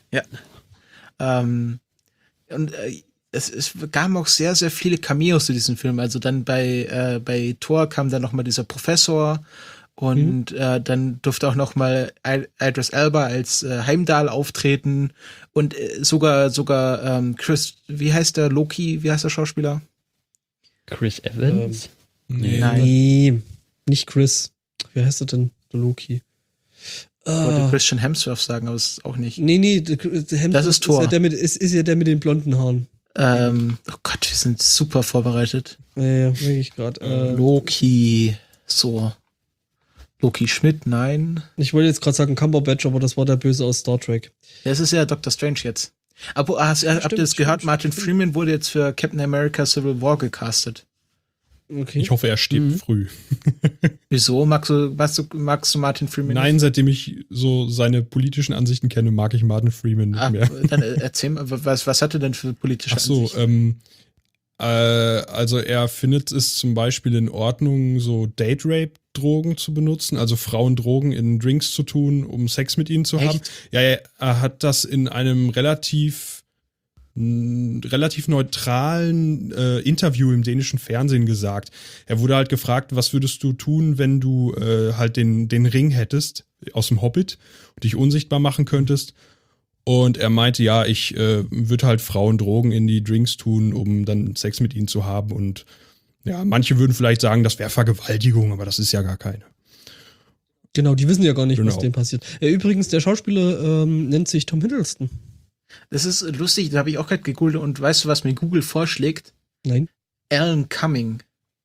Ähm, und äh, es, es gab auch sehr, sehr viele Cameos zu diesem Film. Also dann bei, äh, bei Thor kam dann nochmal dieser Professor und äh, dann durfte auch nochmal Idris Elba als äh, Heimdall auftreten und äh, sogar, sogar ähm, Chris, wie heißt der, Loki, wie heißt der Schauspieler? Chris Evans? Nee. Nein. Nee, nicht Chris. Wie heißt er denn? Der Loki. Ich wollte Ah, Christian Hemsworth sagen, aber es ist auch nicht. nee, nee, der, der Hemsworth Das ist Thor. ja der mit, ist, ist ja der mit den blonden Haaren. Ähm, oh Gott, wir sind super vorbereitet. Ja, ja, wirklich gerade. Äh, Loki, so. Loki Schmidt, nein. ich wollte jetzt gerade sagen Cumberbatch, aber das war der Böse aus Star Trek. Das ist ja Doctor Strange jetzt. Aber hast, habt ihr das stimmt, gehört? stimmt, Martin stimmt. Freeman wurde jetzt für Captain America Civil War gecastet. Okay. Ich hoffe, er stirbt Mhm. früh. Wieso? Magst du, magst du, magst du Martin Freeman Nein, nicht? seitdem ich so seine politischen Ansichten kenne, mag ich Martin Freeman nicht Ah, mehr. dann äh, erzähl mal, was, was hat er denn für politische Ach so, Ansichten? ähm, äh, also er findet es zum Beispiel in Ordnung, so Date Rape Drogen zu benutzen, also Frauen Drogen in Drinks zu tun, um Sex mit ihnen zu Echt? haben. Ja, er, er hat das in einem relativ n- relativ neutralen äh, Interview im dänischen Fernsehen gesagt. Er wurde halt gefragt, was würdest du tun, wenn du äh, halt den, den Ring hättest aus dem Hobbit und dich unsichtbar machen könntest. Und er meinte, ja, ich äh, würde halt Frauen Drogen in die Drinks tun, um dann Sex mit ihnen zu haben. Und ja, manche würden vielleicht sagen, das wäre Vergewaltigung, aber das ist ja gar keine. Genau, die wissen ja gar nicht, Genau. was denen passiert. Äh, übrigens, der Schauspieler ähm, nennt sich Tom Hiddleston. Das ist lustig, da habe ich auch gerade gegoogelt und weißt du, was mir Google vorschlägt? Nein. Alan Cumming.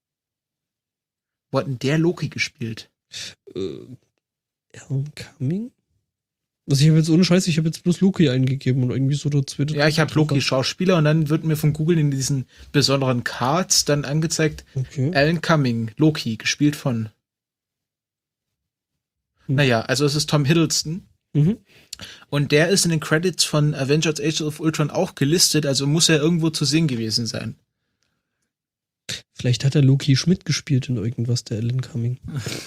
Wo hat denn der Loki gespielt? Äh, Alan Cumming? Also ich habe jetzt ohne Scheiß, ich habe jetzt bloß Loki eingegeben und irgendwie so der zweite. Ja, ich habe Loki Schauspieler und dann wird mir von Google in diesen besonderen Cards dann angezeigt, Okay. Alan Cumming, Loki, gespielt von. Hm. Naja, also es ist Tom Hiddleston. Mhm. Und der ist in den Credits von Avengers Age of Ultron auch gelistet, also muss er irgendwo zu sehen gewesen sein. Vielleicht hat er Loki Schmidt gespielt in irgendwas, der Alan Cumming.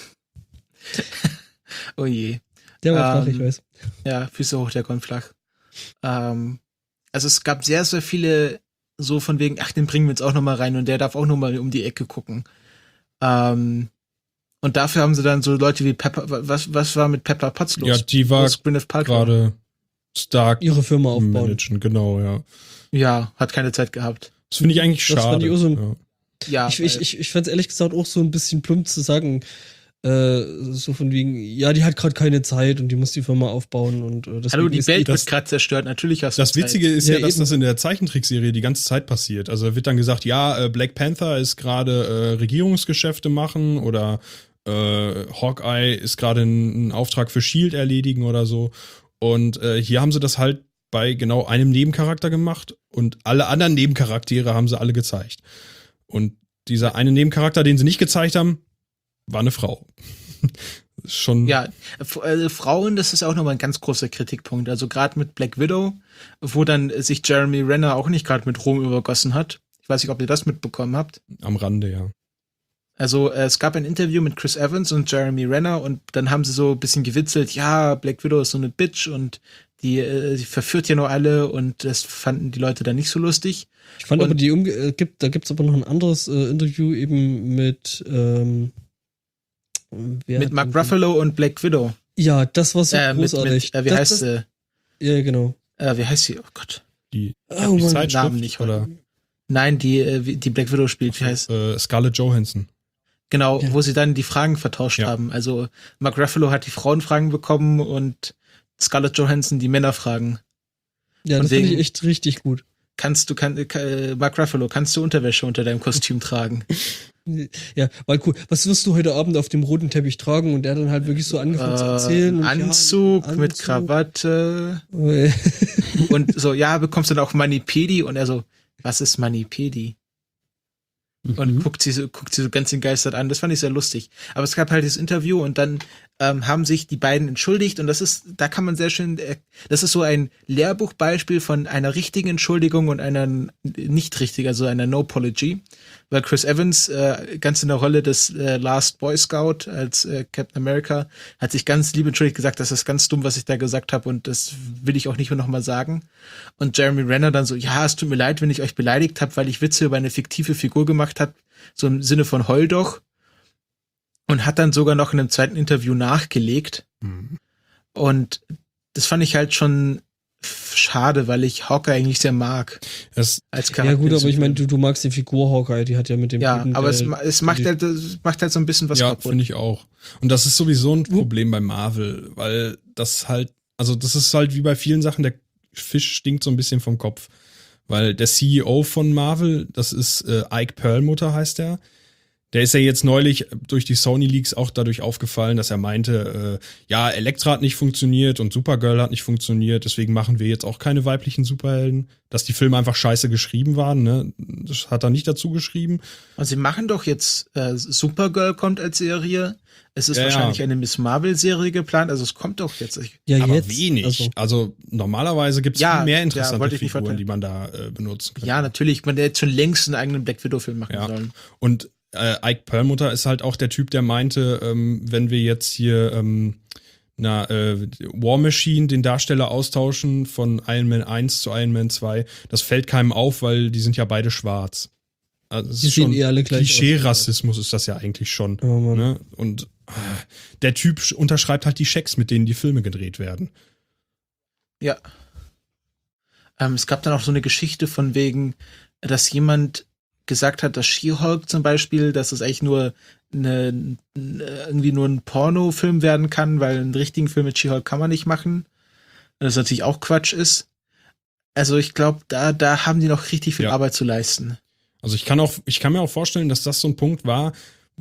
Oh je. Der war flach, Ähm, ich weiß. Ja, Füße hoch, der kommt flach. Ähm, also es gab sehr, sehr viele so von wegen, ach, den bringen wir jetzt auch nochmal rein und der darf auch nochmal um die Ecke gucken. Ähm, und dafür haben sie dann so Leute wie Pepper, was, was war mit Pepper Potts los? Ja, die war Los Gwyneth Paltrow. gerade Stark Ihre Firma aufbauen. managen, genau, ja. Ja, hat keine Zeit gehabt. Das finde ich eigentlich Das schade. fand ich auch so ein- ja. Ja, Ich, ich, ich, ich fand es ehrlich gesagt auch so ein bisschen plump zu sagen, äh, so von wegen, ja, die hat gerade keine Zeit und die muss die Firma aufbauen und äh, deswegen hallo, die ist Welt das- wird gerade zerstört, natürlich hast du Das Zeit. Witzige ist Ja, ja, dass eben. das in der Zeichentrickserie die ganze Zeit passiert. Also wird dann gesagt, ja, äh, Black Panther ist gerade äh, Regierungsgeschäfte machen oder äh, Hawkeye ist gerade einen Auftrag für S H I E L D erledigen oder so. Und äh, hier haben sie das halt bei genau einem Nebencharakter gemacht und alle anderen Nebencharaktere haben sie alle gezeigt. Und dieser eine Nebencharakter, den sie nicht gezeigt haben, war eine Frau. Schon. Ja, F- äh, Frauen, das ist auch nochmal ein ganz großer Kritikpunkt. Also gerade mit Black Widow, wo dann äh, sich Jeremy Renner auch nicht gerade mit Ruhm übergossen hat. Ich weiß nicht, ob ihr das mitbekommen habt. Am Rande, ja. Also äh, es gab ein Interview mit Chris Evans und Jeremy Renner und dann haben sie so ein bisschen gewitzelt, ja, Black Widow ist so eine Bitch und die, äh, die verführt ja nur alle und das fanden die Leute dann nicht so lustig. Ich fand Und- aber die umge äh, gibt, da gibt's aber noch ein anderes äh, Interview eben mit ähm, wer mit hat Mark denn- Ruffalo und Black Widow. Ja, das war so äh, mit, großartig. mit, äh, wie das, heißt das, sie? Ja, genau. Äh, wie heißt sie? Oh Gott. Die, Oh, die Mann, Zeitschrift Namen nicht heute. oder Nein, die, äh, wie- die Black Widow spielt, wie heißt äh, Scarlett Johansson. Genau, Ja. wo sie dann die Fragen vertauscht Ja. haben. Also Mark Ruffalo hat die Frauenfragen bekommen und Scarlett Johansson die Männerfragen. Ja, Von das fand ich wegen- echt richtig gut. Kannst du, kann, äh, Mark Ruffalo, kannst du Unterwäsche unter deinem Kostüm tragen? Ja, weil cool. Was wirst du heute Abend auf dem roten Teppich tragen? Und der hat dann halt wirklich so angefangen zu erzählen. Äh, Und Anzug, ja, mit Anzug. Krawatte Äh, und so, ja, bekommst du dann auch Manipedi? Und er so, was ist Manipedi? Und Mhm. guckt sie so, guckt sie so ganz entgeistert an. Das fand ich sehr lustig. Aber es gab halt dieses Interview und dann ähm, haben sich die beiden entschuldigt und das ist, da kann man sehr schön, äh, das ist so ein Lehrbuchbeispiel von einer richtigen Entschuldigung und einer n- nicht richtigen, also einer No-Apology. Weil Chris Evans, äh, ganz in der Rolle des äh, Last Boy Scout als äh, Captain America, hat sich ganz lieb entschuldigt gesagt, das ist ganz dumm, was ich da gesagt habe und das will ich auch nicht mehr nochmal sagen. Und Jeremy Renner dann so, ja, es tut mir leid, wenn ich euch beleidigt habe, weil ich Witze über eine fiktive Figur gemacht habe, so im Sinne von heul doch. Und hat dann sogar noch in einem zweiten Interview nachgelegt. Und das fand ich halt schon f- schade, weil ich Hawkeye eigentlich sehr mag Das, als Charakter. ja gut, aber ich meine, du, du magst die Figur Hawkeye, die hat ja mit dem ja, Typen, aber der- es, ma- es macht die- halt, es macht halt so ein bisschen was ja, kaputt. finde ich auch. Und das ist sowieso ein Problem bei Marvel, weil das halt, also das ist halt wie bei vielen Sachen, der Fisch stinkt so ein bisschen vom Kopf. Weil der C E O von Marvel, das ist äh, Ike Perlmutter heißt der. Der ist ja jetzt neulich durch die Sony-Leaks auch dadurch aufgefallen, dass er meinte, äh, ja, Elektra hat nicht funktioniert und Supergirl hat nicht funktioniert, deswegen machen wir jetzt auch keine weiblichen Superhelden. Dass die Filme einfach scheiße geschrieben waren, ne? Das hat er nicht dazu geschrieben. Und sie machen doch jetzt, äh, Supergirl kommt als Serie. Es ist Ja, wahrscheinlich ja. eine Miss Marvel-Serie geplant, also es kommt doch jetzt. Ich, ja, aber jetzt, wenig. Also, Also, normalerweise gibt es Ja, viel mehr ja, interessante wollte ich nicht Figuren, verteilen. die man da äh, benutzen kann. ja, natürlich, man hätte schon längst einen eigenen Black Widow-Film machen Ja. sollen. Und äh, Ike Perlmutter ist halt auch der Typ, der meinte, ähm, wenn wir jetzt hier ähm, na, äh, War Machine, den Darsteller austauschen von Iron Man eins zu Iron Man zwei, das fällt keinem auf, weil die sind ja beide schwarz. Also es Die ist sehen schon eh alle gleich aus. Klischee-Rassismus ist das ja eigentlich schon. Oh Mann. Ne? Und äh, der Typ sch- unterschreibt halt die Schecks, mit denen die Filme gedreht werden. Ja. Ähm, es gab dann auch so eine Geschichte von wegen, dass jemand gesagt hat, dass She-Hulk zum Beispiel, dass es eigentlich nur eine, irgendwie nur ein Pornofilm werden kann, weil einen richtigen Film mit She-Hulk kann man nicht machen. Das natürlich auch Quatsch ist. Also ich glaube, da, da haben die noch richtig viel Ja. Arbeit zu leisten. Also ich kann auch, ich kann mir auch vorstellen, dass das so ein Punkt war,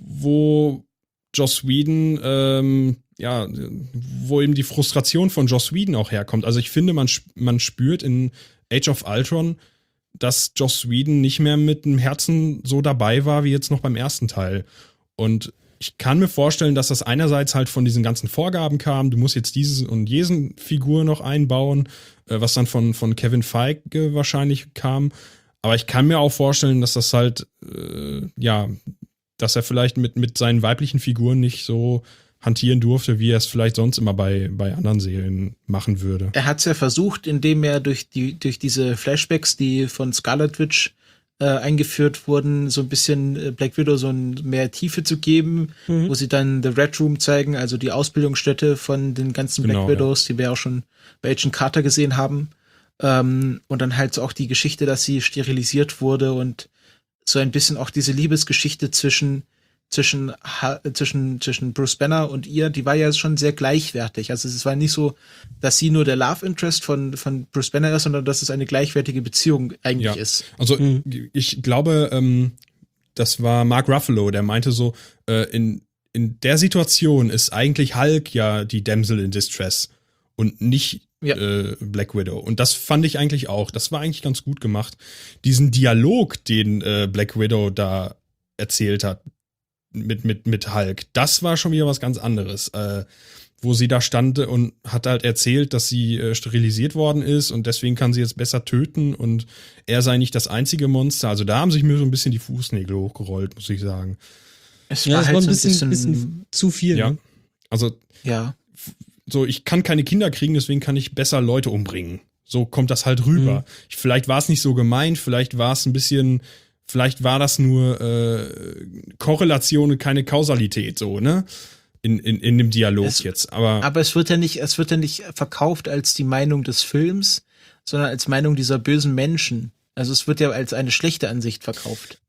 wo Joss Whedon, ähm, ja, wo eben die Frustration von Joss Whedon auch herkommt. Also ich finde, man, man spürt in Age of Ultron, dass Joss Whedon nicht mehr mit dem Herzen so dabei war, wie jetzt noch beim ersten Teil. Und ich kann mir vorstellen, dass das einerseits halt von diesen ganzen Vorgaben kam, du musst jetzt diese und jesen Figur noch einbauen, äh, was dann von, von Kevin Feige wahrscheinlich kam. Aber ich kann mir auch vorstellen, dass das halt, äh, ja, dass er vielleicht mit, mit seinen weiblichen Figuren nicht so hantieren durfte, wie er es vielleicht sonst immer bei, bei anderen Serien machen würde. Er hat es ja versucht, indem er durch die durch diese Flashbacks, die von Scarlet Witch äh, eingeführt wurden, so ein bisschen äh, Black Widow so ein, mehr Tiefe zu geben, Mhm. wo sie dann The Red Room zeigen, also die Ausbildungsstätte von den ganzen Genau, Black Widows, die wir auch schon bei Agent Carter gesehen haben. Ähm, und dann halt so auch die Geschichte, dass sie sterilisiert wurde und so ein bisschen auch diese Liebesgeschichte zwischen zwischen Ha- zwischen zwischen Bruce Banner und ihr, die war ja schon sehr gleichwertig. Also es war nicht so, dass sie nur der Love Interest von von Bruce Banner ist, sondern dass es eine gleichwertige Beziehung eigentlich Ja. ist. Also Mhm. ich glaube, ähm, das war Mark Ruffalo, der meinte so, äh, in, in der Situation ist eigentlich Hulk ja die Damsel in Distress und nicht Ja. äh, Black Widow. Und das fand ich eigentlich auch. Das war eigentlich ganz gut gemacht. Diesen Dialog, den äh, Black Widow da erzählt hat mit, mit, mit Hulk, das war schon wieder was ganz anderes. Äh, wo sie da stand und hat halt erzählt, dass sie äh, sterilisiert worden ist und deswegen kann sie jetzt besser töten und er sei nicht das einzige Monster. Also da haben sich mir so ein bisschen die Fußnägel hochgerollt, muss ich sagen. Es Ja, war das halt war ein so bisschen, bisschen zu viel. Ja. Ne? Also ja. so, ich kann keine Kinder kriegen, deswegen kann ich besser Leute umbringen. So kommt das halt rüber. Mhm. Ich, vielleicht war es nicht so gemeint, vielleicht war es ein bisschen, vielleicht war das nur äh, Korrelation und keine Kausalität, so, ne? In, in, in dem Dialog Es- jetzt. Aber, Aber es wird ja nicht, es wird ja nicht verkauft als die Meinung des Films, sondern als Meinung dieser bösen Menschen. Also es wird ja als eine schlechte Ansicht verkauft.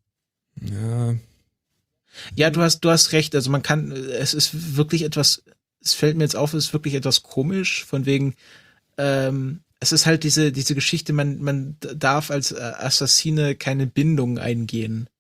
ja, Ja, du hast, du hast recht. Also man kann, es ist wirklich etwas, es fällt mir jetzt auf, es ist wirklich etwas komisch, von wegen, ähm, es ist halt diese, diese Geschichte, man, man darf als äh, Assassine keine Bindung eingehen.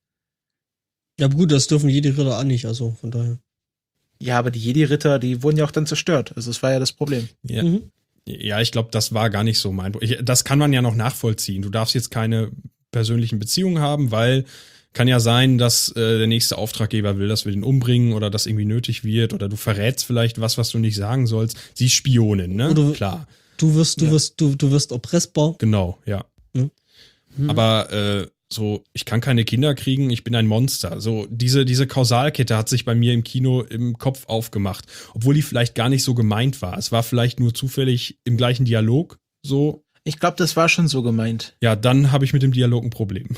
Ja, aber gut, das dürfen jede Ritter auch nicht, also von daher. Ja, aber die Jedi-Ritter, die wurden ja auch dann zerstört. Also das war ja das Problem. ja. Mhm. Ja, ich glaube, das war gar nicht so mein Problem. Das kann man ja noch nachvollziehen. Du darfst jetzt keine persönlichen Beziehungen haben, weil kann ja sein, dass äh, der nächste Auftraggeber will, dass wir den umbringen oder das irgendwie nötig wird oder du verrätst vielleicht was, was du nicht sagen sollst. Sie ist Spionin, ne? Oder- Klar, Du wirst, du Ja. wirst, du, du wirst erpressbar. genau, ja. Mhm. Aber äh, so, ich kann keine Kinder kriegen, ich bin ein Monster. So, diese, diese Kausalkette hat sich bei mir im Kino im Kopf aufgemacht, obwohl die vielleicht gar nicht so gemeint war. Es war vielleicht nur zufällig im gleichen Dialog so. Ich glaube, das war schon so gemeint. Ja, dann habe ich mit dem Dialog ein Problem.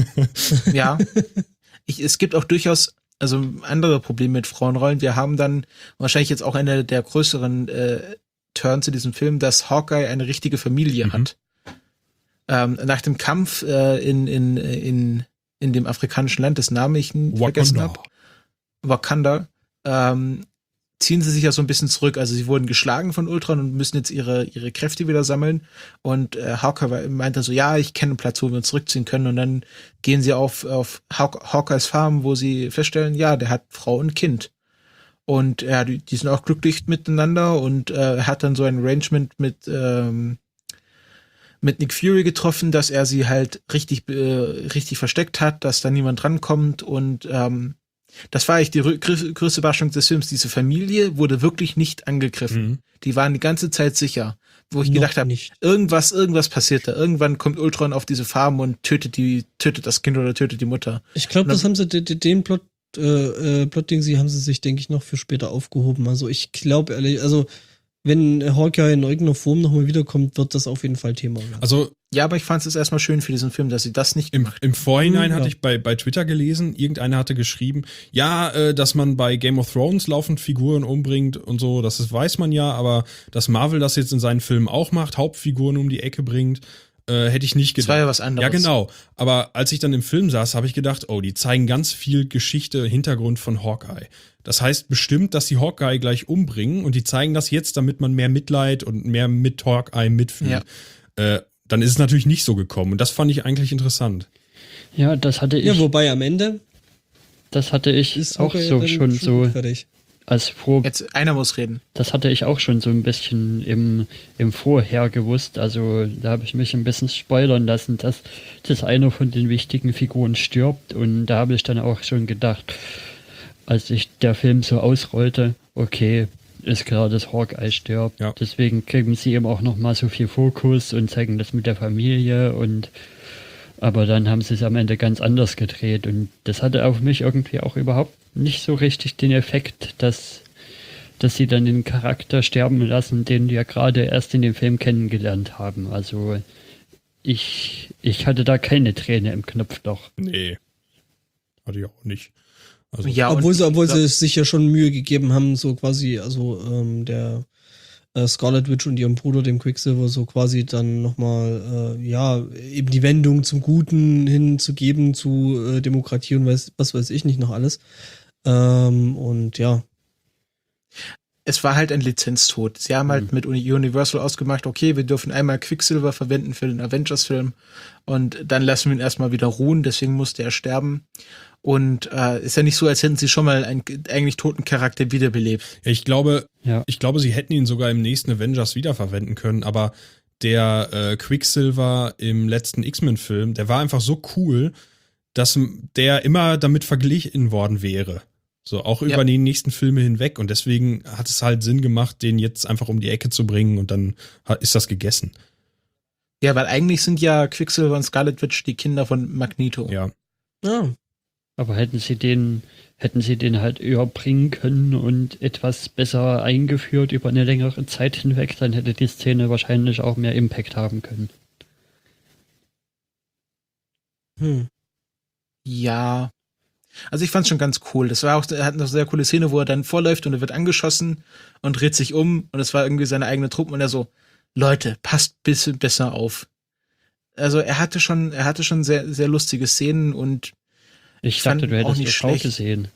Ja. Ich, es gibt auch durchaus, also andere Probleme mit Frauenrollen. Wir haben dann wahrscheinlich jetzt auch eine der größeren äh, Turns in diesem Film, dass Hawkeye eine richtige Familie Mhm. hat. Ähm, nach dem Kampf äh, in, in, in, in dem afrikanischen Land, das Namen ich n- vergessen habe, Wakanda, ähm, ziehen sie sich ja so ein bisschen zurück. Also sie wurden geschlagen von Ultron und müssen jetzt ihre, ihre Kräfte wieder sammeln. Und äh, Hawkeye meinte so, ja, ich kenne einen Platz, wo wir uns zurückziehen können. Und dann gehen sie auf, auf Haw- Hawkeyes Farm, wo sie feststellen, ja, der hat Frau und Kind. Und ja, die, die sind auch glücklich miteinander und äh, hat dann so ein Arrangement mit, ähm, mit Nick Fury getroffen, dass er sie halt richtig, äh, richtig versteckt hat, dass da niemand drankommt und ähm, das war eigentlich die rü- grö- größte Überraschung des Films. Diese Familie wurde wirklich nicht angegriffen. Mhm. Die waren die ganze Zeit sicher. wo ich Noch gedacht habe, nicht. irgendwas, irgendwas passiert da. Irgendwann kommt Ultron auf diese Farm und tötet die, tötet das Kind oder tötet die Mutter. Ich glaube, Und das dann- haben sie, de- de- den Plot, äh, äh, Plot-Ding, sie haben sie sich, denke ich, noch für später aufgehoben. Also ich glaube ehrlich, also wenn Hawkeye in irgendeiner Form nochmal wiederkommt, wird das auf jeden Fall Thema werden. Also Ja, aber ich fand es erstmal schön für diesen Film, dass sie das nicht Im, gemacht Im Vorhinein Hm, hatte ja. ich bei, bei Twitter gelesen, irgendeiner hatte geschrieben, ja, äh, dass man bei Game of Thrones laufend Figuren umbringt und so, das ist, weiß man ja, aber dass Marvel das jetzt in seinen Filmen auch macht, Hauptfiguren um die Ecke bringt, äh, hätte ich nicht Das gedacht. war ja was anderes. Ja, genau. Aber als ich dann im Film saß, habe ich gedacht, oh, die zeigen ganz viel Geschichte, Hintergrund von Hawkeye. Das heißt bestimmt, dass die Hawkeye gleich umbringen und die zeigen das jetzt, damit man mehr Mitleid und mehr mit Hawkeye mitfühlt. Ja. Äh, dann ist es natürlich nicht so gekommen. Und das fand ich eigentlich interessant. Ja, das hatte ich, Ja, wobei am Ende das hatte ich ist auch Hawkeye so dann schon so fertig. als Vor Jetzt, einer muss reden. Das hatte ich auch schon so ein bisschen im, im Vorher gewusst. Also da habe ich mich ein bisschen spoilern lassen, dass, dass einer von den wichtigen Figuren stirbt. Und da habe ich dann auch schon gedacht, als ich der Film so ausrollte, okay, ist klar, dass Hawkeye stirbt. Ja. Deswegen kriegen sie eben auch nochmal so viel Fokus und zeigen das mit der Familie. Und aber dann haben sie es am Ende ganz anders gedreht. Und das hatte auf mich irgendwie auch überhaupt nicht so richtig den Effekt, dass dass sie dann den Charakter sterben lassen, den wir gerade erst in dem Film kennengelernt haben. Also ich, ich hatte da keine Träne im Knopfloch. Nee. Hatte ich auch nicht. Also, Ja, obwohl und sie, obwohl ich sie sich ja schon Mühe gegeben haben, so quasi, also ähm, der äh, Scarlet Witch und ihrem Bruder, dem Quicksilver, so quasi dann nochmal, äh, ja, eben die Wendung zum Guten hinzugeben, zu äh, Demokratie und weiß, was weiß ich nicht noch alles. Ähm, und ja. Es war halt ein Lizenztod. Sie haben halt mit Uni- Universal ausgemacht, okay, wir dürfen einmal Quicksilver verwenden für den Avengers-Film und dann lassen wir ihn erstmal wieder ruhen, deswegen musste er sterben. Und äh, ist ja nicht so, als hätten sie schon mal einen eigentlich toten Charakter wiederbelebt. ja, ich glaube, Ja. ich glaube, sie hätten ihn sogar im nächsten Avengers wiederverwenden können, aber der äh, Quicksilver im letzten X-Men-Film, der war einfach so cool, dass m- der immer damit verglichen worden wäre. So, auch Ja. über die nächsten Filme hinweg. Und deswegen hat es halt Sinn gemacht, den jetzt einfach um die Ecke zu bringen und dann hat, ist das gegessen. Ja, weil eigentlich sind ja Quicksilver und Scarlet Witch die Kinder von Magneto. Ja. Ja. Aber hätten sie den, hätten sie den halt überbringen können und etwas besser eingeführt über eine längere Zeit hinweg, dann hätte die Szene wahrscheinlich auch mehr Impact haben können. Hm. Ja. Also ich fand's schon ganz cool. Das war auch, er hat eine sehr coole Szene, wo er dann vorläuft und er wird angeschossen und dreht sich um und es war irgendwie seine eigene Truppe und er so, Leute, passt ein bisschen besser auf. Also er hatte schon, er hatte schon sehr, sehr lustige Szenen und Ich Ich fand dachte, du ihn auch hättest nicht das auch schlecht. gesehen.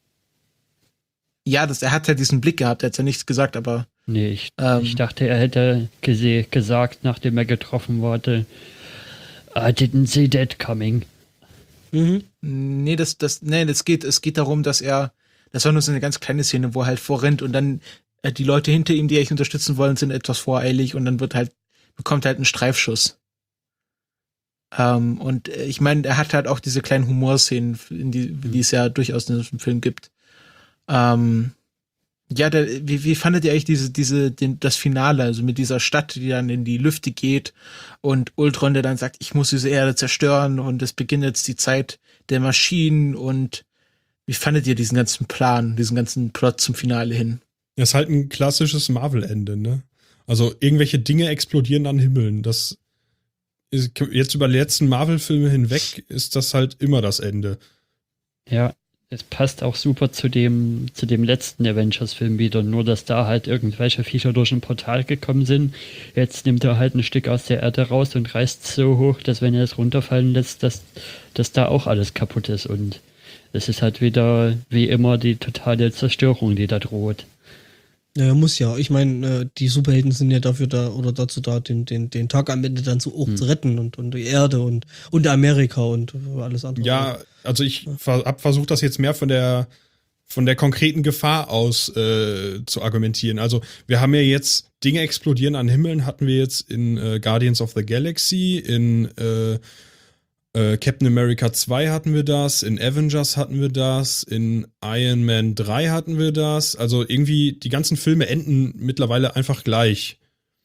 ja, das, er hat halt diesen Blick gehabt, er hat ja nichts gesagt, aber Nee, ich, Ähm. ich dachte, er hätte gese gesagt, nachdem er getroffen wurde, I didn't see that coming. Mhm. nee, das, das, nee, das geht, es geht darum, dass er, das war nur so eine ganz kleine Szene, wo er halt vorrennt und dann äh, die Leute hinter ihm, die echt unterstützen wollen, sind etwas voreilig und dann wird halt, bekommt halt einen Streifschuss. Ähm, und äh, ich meine, er hat halt auch diese kleinen Humorszenen, in die, die es ja durchaus in diesem Film gibt. Ähm, ja, der, wie, wie fandet ihr eigentlich diese, diese, den, das Finale, also mit dieser Stadt, die dann in die Lüfte geht und Ultron, der dann sagt, ich muss diese Erde zerstören und es beginnt jetzt die Zeit der Maschinen und wie fandet ihr diesen ganzen Plan, diesen ganzen Plot zum Finale hin? Das ist halt ein klassisches Marvel-Ende, ne? Also irgendwelche Dinge explodieren an Himmeln. Das ist, jetzt über die letzten Marvel-Filme hinweg ist das halt immer das Ende. Ja, es passt auch super zu dem, zu dem letzten Avengers-Film wieder, nur dass da halt irgendwelche Viecher durch ein Portal gekommen sind. Jetzt nimmt er halt ein Stück aus der Erde raus und reißt so hoch, dass wenn er es runterfallen lässt, dass, dass da auch alles kaputt ist. Und es ist halt wieder, wie immer, die totale Zerstörung, die da droht. Ja, muss ja. Ich meine, äh, die Superhelden sind ja dafür da oder dazu da, den, den, den Tag am Ende dann so hoch Hm. zu retten und, und die Erde und, und Amerika und alles andere. Ja, also ich ver hab versucht, das jetzt mehr von der von der konkreten Gefahr aus äh, zu argumentieren. Also wir haben ja jetzt Dinge explodieren an Himmeln, hatten wir jetzt in äh, Guardians of the Galaxy, in äh, äh, Captain America zwei hatten wir das, in Avengers hatten wir das, in Iron Man drei hatten wir das. Also irgendwie die ganzen Filme enden mittlerweile einfach gleich.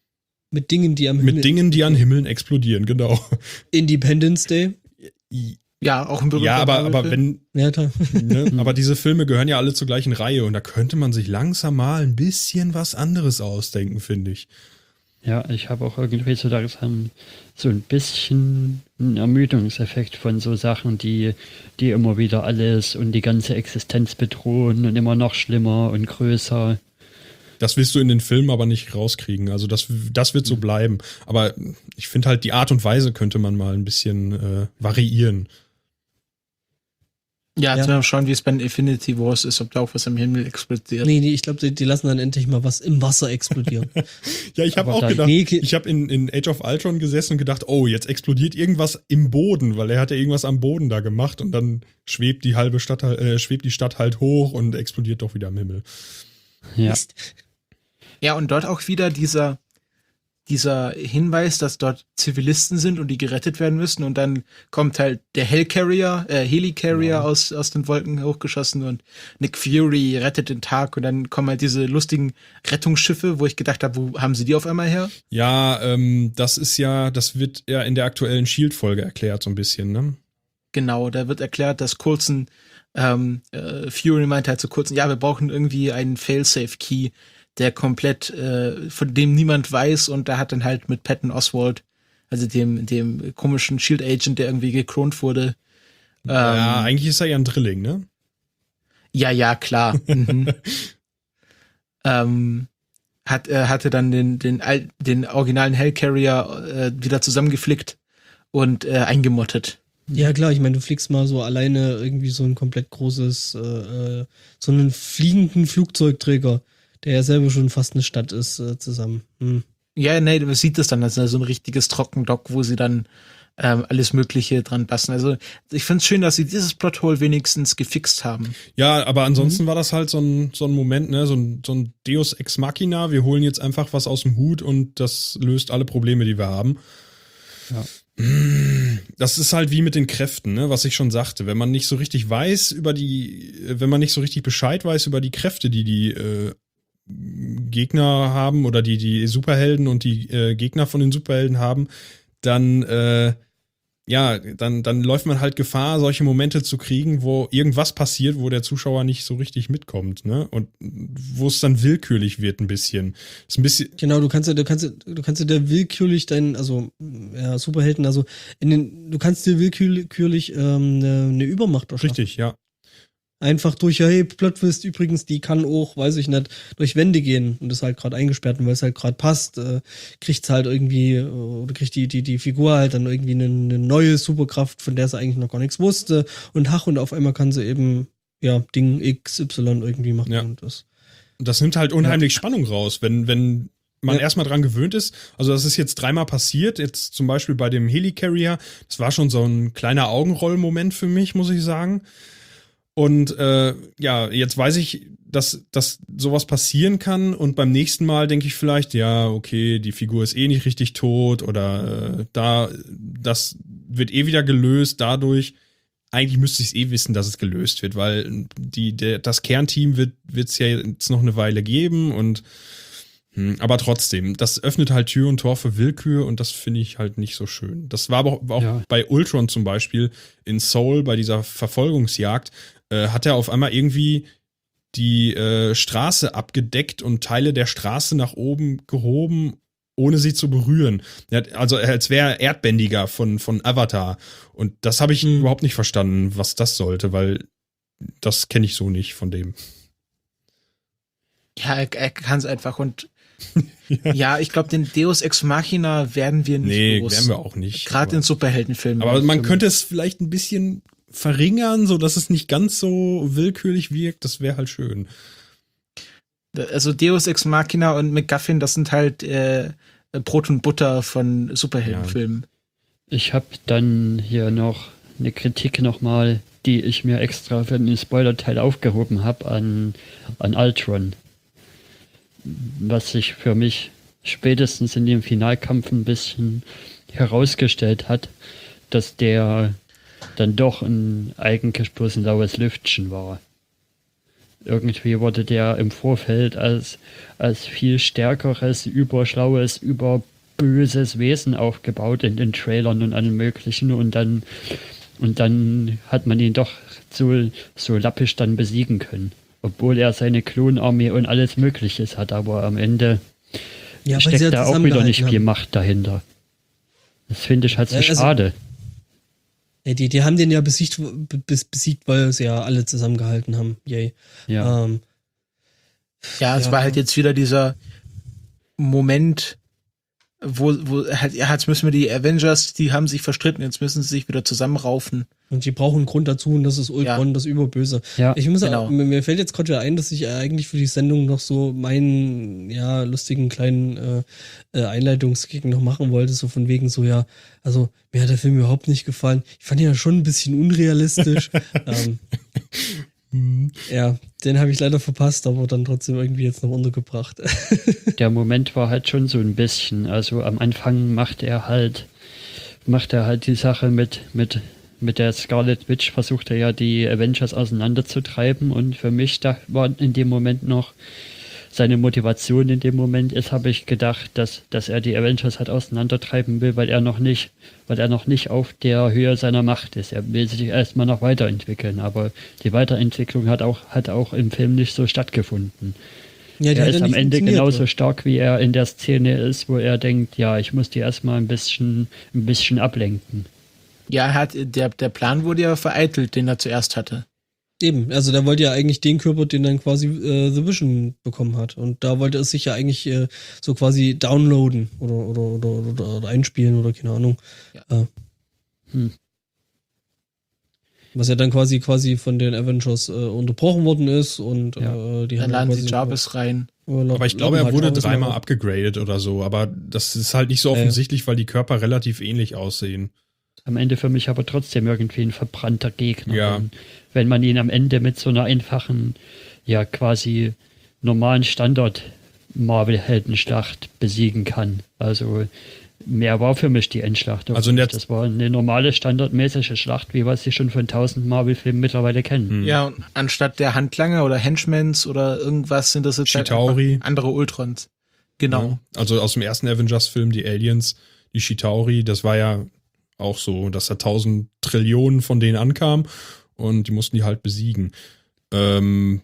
Mit Dingen, die am Mit Himmel Dingen, die an Himmeln explodieren, genau. Independence Day. Ja, auch ein berühmter Ja, aber, aber Marvel-Film. wenn, Ja, klar. ne, aber diese Filme gehören ja alle zur gleichen Reihe und da könnte man sich langsam mal ein bisschen was anderes ausdenken, finde ich. Ja, ich habe auch irgendwie so langsam so ein bisschen einen Ermüdungseffekt von so Sachen, die, die immer wieder alles und die ganze Existenz bedrohen und immer noch schlimmer und größer. Das wirst du in den Filmen aber nicht rauskriegen. Also das, das wird so bleiben. Aber ich finde halt, die Art und Weise könnte man mal ein bisschen äh, variieren. Ja, Ja. jetzt mal schauen, wie es bei den Infinity Wars ist, ob da auch was am Himmel explodiert. Nee, nee, ich glaube, die, die lassen dann endlich mal was im Wasser explodieren. Ja, ich habe Aber auch dann- gedacht, Nee, okay. ich habe in, in Age of Ultron gesessen und gedacht, oh, jetzt explodiert irgendwas im Boden, weil er hat ja irgendwas am Boden da gemacht und dann schwebt die halbe Stadt, halt- äh, schwebt die Stadt halt hoch und explodiert doch wieder am Himmel. Ja, Ja, und dort auch wieder dieser, dieser Hinweis, dass dort Zivilisten sind und die gerettet werden müssen. Und dann kommt halt der Hellcarrier, äh, Helicarrier Ja. aus, aus den Wolken hochgeschossen und Nick Fury rettet den Tag. Und dann kommen halt diese lustigen Rettungsschiffe, wo ich gedacht habe, wo haben sie die auf einmal her? Ja, ähm, das ist ja, das wird ja in der aktuellen Shield-Folge erklärt so ein bisschen, ne? Genau, da wird erklärt, dass Coulson, ähm, äh, Fury meinte halt zu Coulson, ja, wir brauchen irgendwie einen Failsafe-Key, der komplett, äh, von dem niemand weiß, und da hat dann halt mit Patton Oswalt, also dem, dem komischen Shield-Agent, der irgendwie geklont wurde. Ja, Ähm, eigentlich ist er ja ein Drilling, ne? ja, ja, klar. mhm. ähm, hat, äh, hatte dann den, den, al- den originalen Hellcarrier äh, wieder zusammengeflickt und äh, eingemottet. Ja, klar, ich meine, du fliegst mal so alleine irgendwie so ein komplett großes, äh, äh, so einen fliegenden Flugzeugträger, der ja selber schon fast eine Stadt ist, äh, zusammen. Hm. Ja, nee, man sieht das dann als so ein richtiges Trockendock, wo sie dann ähm, alles Mögliche dran passen. Also ich finde es schön, dass sie dieses Plothole wenigstens gefixt haben. Ja, aber ansonsten war das halt so ein, so ein Moment, ne, so ein, so ein Deus Ex Machina. Wir holen jetzt einfach was aus dem Hut und das löst alle Probleme, die wir haben. Ja. Das ist halt wie mit den Kräften, ne, was ich schon sagte. Wenn man nicht so richtig weiß über die, wenn man nicht so richtig Bescheid weiß über die Kräfte, die die äh, Gegner haben oder die die Superhelden und die äh, Gegner von den Superhelden haben, dann äh, ja, dann dann läuft man halt Gefahr, solche Momente zu kriegen, wo irgendwas passiert, wo der Zuschauer nicht so richtig mitkommt, ne? Und wo es dann willkürlich wird ein bisschen. Ist ein bisschen Genau, du kannst ja, du kannst ja, du kannst ja da willkürlich deinen, also ja, Superhelden, also in den, du kannst dir willkürlich ähm, eine, eine Übermacht erschaffen. richtig, ja. Einfach durch, ja, hey, Plotwist übrigens, die kann auch, weiß ich nicht, durch Wände gehen und ist halt gerade eingesperrt und weil es halt gerade passt, äh, kriegt's halt irgendwie, äh, oder kriegt die, die, die Figur halt dann irgendwie eine, eine neue Superkraft, von der sie eigentlich noch gar nichts wusste und hach, und auf einmal kann sie eben, ja, Ding X Y irgendwie machen Ja. und das. Das nimmt halt unheimlich Spannung raus, wenn, wenn man Ja. erstmal dran gewöhnt ist. Also das ist jetzt dreimal passiert, jetzt zum Beispiel bei dem Helicarrier. Das war schon so ein kleiner Augenrollmoment für mich, muss ich sagen. Und äh, ja, jetzt weiß ich, dass, dass sowas passieren kann und beim nächsten Mal denke ich vielleicht, ja, okay, die Figur ist eh nicht richtig tot oder äh, da, das wird eh wieder gelöst dadurch. Eigentlich müsste ich es eh wissen, dass es gelöst wird, weil die, der, das Kernteam wird es ja jetzt noch eine Weile geben und hm, aber trotzdem, das öffnet halt Tür und Tor für Willkür und das finde ich halt nicht so schön. Das war aber auch, auch Ja. bei Ultron zum Beispiel in Soul, bei dieser Verfolgungsjagd, äh, hat er auf einmal irgendwie die äh, Straße abgedeckt und Teile der Straße nach oben gehoben, ohne sie zu berühren. Er hat, also als wäre er Erdbändiger von, von Avatar. Und das habe ich Mhm. überhaupt nicht verstanden, was das sollte, weil das kenne ich so nicht von dem. Ja, er, er kann es einfach und ja, ich glaube, den Deus Ex Machina werden wir nicht Nee, los. werden wir auch nicht. Gerade in Superheldenfilmen. Aber man könnte es vielleicht ein bisschen verringern, so dass es nicht ganz so willkürlich wirkt. Das wäre halt schön. Also Deus Ex Machina und MacGuffin, das sind halt äh, Brot und Butter von Superheldenfilmen. Ich habe dann hier noch eine Kritik nochmal, die ich mir extra für den Spoiler-Teil aufgehoben habe an, an Ultron. Was sich für mich spätestens in dem Finalkampf ein bisschen herausgestellt hat, dass der dann doch ein eigentlich bloß ein laues Lüftchen war. Irgendwie wurde der im Vorfeld als, als viel stärkeres, überschlaues, über böses Wesen aufgebaut in den Trailern und allem möglichen und dann und dann hat man ihn doch so, so lappisch dann besiegen können. Obwohl er seine Klonarmee und alles Mögliche hat, aber am Ende Ja, weil sie steckt ja da auch wieder nicht zusammengehalten viel haben. Macht dahinter. Das finde ich halt so Ja, also- schade. Ja, die, die haben den ja besiegt, be- besiegt, weil sie ja alle zusammengehalten haben. Yay. Ja. Ähm, Ja, es Ja. war halt jetzt wieder dieser Moment, wo, wo halt, ja, jetzt müssen wir die Avengers, die haben sich verstritten, jetzt müssen sie sich wieder zusammenraufen. und die brauchen einen Grund dazu und das ist Ultron, Ja. das Überböse. Ja. Ich muss Genau. auch, mir, mir fällt jetzt gerade wieder ein, dass ich eigentlich für die Sendung noch so meinen, ja, lustigen kleinen äh, äh, Einleitungsgig noch machen wollte, so von wegen so, ja, also mir hat der Film überhaupt nicht gefallen. Ich fand ihn ja schon ein bisschen unrealistisch. ähm, ja, den habe ich leider verpasst, aber dann trotzdem irgendwie jetzt noch untergebracht. Der Moment war halt schon so ein bisschen, also am Anfang macht er halt, macht er halt die Sache mit, mit, mit der Scarlet Witch, versucht er ja die Avengers auseinanderzutreiben und für mich da war in dem Moment noch seine Motivation in dem Moment ist, habe ich gedacht, dass, dass er die Avengers halt auseinandertreiben will, weil er noch nicht, weil er noch nicht auf der Höhe seiner Macht ist. Er will sich erstmal noch weiterentwickeln, aber die Weiterentwicklung hat auch, hat auch im Film nicht so stattgefunden. Ja, die Er hat ist ja am nicht Ende funktioniert, genauso ne? stark, wie er in der Szene ist, wo er denkt, ja, ich muss die erstmal ein bisschen, ein bisschen ablenken. Ja, er hat, der, der Plan wurde ja vereitelt, den er zuerst hatte. Eben, also der wollte ja eigentlich den Körper, den dann quasi äh, The Vision bekommen hat. Und da wollte es sich ja eigentlich äh, so quasi downloaden oder, oder, oder, oder, oder einspielen oder keine Ahnung. Ja. Äh, Hm. Was ja dann quasi quasi von den Avengers äh, unterbrochen worden ist und Ja. äh, die Dann haben laden quasi sie Jarvis rein. Aber ich glaube, er wurde dreimal abgegradet oder so. Aber das ist halt nicht so Ja. offensichtlich, weil die Körper relativ ähnlich aussehen. Am Ende für mich aber trotzdem irgendwie ein verbrannter Gegner. Ja. Wenn, wenn man ihn am Ende mit so einer einfachen, ja quasi normalen Standard-Marvel-Heldenschlacht besiegen kann. Also mehr war für mich die Endschlacht. Also in der- das war eine normale, standardmäßige Schlacht, wie wir sie schon von tausend Marvel-Filmen mittlerweile kennen. Hm. Ja, und anstatt der Handlanger oder Henchmans oder irgendwas sind das jetzt halt Chitauri. einfach andere Ultrons. Genau. Ja. Also aus dem ersten Avengers-Film, die Aliens, die Chitauri, das war ja auch so, dass da tausend Trillionen von denen ankamen und die mussten die halt besiegen. Ähm,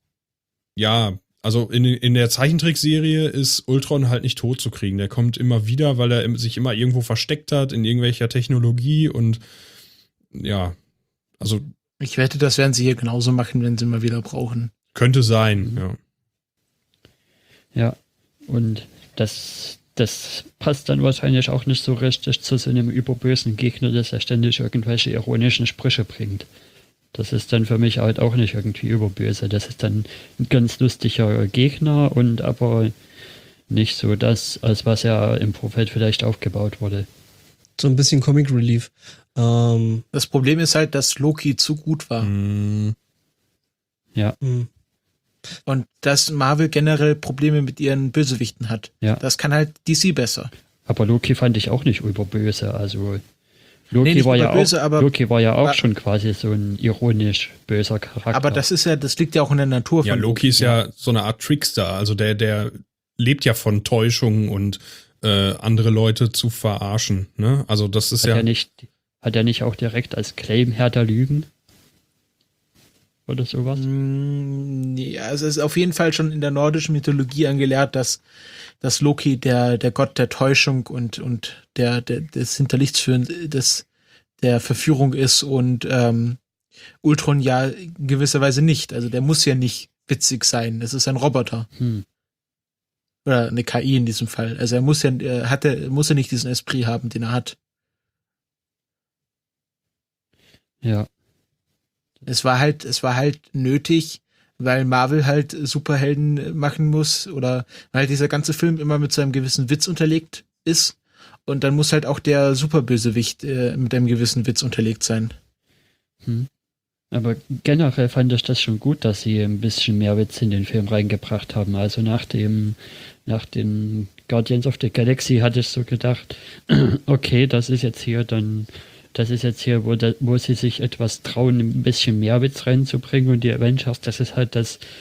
ja, also in, in der Zeichentrickserie ist Ultron halt nicht tot zu kriegen. Der kommt immer wieder, weil er im- sich immer irgendwo versteckt hat in irgendwelcher Technologie und ja, also Ich wette, das werden sie hier genauso machen, wenn sie mal wieder brauchen. könnte sein, ja. Ja, und das, das passt dann wahrscheinlich auch nicht so richtig zu so einem überbösen Gegner, dass er ständig irgendwelche ironischen Sprüche bringt. Das ist dann für mich halt auch nicht irgendwie überböse. Das ist dann ein ganz lustiger Gegner und aber nicht so das, als was er im Vorfeld vielleicht aufgebaut wurde. So ein bisschen Comic Relief. Ähm, Das Problem ist halt, dass Loki zu gut war. Hm, Ja, mh. Und dass Marvel generell Probleme mit ihren Bösewichten hat. Ja. Das kann halt D C besser. aber Loki fand ich auch nicht überböse. Also Loki, Nee, nicht war, ja überböse, auch, aber- Loki war ja auch aber- schon quasi so ein ironisch böser Charakter. Aber das ist ja, das liegt ja auch in der Natur ja, von Loki ist ja so eine Art Trickster, also der, der lebt ja von Täuschung und äh, andere Leute zu verarschen, ne? Also das ist Hat ja. er nicht, hat er nicht auch direkt als Claim Herr der Lügen? Oder sowas? Mm, nee, also es ist auf jeden Fall schon in der nordischen Mythologie angelehrt, dass, dass Loki der, der Gott der Täuschung und, und der, der, des Hinterlichtsführen, des, der Verführung ist und ähm, Ultron ja in gewisser Weise nicht. Also der muss ja nicht witzig sein. Es ist ein Roboter. Hm. Oder eine K I in diesem Fall. Also er muss ja, er hat, er muss ja nicht diesen Esprit haben, den er hat. Ja, Es war halt, es war halt nötig, weil Marvel halt Superhelden machen muss oder weil dieser ganze Film immer mit so einem gewissen Witz unterlegt ist. Und dann muss halt auch der Superbösewicht äh, mit einem gewissen Witz unterlegt sein. hm. Aber generell fand ich das schon gut, dass sie ein bisschen mehr Witz in den Film reingebracht haben. Also nach dem, nach den Guardians of the Galaxy hatte ich so gedacht, okay, das ist jetzt hier dann, das ist jetzt hier, wo, da, wo sie sich etwas trauen, ein bisschen mehr Witz reinzubringen und die Avengers, das ist halt das,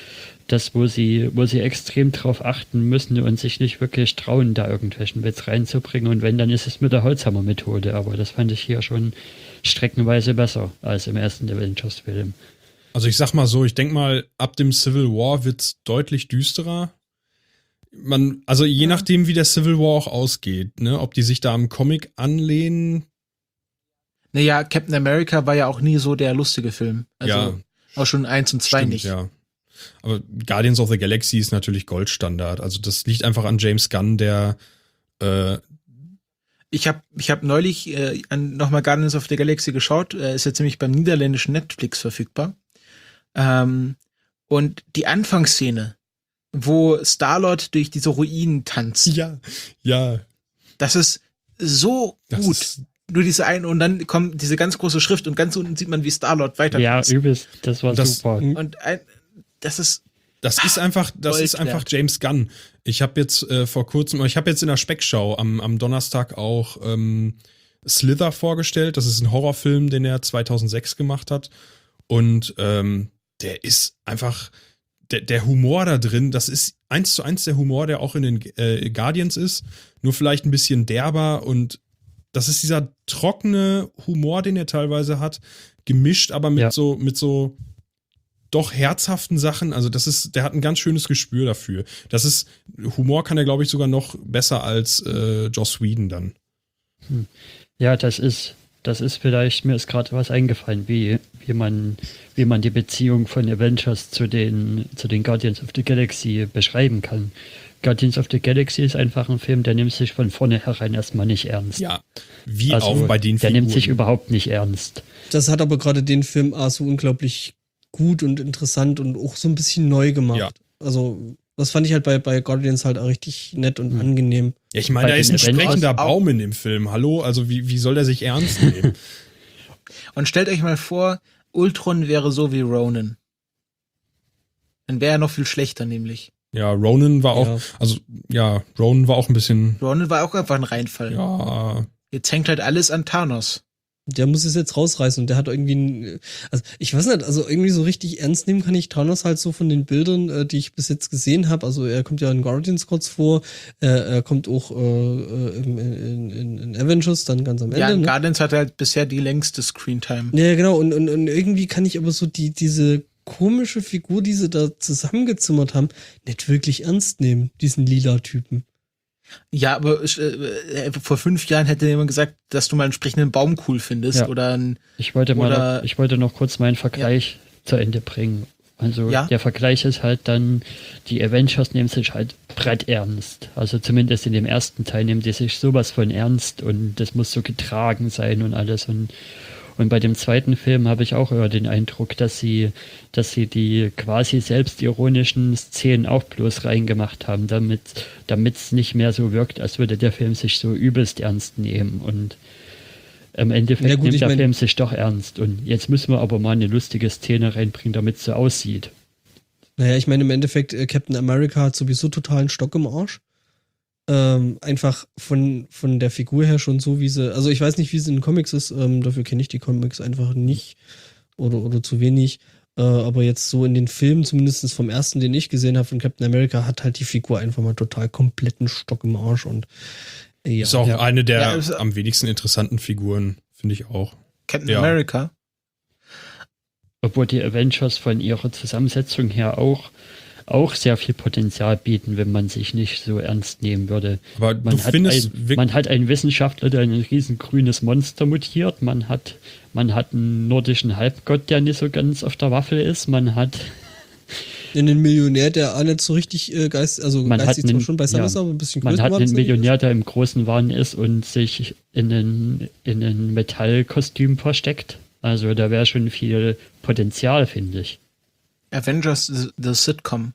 das, wo sie, wo sie extrem drauf achten müssen und sich nicht wirklich trauen, da irgendwelchen Witz reinzubringen. Und wenn, dann ist es mit der Holzhammer-Methode. Aber das fand ich hier schon streckenweise besser als im ersten Avengers-Film. Also ich sag mal so, ich denke mal, ab dem Civil War wird's deutlich düsterer. Man, also je Ja. nachdem, wie der Civil War auch ausgeht, ne, ob die sich da am Comic anlehnen. Naja, Captain America war ja auch nie so der lustige Film. Also Ja. auch schon eins und zwei Stimmt, nicht. ja. Aber Guardians of the Galaxy ist natürlich Goldstandard. Also das liegt einfach an James Gunn, der äh, Ich habe ich hab neulich äh, nochmal Guardians of the Galaxy geschaut. Äh, ist jetzt nämlich beim niederländischen Netflix verfügbar. Ähm, und die Anfangsszene, wo Star-Lord durch diese Ruinen tanzt, ja, ja, das ist so das gut. ist, Nur diese eine und dann kommt diese ganz große Schrift und ganz unten sieht man, wie Star-Lord weiter Ja, tanzt. übelst, das war Das- super. Und ein, das ist das ist einfach, das Gold ist einfach wert. James Gunn. Ich habe jetzt äh, vor kurzem, ich habe jetzt in der Speckschau am, am Donnerstag auch ähm, Slither vorgestellt. Das ist ein Horrorfilm, den er zweitausendsechs gemacht hat. Und ähm, der ist einfach, der, der Humor da drin, das ist eins zu eins der Humor, der auch in den äh, Guardians ist. Nur vielleicht ein bisschen derber und das ist dieser trockene Humor, den er teilweise hat, gemischt aber mit Ja. so, mit so doch herzhaften Sachen. Also das ist, der hat ein ganz schönes Gespür dafür. Das ist, Humor kann er, glaube ich, sogar noch besser als äh, Joss Whedon dann. Ja, das ist, das ist vielleicht, mir ist gerade was eingefallen, wie, wie man, wie man die Beziehung von Avengers zu den, zu den Guardians of the Galaxy beschreiben kann. Guardians of the Galaxy ist einfach ein Film, der nimmt sich von vornherein erstmal nicht ernst. Ja, wie Also, auch bei den der Figuren. nimmt sich überhaupt nicht ernst. Das hat aber gerade den Film auch so unglaublich gut und interessant und auch so ein bisschen neu gemacht. Ja. Also, das fand ich halt bei, bei Guardians halt auch richtig nett und Mhm. angenehm. Ja, ich meine, bei da ist den ein Avengers sprechender auch- Baum in dem Film. Hallo? Also wie, wie soll der sich ernst nehmen? Und stellt euch mal vor, Ultron wäre so wie Ronan. Dann wäre er noch viel schlechter, nämlich. Ja, Ronan war auch, Ja. also ja, Ronan war auch ein bisschen, Ronan war auch einfach ein Reinfall. ja, Jetzt hängt halt alles an Thanos. Der muss es jetzt rausreißen und der hat irgendwie ein, also ich weiß nicht, also irgendwie so richtig ernst nehmen kann ich Thanos halt so von den Bildern, äh, die ich bis jetzt gesehen habe. Also er kommt ja in Guardians kurz vor, äh, er kommt auch äh, äh, in, in, in, in Avengers dann ganz am Ende. Ja, ne? Guardians hat halt bisher die längste Screentime. Ja, genau, und, und, und irgendwie kann ich aber so die, diese komische Figur, die sie da zusammengezimmert haben, nicht wirklich ernst nehmen, diesen lila Typen. Ja, aber äh, vor fünf Jahren hätte jemand gesagt, dass du mal einen sprechenden Baum cool findest Ja. oder ein, Ich wollte mal, Oder- noch, ich wollte noch kurz meinen Vergleich zu Ende bringen. Also Ja. der Vergleich ist halt dann, die Avengers nehmen sich halt brett ernst. Also zumindest in dem ersten Teil nehmen die sich sowas von ernst und das muss so getragen sein und alles. Und, und bei dem zweiten Film habe ich auch eher den Eindruck, dass sie, dass sie die quasi selbstironischen Szenen auch bloß reingemacht haben, damit damit es nicht mehr so wirkt, als würde der Film sich so übelst ernst nehmen. Und im Endeffekt Ja, gut, nimmt ich der mein- Film sich doch ernst. Und jetzt müssen wir aber mal eine lustige Szene reinbringen, damit es so aussieht. Naja, ich meine, im Endeffekt, äh, Captain America hat sowieso totalen Stock im Arsch. Ähm, einfach von, von der Figur her schon so, wie sie, also ich weiß nicht, wie sie in den Comics ist, ähm, dafür kenne ich die Comics einfach nicht oder, oder zu wenig. Äh, aber jetzt so in den Filmen, zumindest vom ersten, den ich gesehen habe von Captain America, hat halt die Figur einfach mal total kompletten Stock im Arsch und äh, ja. ist auch Ja. eine der Ja, ist- am wenigsten interessanten Figuren, finde ich auch. Captain Ja. America. Obwohl die Avengers von ihrer Zusammensetzung her auch, auch sehr viel Potenzial bieten, wenn man sich nicht so ernst nehmen würde. Aber Man, du hat, findest ein, wirklich, man hat einen Wissenschaftler, der ein riesengrünes Monster mutiert. Man hat, man hat einen nordischen Halbgott, der nicht so ganz auf der Waffel ist. Man hat, einen Millionär, der auch nicht so richtig äh, geist, also Man geistig hat zwar einen- schon beisammen ja. ist, aber ein bisschen man hat einen größenwahnsinnig ist. Millionär, der im großen Wahn ist und sich in ein, in ein Metallkostüm versteckt. Also da wäre schon viel Potenzial, finde ich. Avengers the, the Sitcom.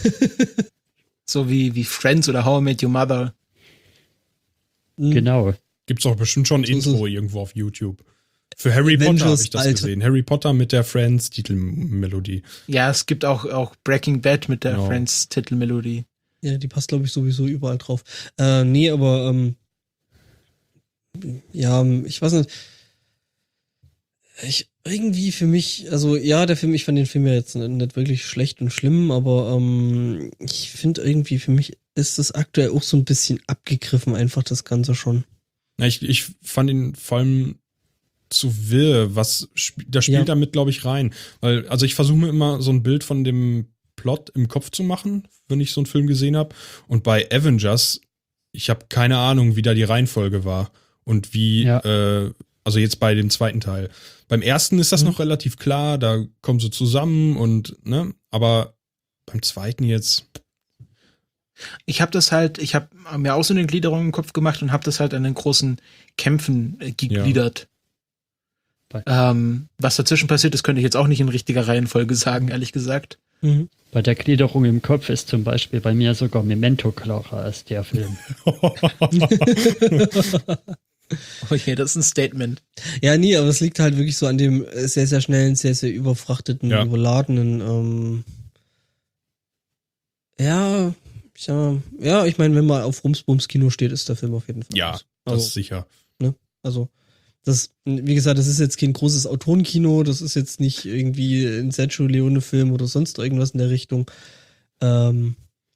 So wie, wie Friends oder How I Met Your Mother. Mhm. Genau. gibt's auch bestimmt schon ein So ist Intro irgendwo auf YouTube. Für Harry Avengers, Potter habe ich das Alter. gesehen. Harry Potter mit der Friends-Titelmelodie. Ja, es gibt auch, auch Breaking Bad mit der Genau. Friends-Titelmelodie. Ja, die passt, glaube ich, sowieso überall drauf. Äh, nee, aber ähm, ja, ich weiß nicht. Ich, irgendwie für mich, also ja, der Film, ich fand den Film ja jetzt nicht wirklich schlecht und schlimm, aber ähm, ich finde irgendwie, für mich ist das aktuell auch so ein bisschen abgegriffen, einfach das Ganze schon. Ja, ich, ich fand ihn vor allem zu wirr, was sp- da spielt Ja. damit, glaube ich, rein. Weil, also ich versuche mir immer so ein Bild von dem Plot im Kopf zu machen, wenn ich so einen Film gesehen habe. Und bei Avengers, ich habe keine Ahnung, wie da die Reihenfolge war. Und wie, Ja. äh, also jetzt bei dem zweiten Teil. Beim ersten ist das Mhm. noch relativ klar, da kommen sie zusammen und, ne, aber beim zweiten jetzt, Ich habe das halt, ich habe mir auch so eine Gliederung im Kopf gemacht und habe das halt an den großen Kämpfen äh, gegliedert. Bei- Ähm, was dazwischen passiert ist, könnte ich jetzt auch nicht in richtiger Reihenfolge sagen, ehrlich gesagt. Mhm. Bei der Gliederung im Kopf ist zum Beispiel bei mir sogar Memento klarer als der Film. Okay, das ist ein Statement. Ja, nee, aber es liegt halt wirklich so an dem äh, sehr, sehr schnellen, sehr, sehr überfrachteten, Ja. überladenen, ähm, ja, ja, ja, ich meine, wenn man auf Rumsbums Kino steht, ist der Film auf jeden Fall. ja, was. das Also, ist sicher. also, das, wie gesagt, das ist jetzt kein großes Autorenkino, das ist jetzt nicht irgendwie ein Sergio Leone-Film oder sonst irgendwas in der Richtung. Ähm,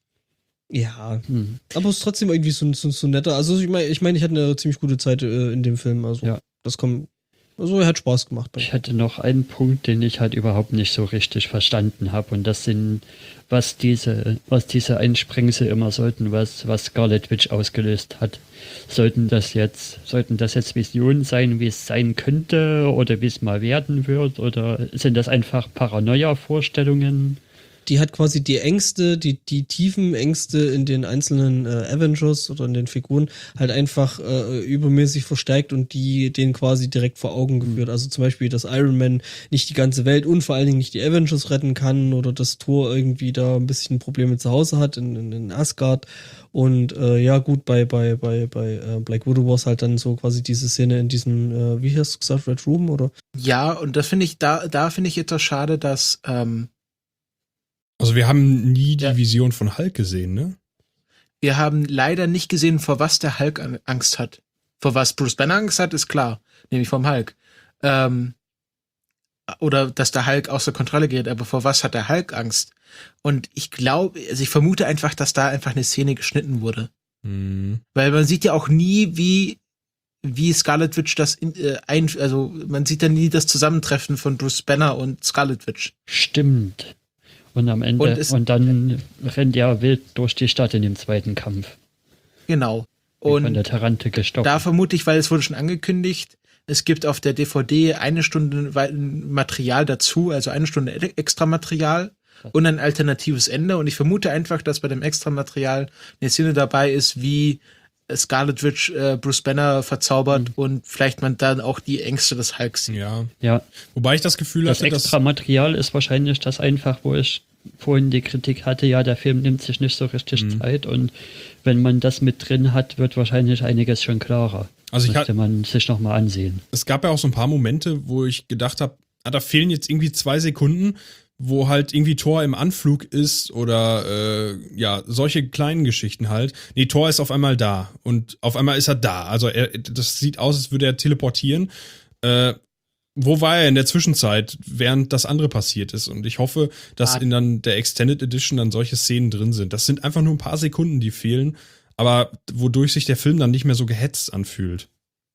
ja, Hm. aber es ist trotzdem irgendwie so, so, so netter. Also, ich meine, ich, mein, ich hatte eine ziemlich gute Zeit äh, in dem Film. Also, Ja. das kommt, also, er hat Spaß gemacht. Bei Ich hatte noch einen Punkt, den ich halt überhaupt nicht so richtig verstanden habe. Und das sind, was diese, was diese Einsprengsel immer sollten, was, was Scarlet Witch ausgelöst hat. Sollten das jetzt, sollten das jetzt Visionen sein, wie es sein könnte oder wie es mal werden wird? Oder sind das einfach Paranoia-Vorstellungen? Die hat quasi die Ängste, die, die tiefen Ängste in den einzelnen äh, Avengers oder in den Figuren halt einfach äh, übermäßig verstärkt und die denen quasi direkt vor Augen geführt. Also zum Beispiel, dass Iron Man nicht die ganze Welt und vor allen Dingen nicht die Avengers retten kann oder dass Thor irgendwie da ein bisschen Probleme zu Hause hat in, in, in Asgard. Und äh, ja gut, bei, bei, bei, bei äh, Black Widow war es halt dann so quasi diese Szene in diesem, äh, wie hast du gesagt, Red Room oder? Ja, und das finde ich, da, da finde ich etwas schade, dass, ähm, Also wir haben nie die Ja. Vision von Hulk gesehen, ne? wir haben leider nicht gesehen, vor was der Hulk an- Angst hat. Vor was Bruce Banner Angst hat, ist klar, nämlich vom Hulk. Ähm, oder dass der Hulk außer Kontrolle geht, aber vor was hat der Hulk Angst? Und ich glaube, also ich vermute einfach, dass da einfach eine Szene geschnitten wurde. Hm. Weil man sieht ja auch nie, wie, wie Scarlet Witch das in, äh, ein, also man sieht ja nie das Zusammentreffen von Bruce Banner und Scarlet Witch. Stimmt. Und am Ende, Und und, es- dann rennt er wild durch die Stadt in dem zweiten Kampf. Genau. Wie von Und der Tarante gestoppt. da vermute ich, weil es wurde schon angekündigt, es gibt auf der D V D eine Stunde wei- Material dazu, also eine Stunde e- extra Material und ein alternatives Ende. Und ich vermute einfach, dass bei dem extra Material eine Szene dabei ist, wie Scarlet Witch äh, Bruce Banner verzaubert Mhm. und vielleicht man dann auch die Ängste des Hulks sieht. Ja. Ja, Wobei ich das Gefühl das hatte, dass extra Material ist wahrscheinlich das einfach, wo ich vorhin die Kritik hatte, ja, der Film nimmt sich nicht so richtig Mhm. Zeit und wenn man das mit drin hat, wird wahrscheinlich einiges schon klarer. Also ich Müsste hat- man sich nochmal ansehen. es gab ja auch so ein paar Momente, wo ich gedacht habe, ah, da fehlen jetzt irgendwie zwei Sekunden, wo halt irgendwie Thor im Anflug ist oder äh, ja, solche kleinen Geschichten halt. Nee, Thor ist auf einmal da und auf einmal ist er da. Also er, das sieht aus, als würde er teleportieren. Äh, wo war er in der Zwischenzeit, während das andere passiert ist? Und ich hoffe, dass Ah. in dann der Extended Edition dann solche Szenen drin sind. Das sind einfach nur ein paar Sekunden, die fehlen, aber wodurch sich der Film dann nicht mehr so gehetzt anfühlt.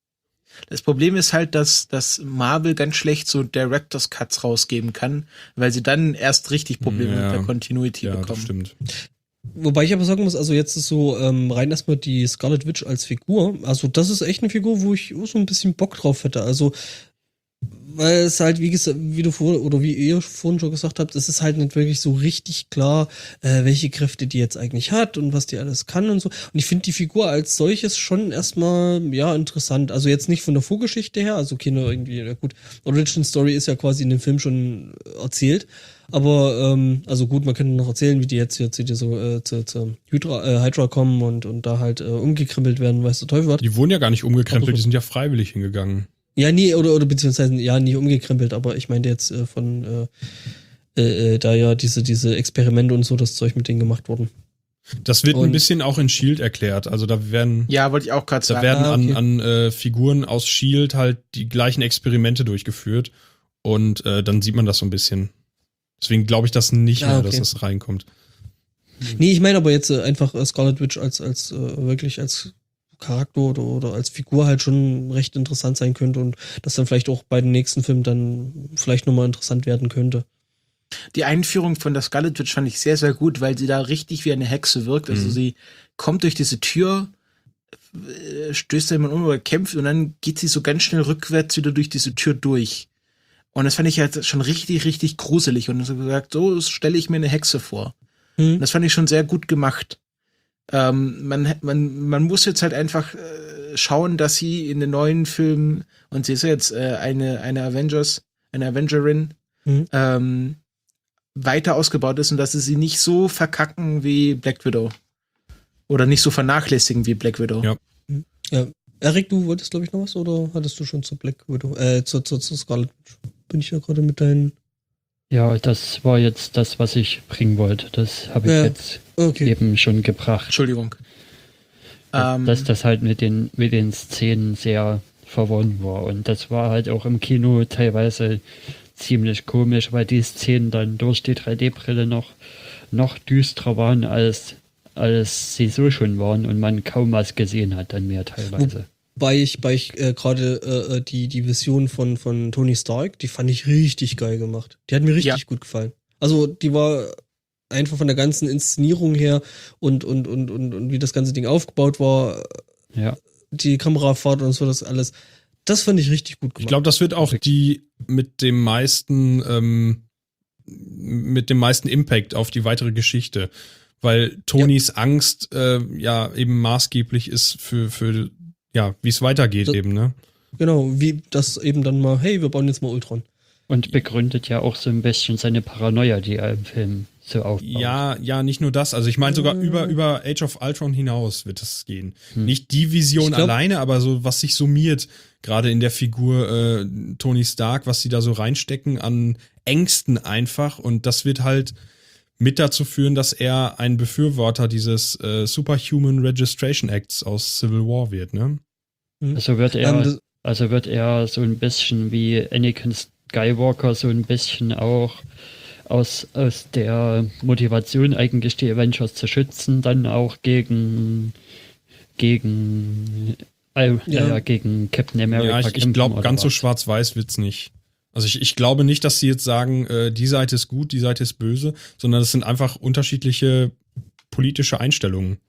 Das Problem ist halt, dass, dass Marvel ganz schlecht so Director's Cuts rausgeben kann, weil sie dann erst richtig Probleme Ja. mit der Continuity Ja, das bekommen. stimmt. Wobei ich aber sagen muss, also jetzt ist so ähm, rein erstmal die Scarlet Witch als Figur. Also das ist echt eine Figur, wo ich so ein bisschen Bock drauf hätte. Also weil es halt, wie gesagt, wie du vor oder wie ihr vorhin schon gesagt habt, es ist halt nicht wirklich so richtig klar, äh, welche Kräfte die jetzt eigentlich hat und was die alles kann und so. Und ich finde die Figur als solches schon erstmal, ja, interessant. Also jetzt nicht von der Vorgeschichte her, also keine irgendwie, ja gut, Origin Story ist ja quasi in dem Film schon erzählt. Aber, ähm, also gut, man könnte noch erzählen, wie die jetzt jetzt hier so äh, zu, zu Hydra, äh, Hydra kommen und, und da halt äh, umgekrempelt werden, weiß der Teufel was. Die wurden ja gar nicht umgekrempelt, Aber so- die sind ja freiwillig hingegangen. Ja, nee, oder, oder beziehungsweise, ja, nie umgekrempelt, aber ich meinte jetzt äh, von, äh, äh, äh, da ja diese, diese Experimente und so, das Zeug mit denen gemacht wurden. Das wird Und- ein bisschen auch in S H I E L D erklärt. Also da werden, Ja, wollte ich auch gerade da sagen. werden Ah, okay. an, an äh, Figuren aus S H I E L D halt die gleichen Experimente durchgeführt. Und äh, dann sieht man das so ein bisschen. Deswegen glaube ich das nicht Ah, mehr, okay. dass das reinkommt. Nee, ich meine aber jetzt äh, einfach äh, Scarlet Witch als, als äh, wirklich als Charakter oder, oder als Figur halt schon recht interessant sein könnte und das dann vielleicht auch bei den nächsten Filmen dann vielleicht nochmal interessant werden könnte. Die Einführung von der Scarlet Witch fand ich sehr, sehr gut, weil sie da richtig wie eine Hexe wirkt. Also Mhm. sie kommt durch diese Tür, äh, stößt da jemand um oder kämpft und dann geht sie so ganz schnell rückwärts wieder durch diese Tür durch. Und das fand ich halt schon richtig, richtig gruselig. Und so gesagt, so stelle ich mir eine Hexe vor. Hm? Und das fand ich schon sehr gut gemacht. Ähm, man, man, man muss jetzt halt einfach äh, schauen, dass sie in den neuen Filmen, und sie ist ja jetzt äh, eine, eine Avengers, eine Avengerin, Mhm. ähm, weiter ausgebaut ist und dass sie sie nicht so verkacken wie Black Widow. Oder nicht so vernachlässigen wie Black Widow. Ja. Ja. Erik, du wolltest, glaube ich, noch was oder hattest du schon zu Black Widow, äh, zu, zu, zu Scarlet Witch? Bin ich ja gerade mit deinen. Ja, das war jetzt das, was ich bringen wollte. Das habe ich Ja. jetzt Okay. eben schon gebracht. Entschuldigung. Dass, Ähm, dass das halt mit den, mit den Szenen sehr verworren war. Und das war halt auch im Kino teilweise ziemlich komisch, weil die Szenen dann durch die drei D-Brille noch, noch düsterer waren, als, als sie so schon waren und man kaum was gesehen hat dann mehr teilweise. Wobei ich, bei ich äh, gerade äh, die, die Vision von, von Tony Stark, die fand ich richtig geil gemacht. Die hat mir richtig Ja. gut gefallen. Also die war einfach von der ganzen Inszenierung her und, und, und, und, und wie das ganze Ding aufgebaut war, Ja. die Kamerafahrt und so, das alles, das fand ich richtig gut gemacht. Ich glaube, das wird auch die mit dem meisten, ähm, mit dem meisten Impact auf die weitere Geschichte. Weil Tonys Angst äh, ja eben maßgeblich ist für, für ja, wie es weitergeht Das- eben, ne? Genau, wie das eben dann mal, hey, wir bauen jetzt mal Ultron. Und begründet ja auch so ein bisschen seine Paranoia, die er im Film so aufbaut. Ja, ja, nicht nur das. Also ich meine sogar Äh. über, über Age of Ultron hinaus wird es gehen. Hm. Nicht die Vision Ich glaub- alleine, aber so, was sich summiert, gerade in der Figur äh, Tony Stark, was sie da so reinstecken an Ängsten einfach. Und das wird halt mit dazu führen, dass er ein Befürworter dieses äh, Superhuman Registration Acts aus Civil War wird, ne? Also wird er, Ähm, das, also wird er so ein bisschen wie Anakin Skywalker so ein bisschen auch aus, aus der Motivation eigentlich die Avengers zu schützen, dann auch gegen gegen äh, Ja. ja. gegen Captain America Ja, ich, ich kämpfen glaube, oder ganz so was. schwarz-weiß wird's nicht. Also ich, ich glaube nicht, dass sie jetzt sagen, äh, die Seite ist gut, die Seite ist böse, sondern es sind einfach unterschiedliche politische Einstellungen.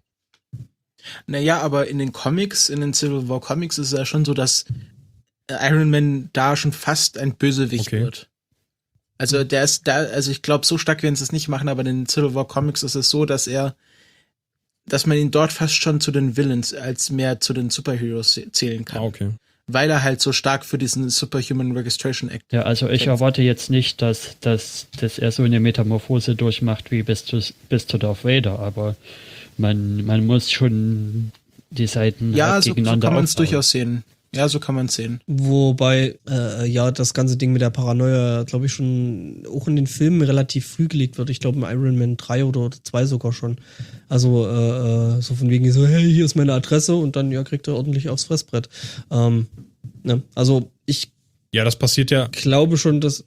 Naja, aber in den Comics, in den Civil War Comics ist es ja schon so, dass Iron Man da schon fast ein Bösewicht Okay. wird. Also der ist da, also ich glaube, so stark werden sie es nicht machen, aber in den Civil War Comics ist es so, dass er, dass man ihn dort fast schon zu den Villains als mehr zu den Superheroes zählen kann. Ah, okay. Weil er halt so stark für diesen Superhuman Registration Act. Ja, also ich kämpft. erwarte jetzt nicht, dass, dass, dass er so eine Metamorphose durchmacht wie bis zu, bis zu Darth Vader, aber man, man muss schon die Seiten Ja, halt so, so gegeneinander kann man es aufbauen. durchaus sehen. Ja, so kann man es sehen. wobei, äh, ja, das ganze Ding mit der Paranoia, glaube ich, schon auch in den Filmen relativ früh gelegt wird. Ich glaube, in Iron Man drei oder zwei sogar schon. Also, äh, äh, so von wegen so, hey, hier ist meine Adresse und dann, ja, kriegt er ordentlich aufs Fressbrett. Ähm, ne? Also, ich Ja, das passiert ja, glaube schon, dass.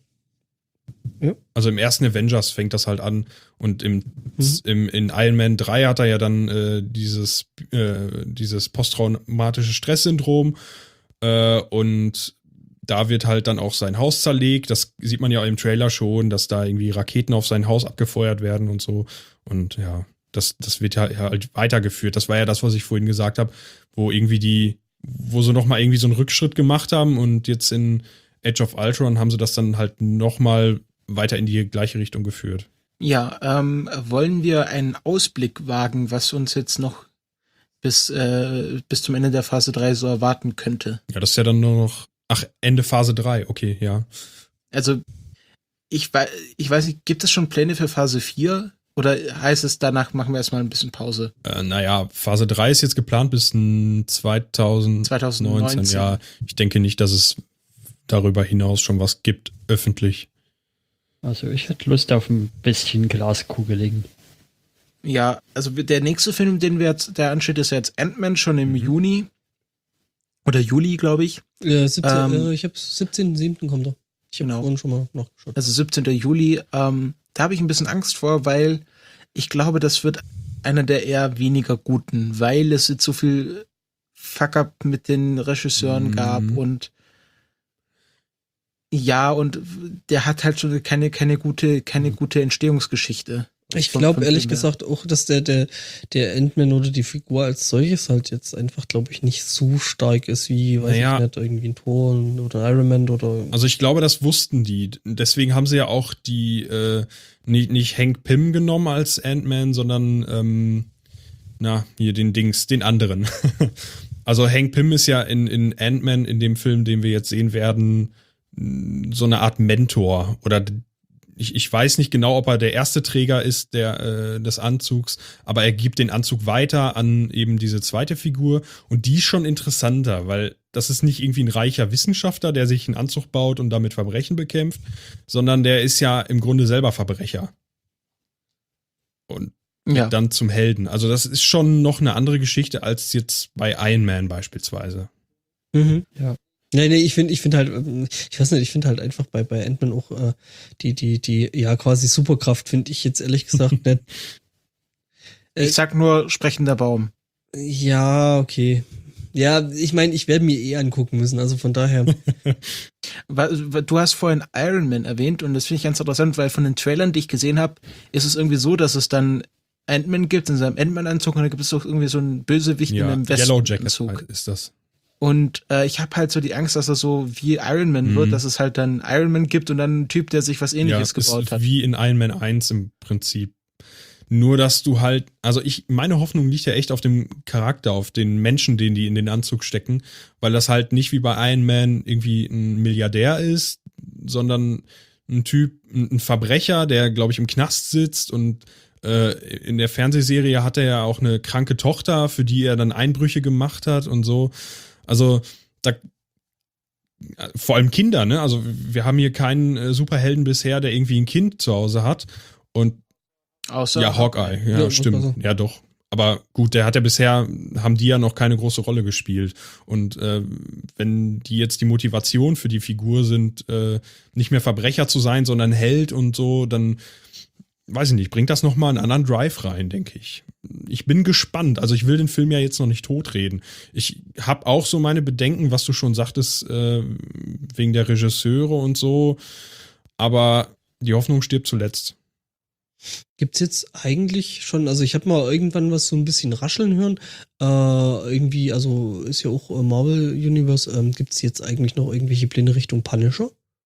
also im ersten Avengers fängt das halt an und im, im in Iron Man drei hat er ja dann äh, dieses, äh, dieses posttraumatische Stresssyndrom äh, und da wird halt dann auch sein Haus zerlegt. Das sieht man ja im Trailer schon, dass da irgendwie Raketen auf sein Haus abgefeuert werden und so. Und ja, das, das wird ja halt weitergeführt. Das war ja das, was ich vorhin gesagt habe, wo irgendwie die, wo sie nochmal irgendwie so einen Rückschritt gemacht haben und jetzt in Age of Ultron haben sie das dann halt nochmal weiter in die gleiche Richtung geführt. Ja, ähm, wollen wir einen Ausblick wagen, was uns jetzt noch bis, äh, bis zum Ende der Phase drei so erwarten könnte? Ja, das ist ja dann nur noch, ach, Ende Phase drei, okay, ja. Also, ich, wei- ich weiß nicht, gibt es schon Pläne für Phase vier? Oder heißt es, danach machen wir erstmal ein bisschen Pause? Äh, naja, Phase drei ist jetzt geplant bis n- zwanzig neunzehn. zwanzig neunzehn. Ja, ich denke nicht, dass es darüber hinaus schon was gibt, öffentlich. Also ich hätte Lust auf ein bisschen Glaskugeligen. Ja, also der nächste Film, den wir jetzt, der ansteht, ist jetzt Ant-Man schon im Mhm. Juni. Oder Juli, glaube ich. Ja, siebzehn, Ähm, äh, ich habe siebzehnten siebten kommt er. Ich habe Genau. vorhin schon mal nachgeschaut. Also siebzehnten Juli. Ähm, da habe ich ein bisschen Angst vor, weil ich glaube, das wird einer der eher weniger guten, weil es jetzt so viel Fuck-up mit den Regisseuren Mhm. gab und ja, und der hat halt schon keine, keine gute, keine gute Entstehungsgeschichte. Ich Von- glaube von ehrlich dem her. gesagt auch, dass der, der, der Ant-Man oder die Figur als solches halt jetzt einfach, glaube ich, nicht so stark ist wie, weiß Naja. ich nicht, irgendwie ein Thor oder ein Iron Man oder. Also ich glaube, das wussten die. Deswegen haben sie ja auch die äh, nicht, nicht Hank Pym genommen als Ant-Man, sondern ähm, na, hier den Dings, den anderen. Also Hank Pym ist ja in, in Ant-Man, in dem Film, den wir jetzt sehen werden, mh, so eine Art Mentor. Oder ich, ich weiß nicht genau, ob er der erste Träger ist der, äh, des Anzugs, aber er gibt den Anzug weiter an eben diese zweite Figur. Und die ist schon interessanter, weil das ist nicht irgendwie ein reicher Wissenschaftler, der sich einen Anzug baut und damit Verbrechen bekämpft, sondern der ist ja im Grunde selber Verbrecher. Und Ja. dann zum Helden. Also das ist schon noch eine andere Geschichte als jetzt bei Iron Man beispielsweise. Mhm. Ja. Nee, nee, ich finde, ich finde halt, ähm, ich weiß nicht, ich finde halt einfach bei, bei Ant-Man auch äh, die, die, die, ja, quasi Superkraft finde ich jetzt ehrlich gesagt nicht. Äh, Ich sag nur sprechender Baum. Ja, okay. Ja, ich meine, ich werde mir eh angucken müssen, also von daher. Weil- weil Du hast vorhin Iron Man erwähnt und das finde ich ganz interessant, weil von den Trailern, die ich gesehen habe, ist es irgendwie so, dass es dann Ant-Man gibt in seinem Ant-Man-Anzug und da gibt es doch irgendwie so einen Bösewicht in Ja, einem Yellow Jacket Westenanzug. ist das. Und äh, ich habe halt so die Angst, dass das so wie Iron Man Mhm. wird, dass es halt dann Iron Man gibt und dann ein Typ, der sich was Ähnliches ja, gebaut ist hat. wie in Iron Man eins im Prinzip. Nur, dass du halt, also ich, meine Hoffnung liegt ja echt auf dem Charakter, auf den Menschen, den die in den Anzug stecken, weil das halt nicht wie bei Iron Man irgendwie ein Milliardär ist, sondern ein Typ, ein Verbrecher, der, glaube ich, im Knast sitzt und äh, in der Fernsehserie hat er ja auch eine kranke Tochter, für die er dann Einbrüche gemacht hat und so. Also, da, vor allem Kinder, ne? Also, wir haben hier keinen äh, Superhelden bisher, der irgendwie ein Kind zu Hause hat und Außer ja, Hawkeye, ja, Ja, stimmt. also. Ja, doch. Aber gut, der hat ja bisher, haben die ja noch keine große Rolle gespielt. Und äh, wenn die jetzt die Motivation für die Figur sind, äh, nicht mehr Verbrecher zu sein, sondern Held und so, dann, weiß ich nicht, bringt das nochmal einen anderen Drive rein, denke ich. Ich bin gespannt. Also ich will den Film ja jetzt noch nicht totreden. Ich habe auch so meine Bedenken, was du schon sagtest, äh, wegen der Regisseure und so. Aber die Hoffnung stirbt zuletzt. Gibt's jetzt eigentlich schon, also ich habe mal irgendwann was so ein bisschen rascheln hören, äh, irgendwie, also ist ja auch äh, Marvel Universe, ähm, gibt's jetzt eigentlich noch irgendwelche Pläne Richtung Punisher?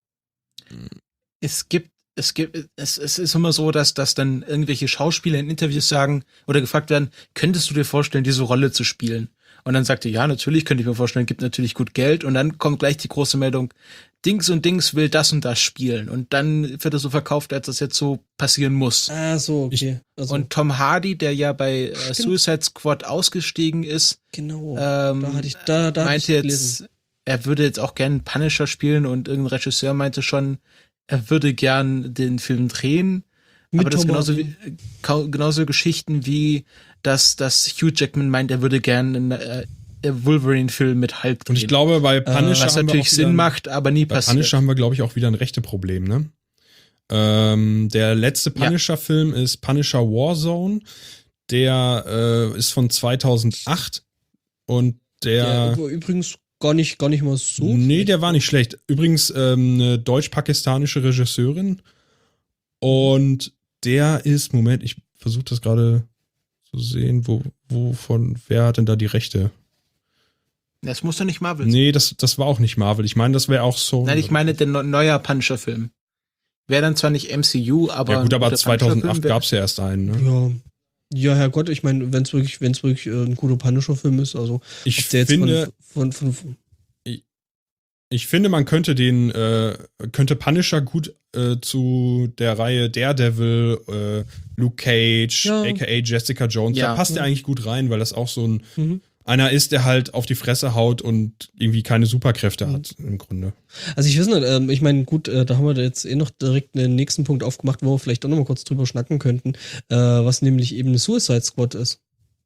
es gibt, es gibt, es, es ist immer so, dass, dass dann irgendwelche Schauspieler in Interviews sagen oder gefragt werden, könntest du dir vorstellen, diese Rolle zu spielen? Und dann sagt er, ja, natürlich könnte ich mir vorstellen, gibt natürlich gut Geld. Und dann kommt gleich die große Meldung, Dings und Dings will das und das spielen. Und dann wird er so verkauft, als das jetzt so passieren muss. Ah, so, okay. Also, Und Tom Hardy, der ja bei äh, Stimmt. Suicide Squad ausgestiegen ist, genau. ähm, da hatte ich, da, da hatte ich meinte gelesen. jetzt, er würde jetzt auch gern Punisher spielen und irgendein Regisseur meinte schon, er würde gern den Film drehen. Mit aber das ist Tom genauso, Hardy. wie, kau- genauso Geschichten wie, dass, dass Hugh Jackman meint, er würde gern einen äh, Wolverine-Film mit Hulk drehen. Und ich glaube, bei Punisher was haben wir natürlich auch wieder Sinn ein- macht, aber nie Bei passiert. Punisher haben wir, glaube ich, auch wieder ein rechte Problem, ne? Ähm, der letzte Ja. Punisher-Film ist Punisher Warzone. Der äh, ist von zweitausendacht und Der der. war übrigens gar nicht, gar nicht mal so. nee, schlecht. der war nicht schlecht. Übrigens ähm, eine deutsch-pakistanische Regisseurin. Und der ist, Moment, ich versuche das gerade zu sehen, wo, wovon, wer hat denn da die Rechte? Das muss doch nicht Marvel sein. Nee, das, das war auch nicht Marvel. Ich meine, das wäre auch so. Nein, ich meine der ne- neuer Punisher-Film. Wäre dann zwar nicht M C U, aber. ja, gut, aber ein guter zweitausendacht Punisher-Film wär- gab es ja erst einen, ne? Ja. Ja, Herrgott, ich meine, wenn es wirklich, wenn es wirklich äh, ein guter Punisher-Film ist, also Ich ob der jetzt finde, von, von, von, ich finde, man könnte den, äh, könnte Punisher gut äh, zu der Reihe Daredevil, äh, Luke Cage, Ja. aka Jessica Jones, Ja. da passt Ja. der eigentlich gut rein, weil das auch so ein, mhm. einer ist, der halt auf die Fresse haut und irgendwie keine Superkräfte hat, im Grunde. Also ich weiß nicht, ähm, ich meine, gut, äh, da haben wir da jetzt eh noch direkt einen nächsten Punkt aufgemacht, wo wir vielleicht auch noch mal kurz drüber schnacken könnten, äh, was nämlich eben eine Suicide Squad ist.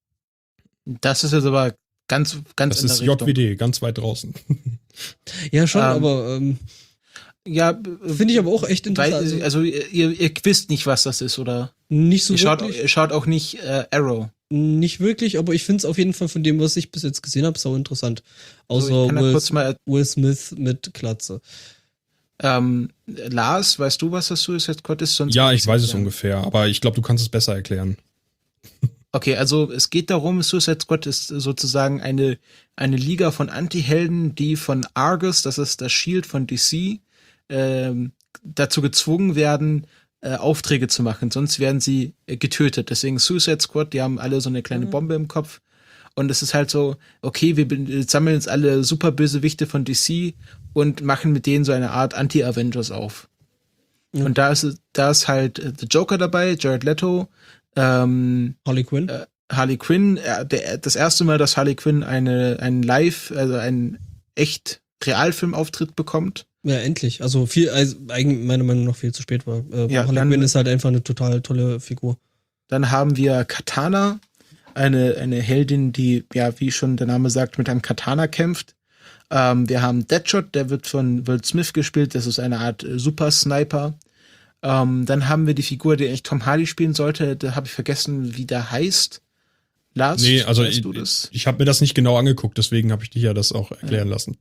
Das ist jetzt aber ganz, ganz Das in der ist Richtung. J W D, ganz weit draußen. Ja, schon, Ähm, aber ähm, Ja, finde ich aber auch echt interessant. Weil, Also, also ihr, ihr wisst nicht, was das ist, oder? nicht so Ihr schaut, wirklich. ihr schaut auch nicht äh, Arrow. Nicht wirklich, aber ich finde es auf jeden Fall von dem, was ich bis jetzt gesehen habe, sau interessant. Außer So, ich kann da Will, kurz mal, Will Smith mit Glatze. ähm, Lars, weißt du, was das Suicide Squad ist? Sonst Ja, kann ich weiß es erklären. ungefähr, aber ich glaube, du kannst es besser erklären. Okay, also es geht darum, Suicide Squad ist sozusagen eine, eine Liga von Anti-Helden, die von Argus, das ist das Shield von D C, ähm, dazu gezwungen werden, äh, Aufträge zu machen, sonst werden sie äh, getötet. Deswegen Suicide Squad, die haben alle so eine kleine Bombe im Kopf. Und es ist halt so, okay, wir bin- sammeln jetzt alle super Bösewichte von D C und machen mit denen so eine Art Anti-Avengers auf. Ja. Und da ist, da ist halt äh, The Joker dabei, Jared Leto, ähm, Harley Quinn. äh, Harley Quinn, äh, der, das erste Mal, dass Harley Quinn eine, einen Live, also einen echt Realfilmauftritt bekommt. Ja, endlich. Also viel, also eigentlich meiner Meinung nach viel zu spät war. Äh, Ja, Harley dann- Quinn ist halt einfach eine total tolle Figur. Dann haben wir Katana, eine, eine Heldin, die, ja, wie schon der Name sagt, mit einem Katana kämpft. Ähm, wir haben Deadshot, der wird von Will Smith gespielt, das ist eine Art äh, Super Sniper. Ähm, dann haben wir die Figur, die eigentlich Tom Hardy spielen sollte, da habe ich vergessen, wie der heißt. Lars, Nee, also weißt ich, du das? ich habe mir das nicht genau angeguckt, deswegen habe ich dir ja das auch erklären lassen.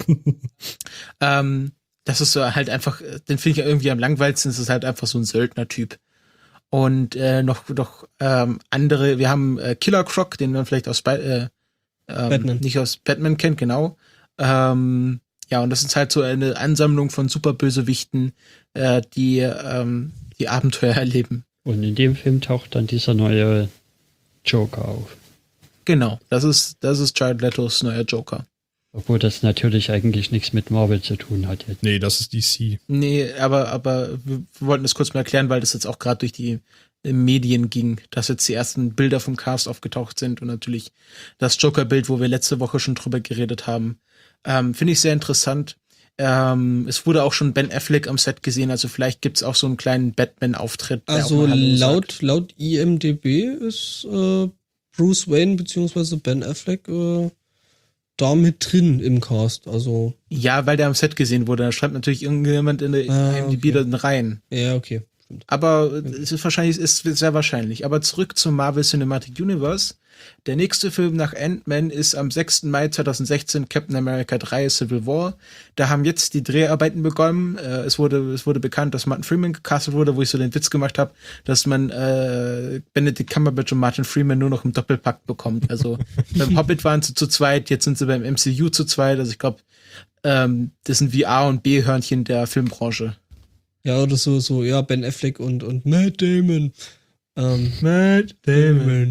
Ähm, das ist so halt einfach, äh, den finde ich ja irgendwie am langweiligsten, das ist halt einfach so ein Söldner-Typ. Und äh, noch, noch ähm, andere, wir haben äh, Killer Croc, den man vielleicht aus Spi- äh, ähm, Batman. nicht aus Batman kennt, genau. Ähm, ja, und das ist halt so eine Ansammlung von Superbösewichten, äh, die ähm, die Abenteuer erleben. Und in dem Film taucht dann dieser neue Joker auf. Genau, das ist das ist Jared Letos neuer Joker. Obwohl das natürlich eigentlich nichts mit Marvel zu tun hat jetzt. Nee, das ist D C. Nee, aber aber wir wollten das kurz mal erklären, weil das jetzt auch gerade durch die äh, Medien ging, dass jetzt die ersten Bilder vom Cast aufgetaucht sind und natürlich das Joker-Bild, wo wir letzte Woche schon drüber geredet haben. Ähm, Finde ich sehr interessant. Ähm, es wurde auch schon Ben Affleck am Set gesehen, also vielleicht gibt's auch so einen kleinen Batman-Auftritt. der Also auch mal Hallo laut, sagt. laut I M D B ist äh, Bruce Wayne bzw. Ben Affleck äh, da mit drin im Cast. Also, Ja, weil der am Set gesehen wurde, da schreibt natürlich irgendjemand in der Ah, I M D B okay. dann rein. ja, okay. Stimmt. Aber es ist wahrscheinlich, ist sehr wahrscheinlich. Aber zurück zum Marvel Cinematic Universe. Der nächste Film nach Ant-Man ist am sechsten Mai zweitausendsechzehn Captain America drei Civil War. Da haben jetzt die Dreharbeiten begonnen. Äh, es wurde, es wurde bekannt, dass Martin Freeman gecastet wurde, wo ich so den Witz gemacht habe, dass man äh, Benedict Cumberbatch und Martin Freeman nur noch im Doppelpack bekommt. Also beim Hobbit waren sie zu zweit, jetzt sind sie beim M C U zu zweit. Also ich glaube, ähm, das sind wie A- und B-Hörnchen der Filmbranche. Ja, oder so, so, ja, Ben Affleck und, und Matt Damon. Ähm, Matt Damon.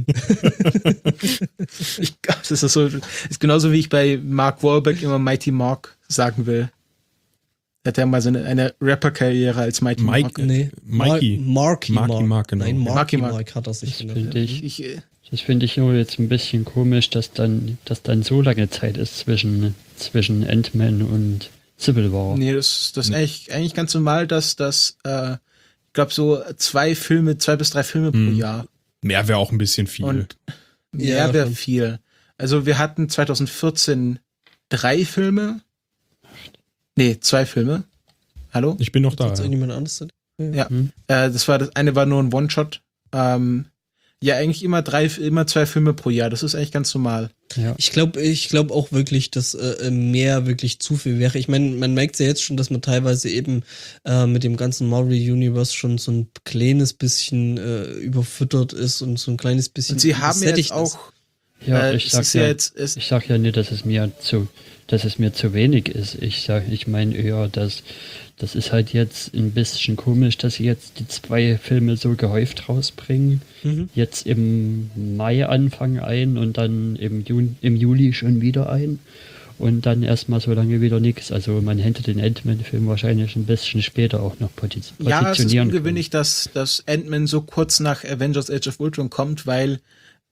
Ich, das ist so, ist genauso wie ich bei Mark Wahlberg immer Mighty Mark sagen will. Er hat ja mal so eine, eine Rapper-Karriere als Mighty Mike, Mark. Nee, Mikey. Mar Marky, Marky Mark. Mark, genau. Nein, Marky Marky Mark. Mark hat er sich Das genannt. finde ich, Ich, äh, das finde ich nur jetzt ein bisschen komisch, dass dann, dass dann so lange Zeit ist zwischen, zwischen Ant-Man und Civil War. nee, das, das ist eigentlich, eigentlich ganz normal, dass das, äh, ich glaube, so zwei Filme, zwei bis drei Filme pro Mhm. Jahr. Mehr wäre auch ein bisschen viel. Und Ja, mehr wäre schon. viel. Also wir hatten zweitausendvierzehn drei Filme. Nee, zwei Filme. Hallo? ich bin noch da. Hat's Ja. irgendjemand anderes? Ja. Hm? Äh, das war das eine war nur ein One-Shot. Ähm, ja, eigentlich immer drei, immer zwei Filme pro Jahr. Das ist eigentlich ganz normal. Ja. Ich glaube ich glaube auch wirklich, dass äh, mehr wirklich zu viel wäre. Ich meine, man merkt ja jetzt schon, dass man teilweise eben äh, mit dem ganzen Marvel Universe schon so ein kleines bisschen äh, überfüttert ist und so ein kleines bisschen Und sie haben übersättigt jetzt auch, Ja, äh, ich es sag ist ja, ja jetzt, es, ich sag ja nicht, dass es mir zu, dass es mir zu wenig ist. Ich sag, ich meine eher, dass das ist halt jetzt ein bisschen komisch, dass sie jetzt die zwei Filme so gehäuft rausbringen. Mhm. Jetzt im Mai Anfang ein und dann im, Juni, im Juli schon wieder ein. Und dann erstmal so lange wieder nichts. Also man hätte den Ant-Man-Film wahrscheinlich ein bisschen später auch noch posiz- positionieren ja, es ist können. ungewöhnlich, dass, dass Ant-Man so kurz nach Avengers Age of Ultron kommt, weil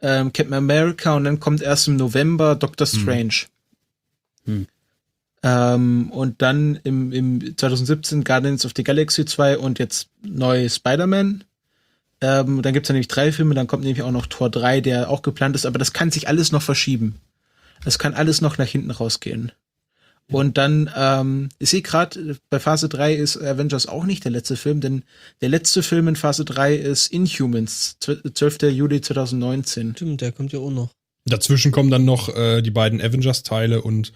ähm, Captain America und dann kommt erst im November Doctor Strange. Hm. Ähm, und dann im, im zwanzig siebzehn Guardians of the Galaxy zwei und jetzt neu Spider-Man. Ähm, dann gibt's ja nämlich drei Filme, dann kommt nämlich auch noch Tor drei, der auch geplant ist, aber das kann sich alles noch verschieben. Das kann alles noch nach hinten rausgehen. Und dann, ähm, ich sehe gerade, bei Phase drei ist Avengers auch nicht der letzte Film, denn der letzte Film in Phase drei ist Inhumans, zwölfter Juli zweitausendneunzehn. Stimmt, der kommt ja auch noch. Dazwischen kommen dann noch äh, die beiden Avengers-Teile und,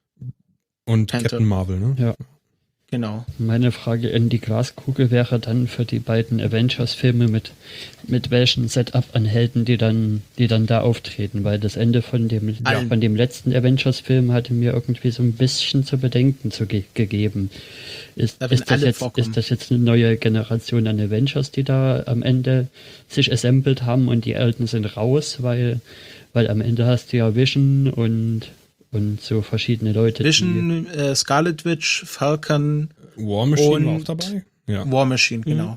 und Panther. Captain Marvel, ne? Ja. Genau. Meine Frage in die Glaskugel wäre dann für die beiden Avengers-Filme mit, mit welchem Setup an Helden, die dann, die dann da auftreten, weil das Ende von dem, Allen. von dem letzten Avengers-Film hatte mir irgendwie so ein bisschen zu bedenken zu ge- gegeben. Ist, Da werden ist, das alle jetzt, vorkommen. ist das jetzt eine neue Generation an Avengers, die da am Ende sich assembled haben und die Alten sind raus, weil, weil am Ende hast du ja Vision und und so verschiedene Leute. Vision, äh, Scarlet Witch, Falcon, War Machine Und- war auch dabei? Ja. War Machine, genau.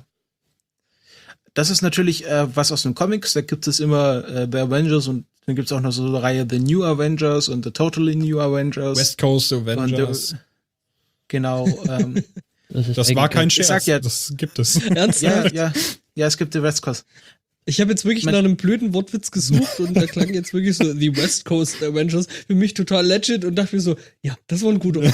Das ist natürlich äh, was aus den Comics, da gibt es immer äh, The Avengers und dann gibt es auch noch so eine Reihe The New Avengers und The Totally New Avengers. West Coast und, Avengers. äh, genau. Ähm, Die, das ist Das war kein eigentlich- Ich Scherz, sag ja- das gibt es. ja, Ernsthaft? ja, ja, es gibt The West Coast. Ich habe jetzt wirklich Man- nach einem blöden Wortwitz gesucht und da klang jetzt wirklich so The West Coast Avengers für mich total legit und dachte mir so, ja, das war ein guter.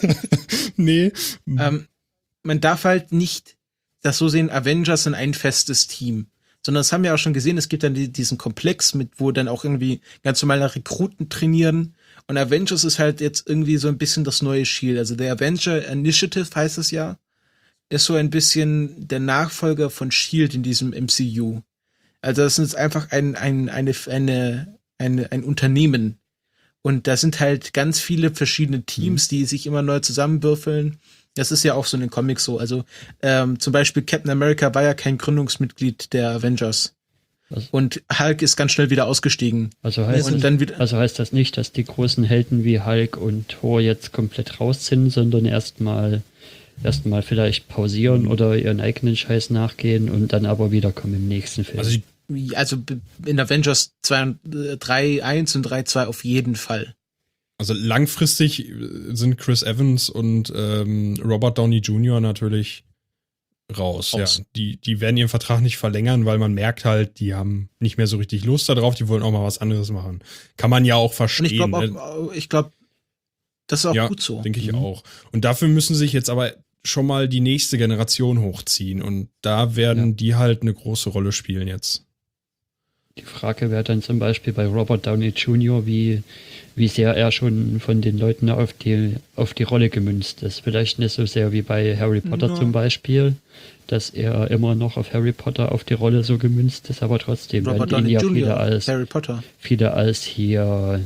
Nee. Ähm, man darf halt nicht das so sehen, Avengers sind ein festes Team. Sondern das haben wir auch schon gesehen, es gibt dann die, diesen Komplex mit, wo dann auch irgendwie ganz normale Rekruten trainieren. Und Avengers ist halt jetzt irgendwie so ein bisschen das neue Shield. Also der Avenger Initiative heißt es ja, ist so ein bisschen der Nachfolger von Shield in diesem M C U. Also das ist einfach ein, ein, eine, eine, eine, ein Unternehmen. Und da sind halt ganz viele verschiedene Teams, die sich immer neu zusammenwürfeln. Das ist ja auch so in den Comics so. Also ähm, zum Beispiel Captain America war ja kein Gründungsmitglied der Avengers. Was? Und Hulk ist ganz schnell wieder ausgestiegen. Also heißt, Und dann wieder. also heißt das nicht, dass die großen Helden wie Hulk und Thor jetzt komplett raus sind, sondern erstmal erstmal vielleicht pausieren oder ihren eigenen Scheiß nachgehen und dann aber wiederkommen im nächsten Film. Also ich, Also in Avengers zwei und drei eins und drei zwei auf jeden Fall. Also langfristig sind Chris Evans und ähm, Robert Downey Junior natürlich raus. Raus. Ja. Die, die werden ihren Vertrag nicht verlängern, weil man merkt halt, die haben nicht mehr so richtig Lust darauf, die wollen auch mal was anderes machen. Kann man ja auch Und verstehen. ich glaube ne? auch, ich glaube, das ist auch ja, gut so. denke ich Mhm. auch. Und dafür müssen sich jetzt aber schon mal die nächste Generation hochziehen und da werden Ja. die halt eine große Rolle spielen jetzt. Die Frage wäre dann zum Beispiel bei Robert Downey Junior, wie, wie sehr er schon von den Leuten auf die, auf die Rolle gemünzt ist. Vielleicht nicht so sehr wie bei Harry Potter Ja. zum Beispiel, dass er immer noch auf Harry Potter auf die Rolle so gemünzt ist, aber trotzdem Robert werden ihn Downey ja viele Junior, als, Harry Potter. viele als hier,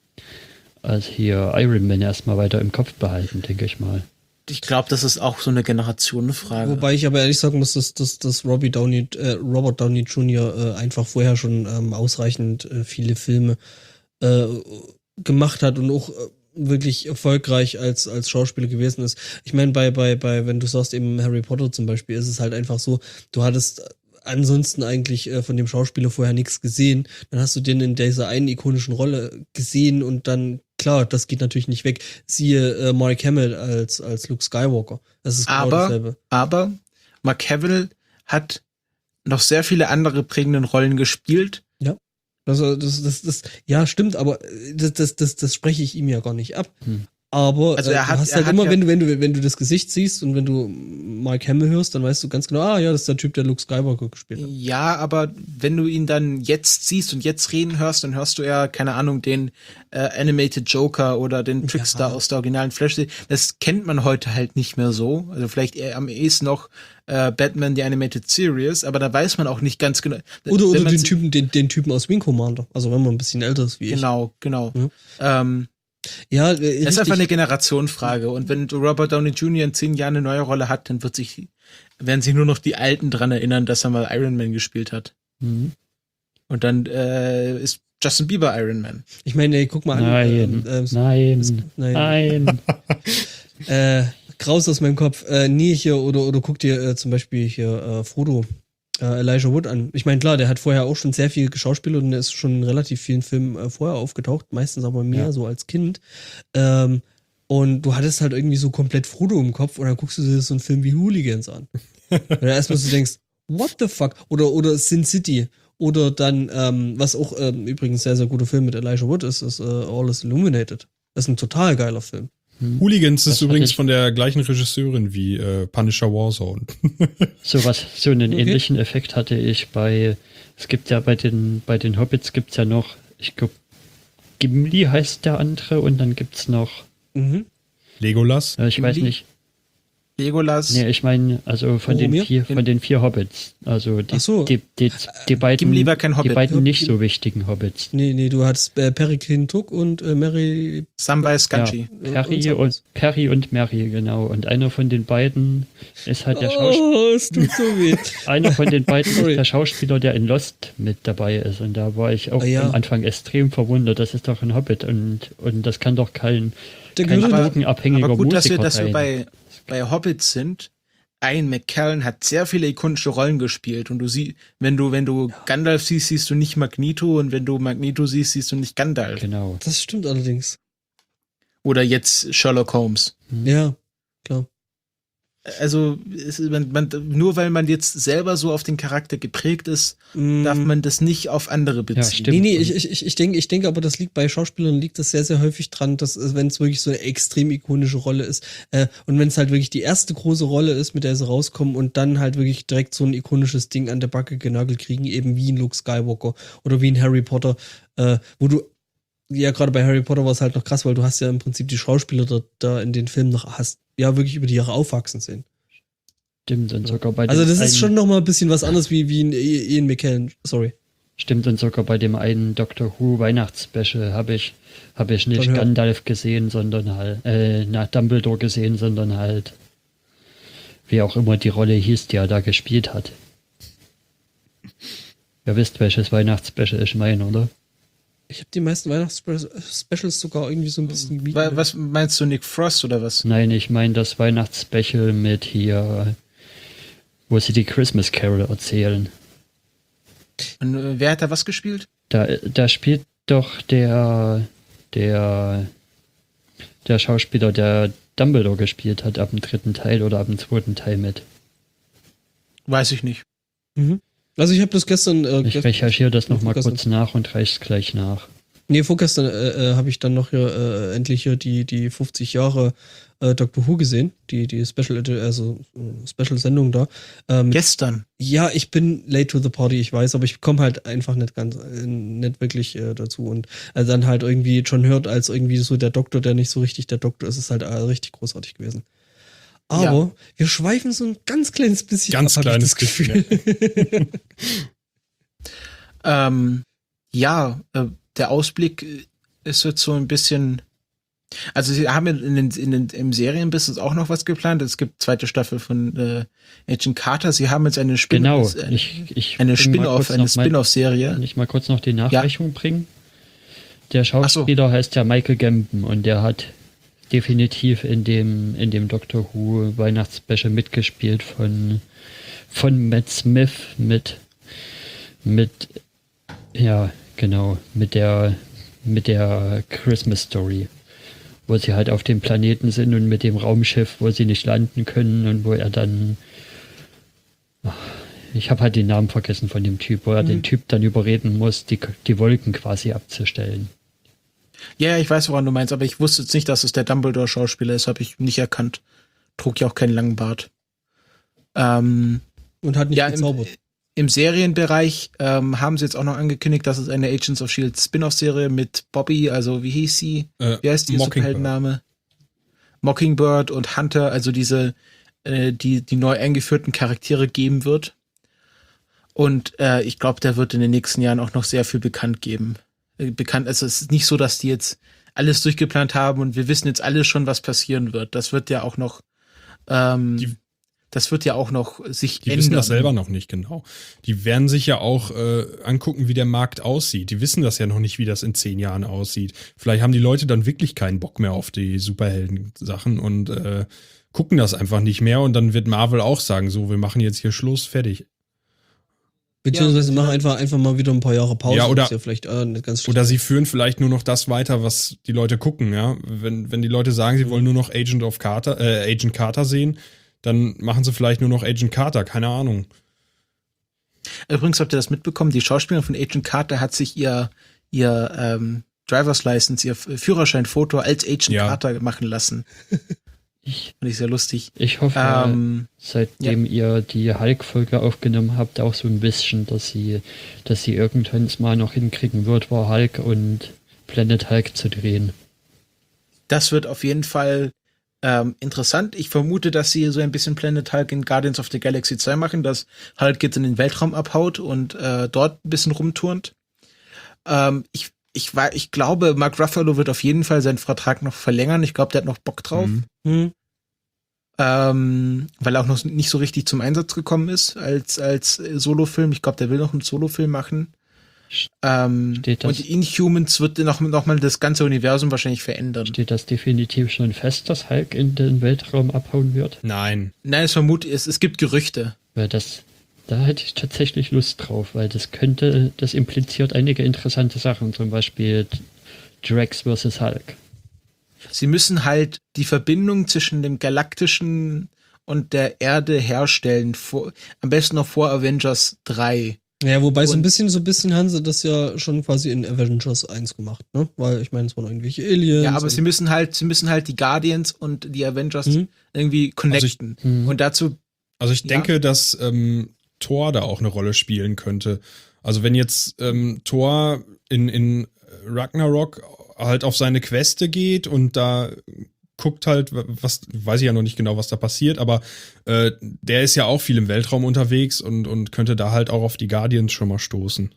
als hier Iron Man erstmal weiter im Kopf behalten, denke ich mal. Ich glaube, das ist auch so eine Generationenfrage. Wobei ich aber ehrlich sagen muss, dass, dass, dass Robbie Downey, äh, Robert Downey Junior äh, einfach vorher schon ähm, ausreichend äh, viele Filme äh, gemacht hat und auch äh, wirklich erfolgreich als, als Schauspieler gewesen ist. Ich meine, bei, bei, bei, wenn du sagst eben Harry Potter zum Beispiel, ist es halt einfach so, du hattest ansonsten eigentlich äh, von dem Schauspieler vorher nichts gesehen, dann hast du den in dieser einen ikonischen Rolle gesehen und dann, klar, das geht natürlich nicht weg. Siehe äh, Mark Hamill als, als Luke Skywalker. Das ist genau Aber- dasselbe. Aber Mark Hamill hat noch sehr viele andere prägenden Rollen gespielt. Also das, das, das, ja, stimmt, aber äh, das, das, das, das spreche ich ihm ja gar nicht ab. Hm. Aber Also äh, er hat- du hast er halt hat immer, ja- wenn du, wenn du, wenn du das Gesicht siehst und wenn du Mark Hamill hörst, dann weißt du ganz genau, ah ja, das ist der Typ, der Luke Skywalker gespielt hat. Ja, aber wenn du ihn dann jetzt siehst und jetzt reden hörst, dann hörst du ja, keine Ahnung, den äh, Animated Joker oder den Trickster Ja. aus der originalen Flash. Das kennt man heute halt nicht mehr so. Also vielleicht eher am ehesten noch äh, Batman, die Animated Series, aber da weiß man auch nicht ganz genau. Oder, Wenn oder man den sie- Typen, den, den Typen aus Wing Commander. Also wenn man ein bisschen älter ist wie Genau, genau. Ja. Ähm, ich. Ja, äh, Das ist richtig. einfach eine Generationenfrage. Und wenn Robert Downey Junior in zehn Jahren eine neue Rolle hat, dann wird sich, werden sich nur noch die Alten dran erinnern, dass er mal Iron Man gespielt hat. Mhm. Und dann äh, ist Justin Bieber Iron Man. Ich meine, ey, guck mal an. Nein, ähm, ähm, nein, nein. nein. Äh, Graus aus meinem Kopf. Äh, nee, hier, oder, oder guck dir äh, zum Beispiel hier äh, Frodo äh, Elijah Wood an. Ich meine, klar, der hat vorher auch schon sehr viel geschauspielert und er ist schon in relativ vielen Filmen äh, vorher aufgetaucht, meistens aber mehr Ja. so als Kind. Ähm, und du hattest halt irgendwie so komplett Frodo im Kopf und dann guckst du dir so einen Film wie Hooligans an. Und dann erstmal so denkst, what the fuck? Oder, oder Sin City. Oder dann, ähm, was auch ähm, übrigens sehr, sehr guter Film mit Elijah Wood ist, ist äh, All is Illuminated. Das ist ein total geiler Film. Hooligans Das ist übrigens hatte ich- von der gleichen Regisseurin wie äh, Punisher Warzone. So was, so einen Okay. ähnlichen Effekt hatte ich bei, es gibt ja bei den, bei den Hobbits gibt's ja noch, ich glaube, Gimli heißt der andere und dann gibt's noch, Mhm. Legolas. äh, ich weiß Gimli? nicht, Legolas. nee, ich meine, also von den Boromir? vier, von den vier Hobbits, also die, Ach so. die, die, die beiden, Gimli war kein die Hobbit. beiden nicht Gimli- so wichtigen Hobbits. Nee, nee, du hattest äh, Perikin Tuk und äh, Mary Samwise Gamgee. Ja, Perry und und, Perry und Mary, genau. Und einer von den beiden ist halt der Schauspieler. Oh, es tut so weh. Einer von den beiden ist Sorry. der Schauspieler, der in Lost mit dabei ist. Und da war ich auch Ah, ja. am Anfang extrem verwundert. Das ist doch ein Hobbit und, und das kann doch kein, Der kein gehört- drogenabhängiger Aber gut, dass wir, Musiker dass wir sein. bei, bei Hobbits sind. Ian McKellen hat sehr viele ikonische Rollen gespielt und du siehst, wenn du, wenn du Gandalf siehst, siehst du nicht Magneto und wenn du Magneto siehst, siehst du nicht Gandalf. Genau. Das stimmt allerdings. Oder jetzt Sherlock Holmes. Ja, klar. Also, es, ist- man, man, nur weil man jetzt selber so auf den Charakter geprägt ist, Mm. darf man das nicht auf andere beziehen. stimmt. Nee, nee, ich, ich, ich, ich denke, ich denke aber, das liegt bei Schauspielern, liegt das sehr, sehr häufig dran, dass äh, wenn es wirklich so eine extrem ikonische Rolle ist äh, und wenn es halt wirklich die erste große Rolle ist, mit der sie rauskommen und dann halt wirklich direkt so ein ikonisches Ding an der Backe genagelt kriegen, eben wie ein Luke Skywalker oder wie ein Harry Potter, äh, wo du, ja, gerade bei Harry Potter war es halt noch krass, weil du hast ja im Prinzip die Schauspieler da, da in den Filmen noch hast, ja, wirklich über die Jahre aufwachsen sehen. Stimmt, und sogar bei Also dem das ist einen, schon noch mal ein bisschen was anderes wie, wie ein Ian McKellen, sorry. Stimmt, und sogar bei dem einen Doctor Who Weihnachtsspecial habe ich, habe ich nicht Dann hör- Gandalf gesehen, sondern halt, äh, nach Dumbledore gesehen, sondern halt, wie auch immer die Rolle hieß, die er da gespielt hat. Ihr wisst, welches Weihnachtsspecial ich meine, oder? Ich habe die meisten Weihnachtsspecials sogar irgendwie so ein bisschen gemieden. Wa- Was meinst du, Nick Frost oder was? Nein, ich meine das Weihnachtsspecial mit hier, wo sie die Christmas Carol erzählen. Und, äh, wer hat da was gespielt? Da, da spielt doch der, der, der Schauspieler, der Dumbledore gespielt hat, ab dem dritten Teil oder ab dem zweiten Teil mit. Weiß ich nicht. Mhm. Also ich habe das gestern... Äh, Ich gest- recherchiere das nochmal vorgestern- kurz nach und reich's gleich nach. Nee, vorgestern äh, äh, habe ich dann noch hier äh, endlich hier die, die fünfzig Jahre äh, Doctor Who gesehen. Die, die Special, Edi- also äh, Special-Sendung da. Ähm, Gestern. ja, ich bin late to the party, ich weiß, aber ich komme halt einfach nicht ganz, äh, nicht wirklich äh, dazu. Und also dann halt irgendwie schon hört, als irgendwie so der Doktor, der nicht so richtig der Doktor ist, ist halt äh, richtig großartig gewesen. Aber Ja. wir schweifen so ein ganz kleines bisschen Ganz ab, hab ich kleines das Gefühl. Ähm, ja, äh, der Ausblick ist jetzt so ein bisschen. Also sie haben in den, in den, im Serienbusiness auch noch was geplant. Es gibt zweite Staffel von äh, Agent Carter. Sie haben jetzt eine Spin Genau. eine, Ich, ich eine bring mal Spin-off, kurz eine noch mein- Spin-off-Serie. Kann ich mal kurz noch die Nachreichung bringen? Der so. Schauspieler heißt ja Michael Gambon und der hat definitiv in dem, in dem Doctor Who Weihnachtsspecial mitgespielt von, von Matt Smith mit, mit, ja, genau, mit der, mit der Christmas Story, wo sie halt auf dem Planeten sind und mit dem Raumschiff, wo sie nicht landen können und wo er dann, ich habe halt den Namen vergessen von dem Typ, wo er Mhm. den Typ dann überreden muss, die, die Wolken quasi abzustellen. Ja, ja, ich weiß, woran du meinst, aber ich wusste jetzt nicht, dass es der Dumbledore-Schauspieler ist, habe ich nicht erkannt. Trug ja auch keinen langen Bart. Ähm, Und hat nicht ja, im, gezaubert. im Serienbereich ähm, haben sie jetzt auch noch angekündigt, dass es eine Agents of Shield Spin-off-Serie mit Bobby, also wie hieß sie? Äh, Wie heißt die Mockingbird. Superheldenname? Mockingbird und Hunter, also diese, äh, die, die neu eingeführten Charaktere geben wird. Und äh, ich glaube, da wird in den nächsten Jahren auch noch sehr viel bekannt geben. Äh, bekannt, also es ist nicht so, dass die jetzt alles durchgeplant haben und wir wissen jetzt alle schon, was passieren wird. Das wird ja auch noch, ähm, Die- das wird ja auch noch sich Die ändern. wissen das selber noch nicht genau. Die werden sich ja auch äh, angucken, wie der Markt aussieht. Die wissen das ja noch nicht, wie das in zehn Jahren aussieht. Vielleicht haben die Leute dann wirklich keinen Bock mehr auf die Superhelden-Sachen und äh, gucken das einfach nicht mehr. Und dann wird Marvel auch sagen, so, wir machen jetzt hier Schluss, fertig. Beziehungsweise machen einfach, einfach mal wieder ein paar Jahre Pause. Ja, oder- ist ja vielleicht äh, nicht ganz schlecht. Oder sie führen vielleicht nur noch das weiter, was die Leute gucken, ja. Wenn, wenn die Leute sagen, sie wollen nur noch Agent of Carter, äh, Agent Carter sehen, dann machen sie vielleicht nur noch Agent Carter, keine Ahnung. Übrigens habt ihr das mitbekommen, die Schauspielerin von Agent Carter hat sich ihr, ihr ähm, Driver's License, ihr Führerscheinfoto als Agent Ja. Carter machen lassen. Ich, Fand ich sehr lustig. ich hoffe, Ähm, seitdem ihr die Hulk-Folge aufgenommen habt, auch so ein bisschen, dass sie, dass sie irgendwann mal noch hinkriegen wird, war Hulk und Planet Hulk zu drehen. Das wird auf jeden Fall ähm, interessant. Ich vermute, dass sie so ein bisschen Planet Hulk in Guardians of the Galaxy zwei machen, dass Hulk jetzt in den Weltraum abhaut und äh, dort ein bisschen rumturnt. Ähm, ich, ich, war, ich glaube, Mark Ruffalo wird auf jeden Fall seinen Vertrag noch verlängern. Ich glaube, der hat noch Bock drauf. Mhm. Hm. Ähm, weil er auch noch nicht so richtig zum Einsatz gekommen ist als, als äh, Solofilm. Ich glaube, der will noch einen Solofilm machen. Ähm, Steht das- und die Inhumans wird noch, noch mal das ganze Universum wahrscheinlich verändern. Steht das definitiv schon fest, dass Hulk in den Weltraum abhauen wird? Nein. Nein, es vermute, es, es gibt Gerüchte. Weil das, da hätte ich tatsächlich Lust drauf, weil das könnte, das impliziert einige interessante Sachen, zum Beispiel Drax versus Hulk. Sie müssen halt die Verbindung zwischen dem Galaktischen und der Erde herstellen. Vor, am besten noch vor Avengers drei. Ja, wobei so ein Und- bisschen, so ein bisschen haben sie das ja schon quasi in Avengers eins gemacht, ne? Weil ich meine, es waren irgendwelche Aliens. Ja, aber und- sie müssen halt, sie müssen halt die Guardians und die Avengers Mhm. irgendwie connecten. Mhm. Und dazu, Also ich Ja. denke, dass ähm, Thor da auch eine Rolle spielen könnte. Also wenn jetzt ähm, Thor in, in Ragnarok halt auf seine Queste geht und da guckt halt, was, weiß ich ja noch nicht genau, was da passiert, aber äh, der ist ja auch viel im Weltraum unterwegs und, und könnte da halt auch auf die Guardians schon mal stoßen.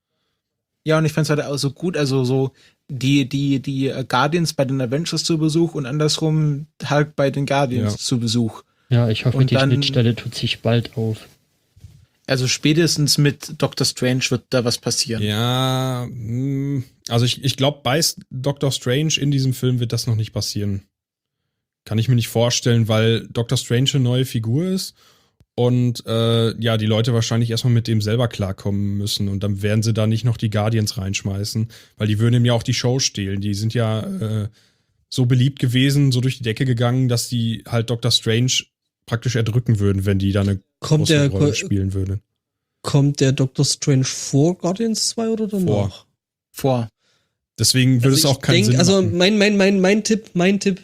ja, und ich fand es halt auch so gut, also so die, die, die äh, Guardians bei den Avengers zu Besuch und andersrum Hulk bei den Guardians Ja. zu Besuch. Ja, ich hoffe, Und die dann- Schnittstelle tut sich bald auf. Also spätestens mit Doctor Strange wird da was passieren. Ja, mh, also ich, ich glaube, bei Doctor Strange in diesem Film wird das noch nicht passieren. Kann ich mir nicht vorstellen, weil Doctor Strange eine neue Figur ist und äh, ja, die Leute wahrscheinlich erstmal mit dem selber klarkommen müssen und dann werden sie da nicht noch die Guardians reinschmeißen, weil die würden ihm ja auch die Show stehlen. Die sind ja äh, so beliebt gewesen, so durch die Decke gegangen, dass die halt Doctor Strange praktisch erdrücken würden, wenn die da eine kommt große der, Rolle spielen würde. kommt der Doctor Strange vor Guardians zwei oder danach? Vor. Vor. Deswegen würde Also es auch ich keinen denk, Sinn also machen. mein, mein, mein, mein Tipp, mein Tipp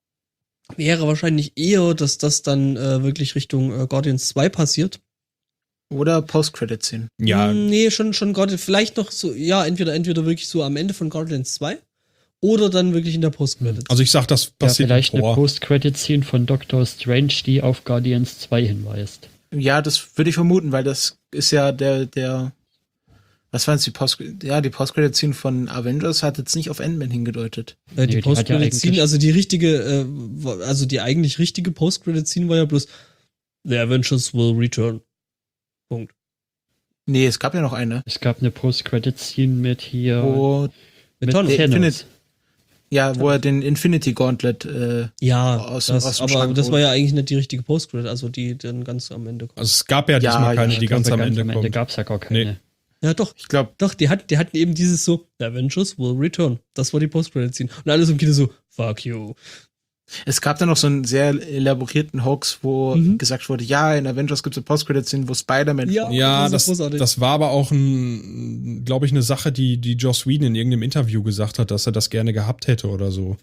wäre wahrscheinlich eher, dass das dann äh, wirklich Richtung äh, Guardians zwei passiert. Oder Post-Credit-Scene. Ja, Hm, nee, schon, schon Guardians, vielleicht noch so, ja, entweder, entweder wirklich so am Ende von Guardians zwei oder dann wirklich in der Post-Credits. also ich sag, das Ja, passiert vielleicht eine vor. Post-Credit-Scene von Doctor Strange, die auf Guardians zwei hinweist. Ja, das würde ich vermuten, weil das ist ja der, der, was war jetzt die Post, ja, die Post-Credit-Scene von Avengers hat jetzt nicht auf Ant-Man hingedeutet. Äh, die Nee, die hat ja Post-Credit-Scene, eigentlich- also die richtige, äh, wa- also die eigentlich richtige Post-Credit-Scene war ja bloß The Avengers will return. Punkt. Nee, es gab ja noch eine. Es gab eine Post-Credit-Scene mit hier Wo, Mit Mit Thanos. der- Thanos. Infinite- ja, wo er den Infinity Gauntlet, äh, Ja, aus dem- das, aus dem aber Schrank das holt. war ja eigentlich nicht die richtige Post-Credit, also die dann ganz am Ende kommt. Also es gab ja Ja, diesmal keine, ja, die Ich glaube, ganz am Ende am Ende kommt. gab es ja gar keine. Nee. Ja, doch. ich glaube, Doch, die, hat, die hatten eben dieses so, The Avengers will return. Das war die Post-Credit-Scene. Und alles im Kino so, fuck you. es gab da noch so einen sehr elaborierten Hoax, wo Mhm. gesagt wurde, ja, in Avengers gibt es eine Post-Credit-Scene, wo Spider-Man Ja. vorkommt. Ja, Das das, ist großartig. das war aber auch ein, glaube ich, eine Sache, die, die Joss Whedon in irgendeinem Interview gesagt hat, dass er das gerne gehabt hätte oder so.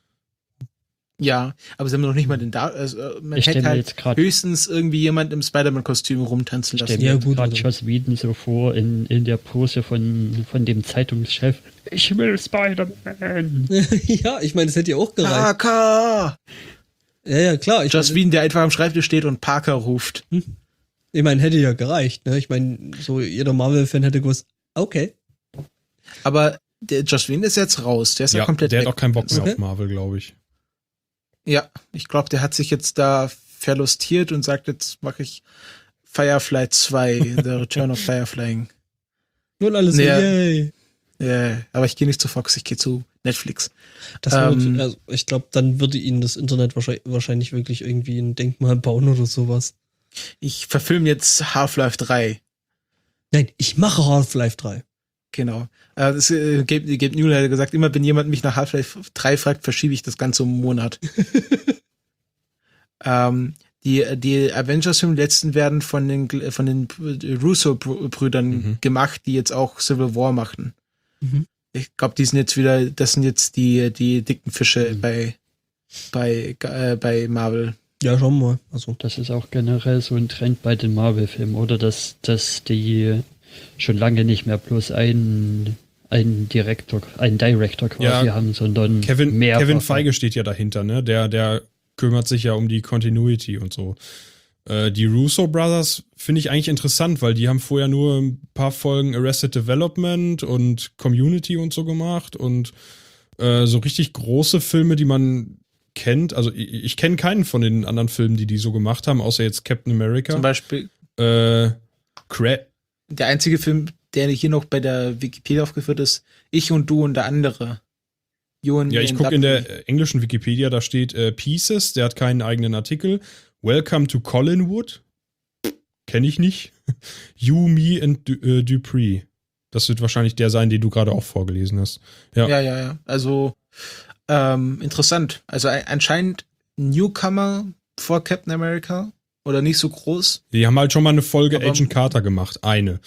Ja, aber sie haben noch nicht mal den da, also, man Ich stell hätte mir halt jetzt grad- höchstens irgendwie jemand im Spider-Man-Kostüm rumtanzen Ich lassen. stelle Ja, mir gut, gerade also. Joss Whedon so vor in, in der Pose von, von dem Zeitungschef. Ich will Spider-Man. Ja, ich meine, das hätte ja auch gereicht. Parker! Ja, ja, klar. Ich Joss meine, Whedon, der einfach am Schreibtisch steht und Parker ruft. ich mein, hätte ja gereicht. Ne? Ich meine, so jeder Marvel-Fan hätte gewusst, okay. Aber der Joss Whedon ist jetzt raus. Der ist ja, Ja, komplett der weg. hat auch keinen Bock mehr Okay. auf Marvel, glaube ich. Ja, ich glaube, der hat sich jetzt da verlustiert und sagt, jetzt mache ich Firefly zwei, The Return of Firefly. Nun alles Nee, so, ja. yay. Ja, aber ich gehe nicht zu Fox, ich gehe zu Netflix. Das wird, Ähm, also ich glaube, dann würde ihnen das Internet wahrscheinlich, wahrscheinlich wirklich irgendwie ein Denkmal bauen oder sowas. Ich verfilme jetzt Half-Life drei. Nein, ich mache Half-Life drei. Genau. Äh, das, äh, Gabe, Gabe Newell hat gesagt, immer wenn jemand mich nach Half-Life drei fragt, verschiebe ich das Ganze um einen Monat. ähm, die die Avengers-Filme letzten werden von den von den Russo-Brüdern Mhm. gemacht, die jetzt auch Civil War machen. Mhm. Ich glaube, die sind jetzt wieder, das sind jetzt die die dicken Fische Mhm. bei bei äh, bei Marvel. Ja, schauen wir mal. Also, Das ist auch generell so ein Trend bei den Marvel-Filmen, oder? Dass, dass die schon lange nicht mehr bloß einen, einen Direktor, einen Director quasi Ja, haben, sondern Kevin, mehr. Kevin Feige steht ja dahinter, ne? Der, der kümmert sich ja um die Continuity und so. Äh, die Russo Brothers finde ich eigentlich interessant, weil die haben vorher nur ein paar Folgen Arrested Development und Community und so gemacht und äh, so richtig große Filme, die man kennt. Also ich, ich kenne keinen von den anderen Filmen, die die so gemacht haben, außer jetzt Captain America. Zum Beispiel Äh, Cra- der einzige Film, der hier noch bei der Wikipedia aufgeführt ist, Ich und Du und der andere. You and Ja, Me ich and gucke in Dublin. der englischen Wikipedia, da steht äh, Pieces, der hat keinen eigenen Artikel. Welcome to Collinwood. Kenne ich nicht. You, Me and du äh, Dupree. Das wird wahrscheinlich der sein, den du gerade auch vorgelesen hast. Ja. Ja, ja, ja. Also ähm, interessant. Also a- anscheinend Newcomer vor Captain America oder nicht so groß. Die haben halt schon mal eine Folge Aber- Agent Carter gemacht. Eine.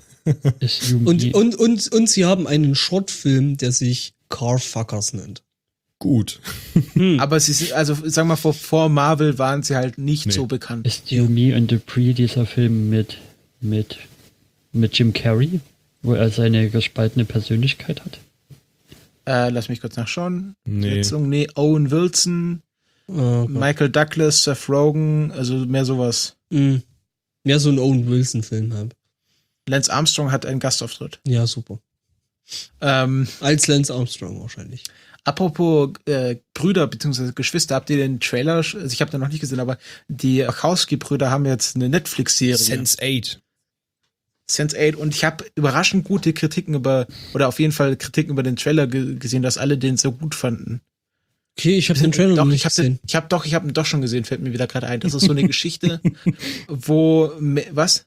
Ist Yumi- und, und, und, und sie haben einen Shortfilm, der sich Carfuckers nennt. Gut. Hm. Aber sie sind, also sagen wir mal, vor, vor Marvel waren sie halt nicht Nee. so bekannt. Ist You, Me and Dupree dieser Film mit, mit, mit Jim Carrey, wo er seine gespaltene Persönlichkeit hat? Äh, lass mich kurz nachschauen. Nee. Besetzung, nee, Owen Wilson, Oh Gott. Michael Douglas, Seth Rogen, also mehr sowas. Hm. Ja, so ein Owen Wilson-Film halt. Lance Armstrong hat einen Gastauftritt. Ja, super. Ähm, Als Lance Armstrong wahrscheinlich. apropos äh, Brüder bzw. Geschwister, habt ihr den Trailer, also ich habe den noch nicht gesehen, aber die Wachowski-Brüder haben jetzt eine Netflix-Serie. Sense eight. Sense eight und ich habe überraschend gute Kritiken über, oder auf jeden Fall Kritiken über den Trailer ge gesehen, dass alle den so gut fanden. Okay, ich habe den Trailer doch, noch ich nicht habe gesehen. ich hab doch, ich habe ihn doch schon gesehen, fällt mir wieder gerade ein. Das ist so eine Geschichte, wo, me- was?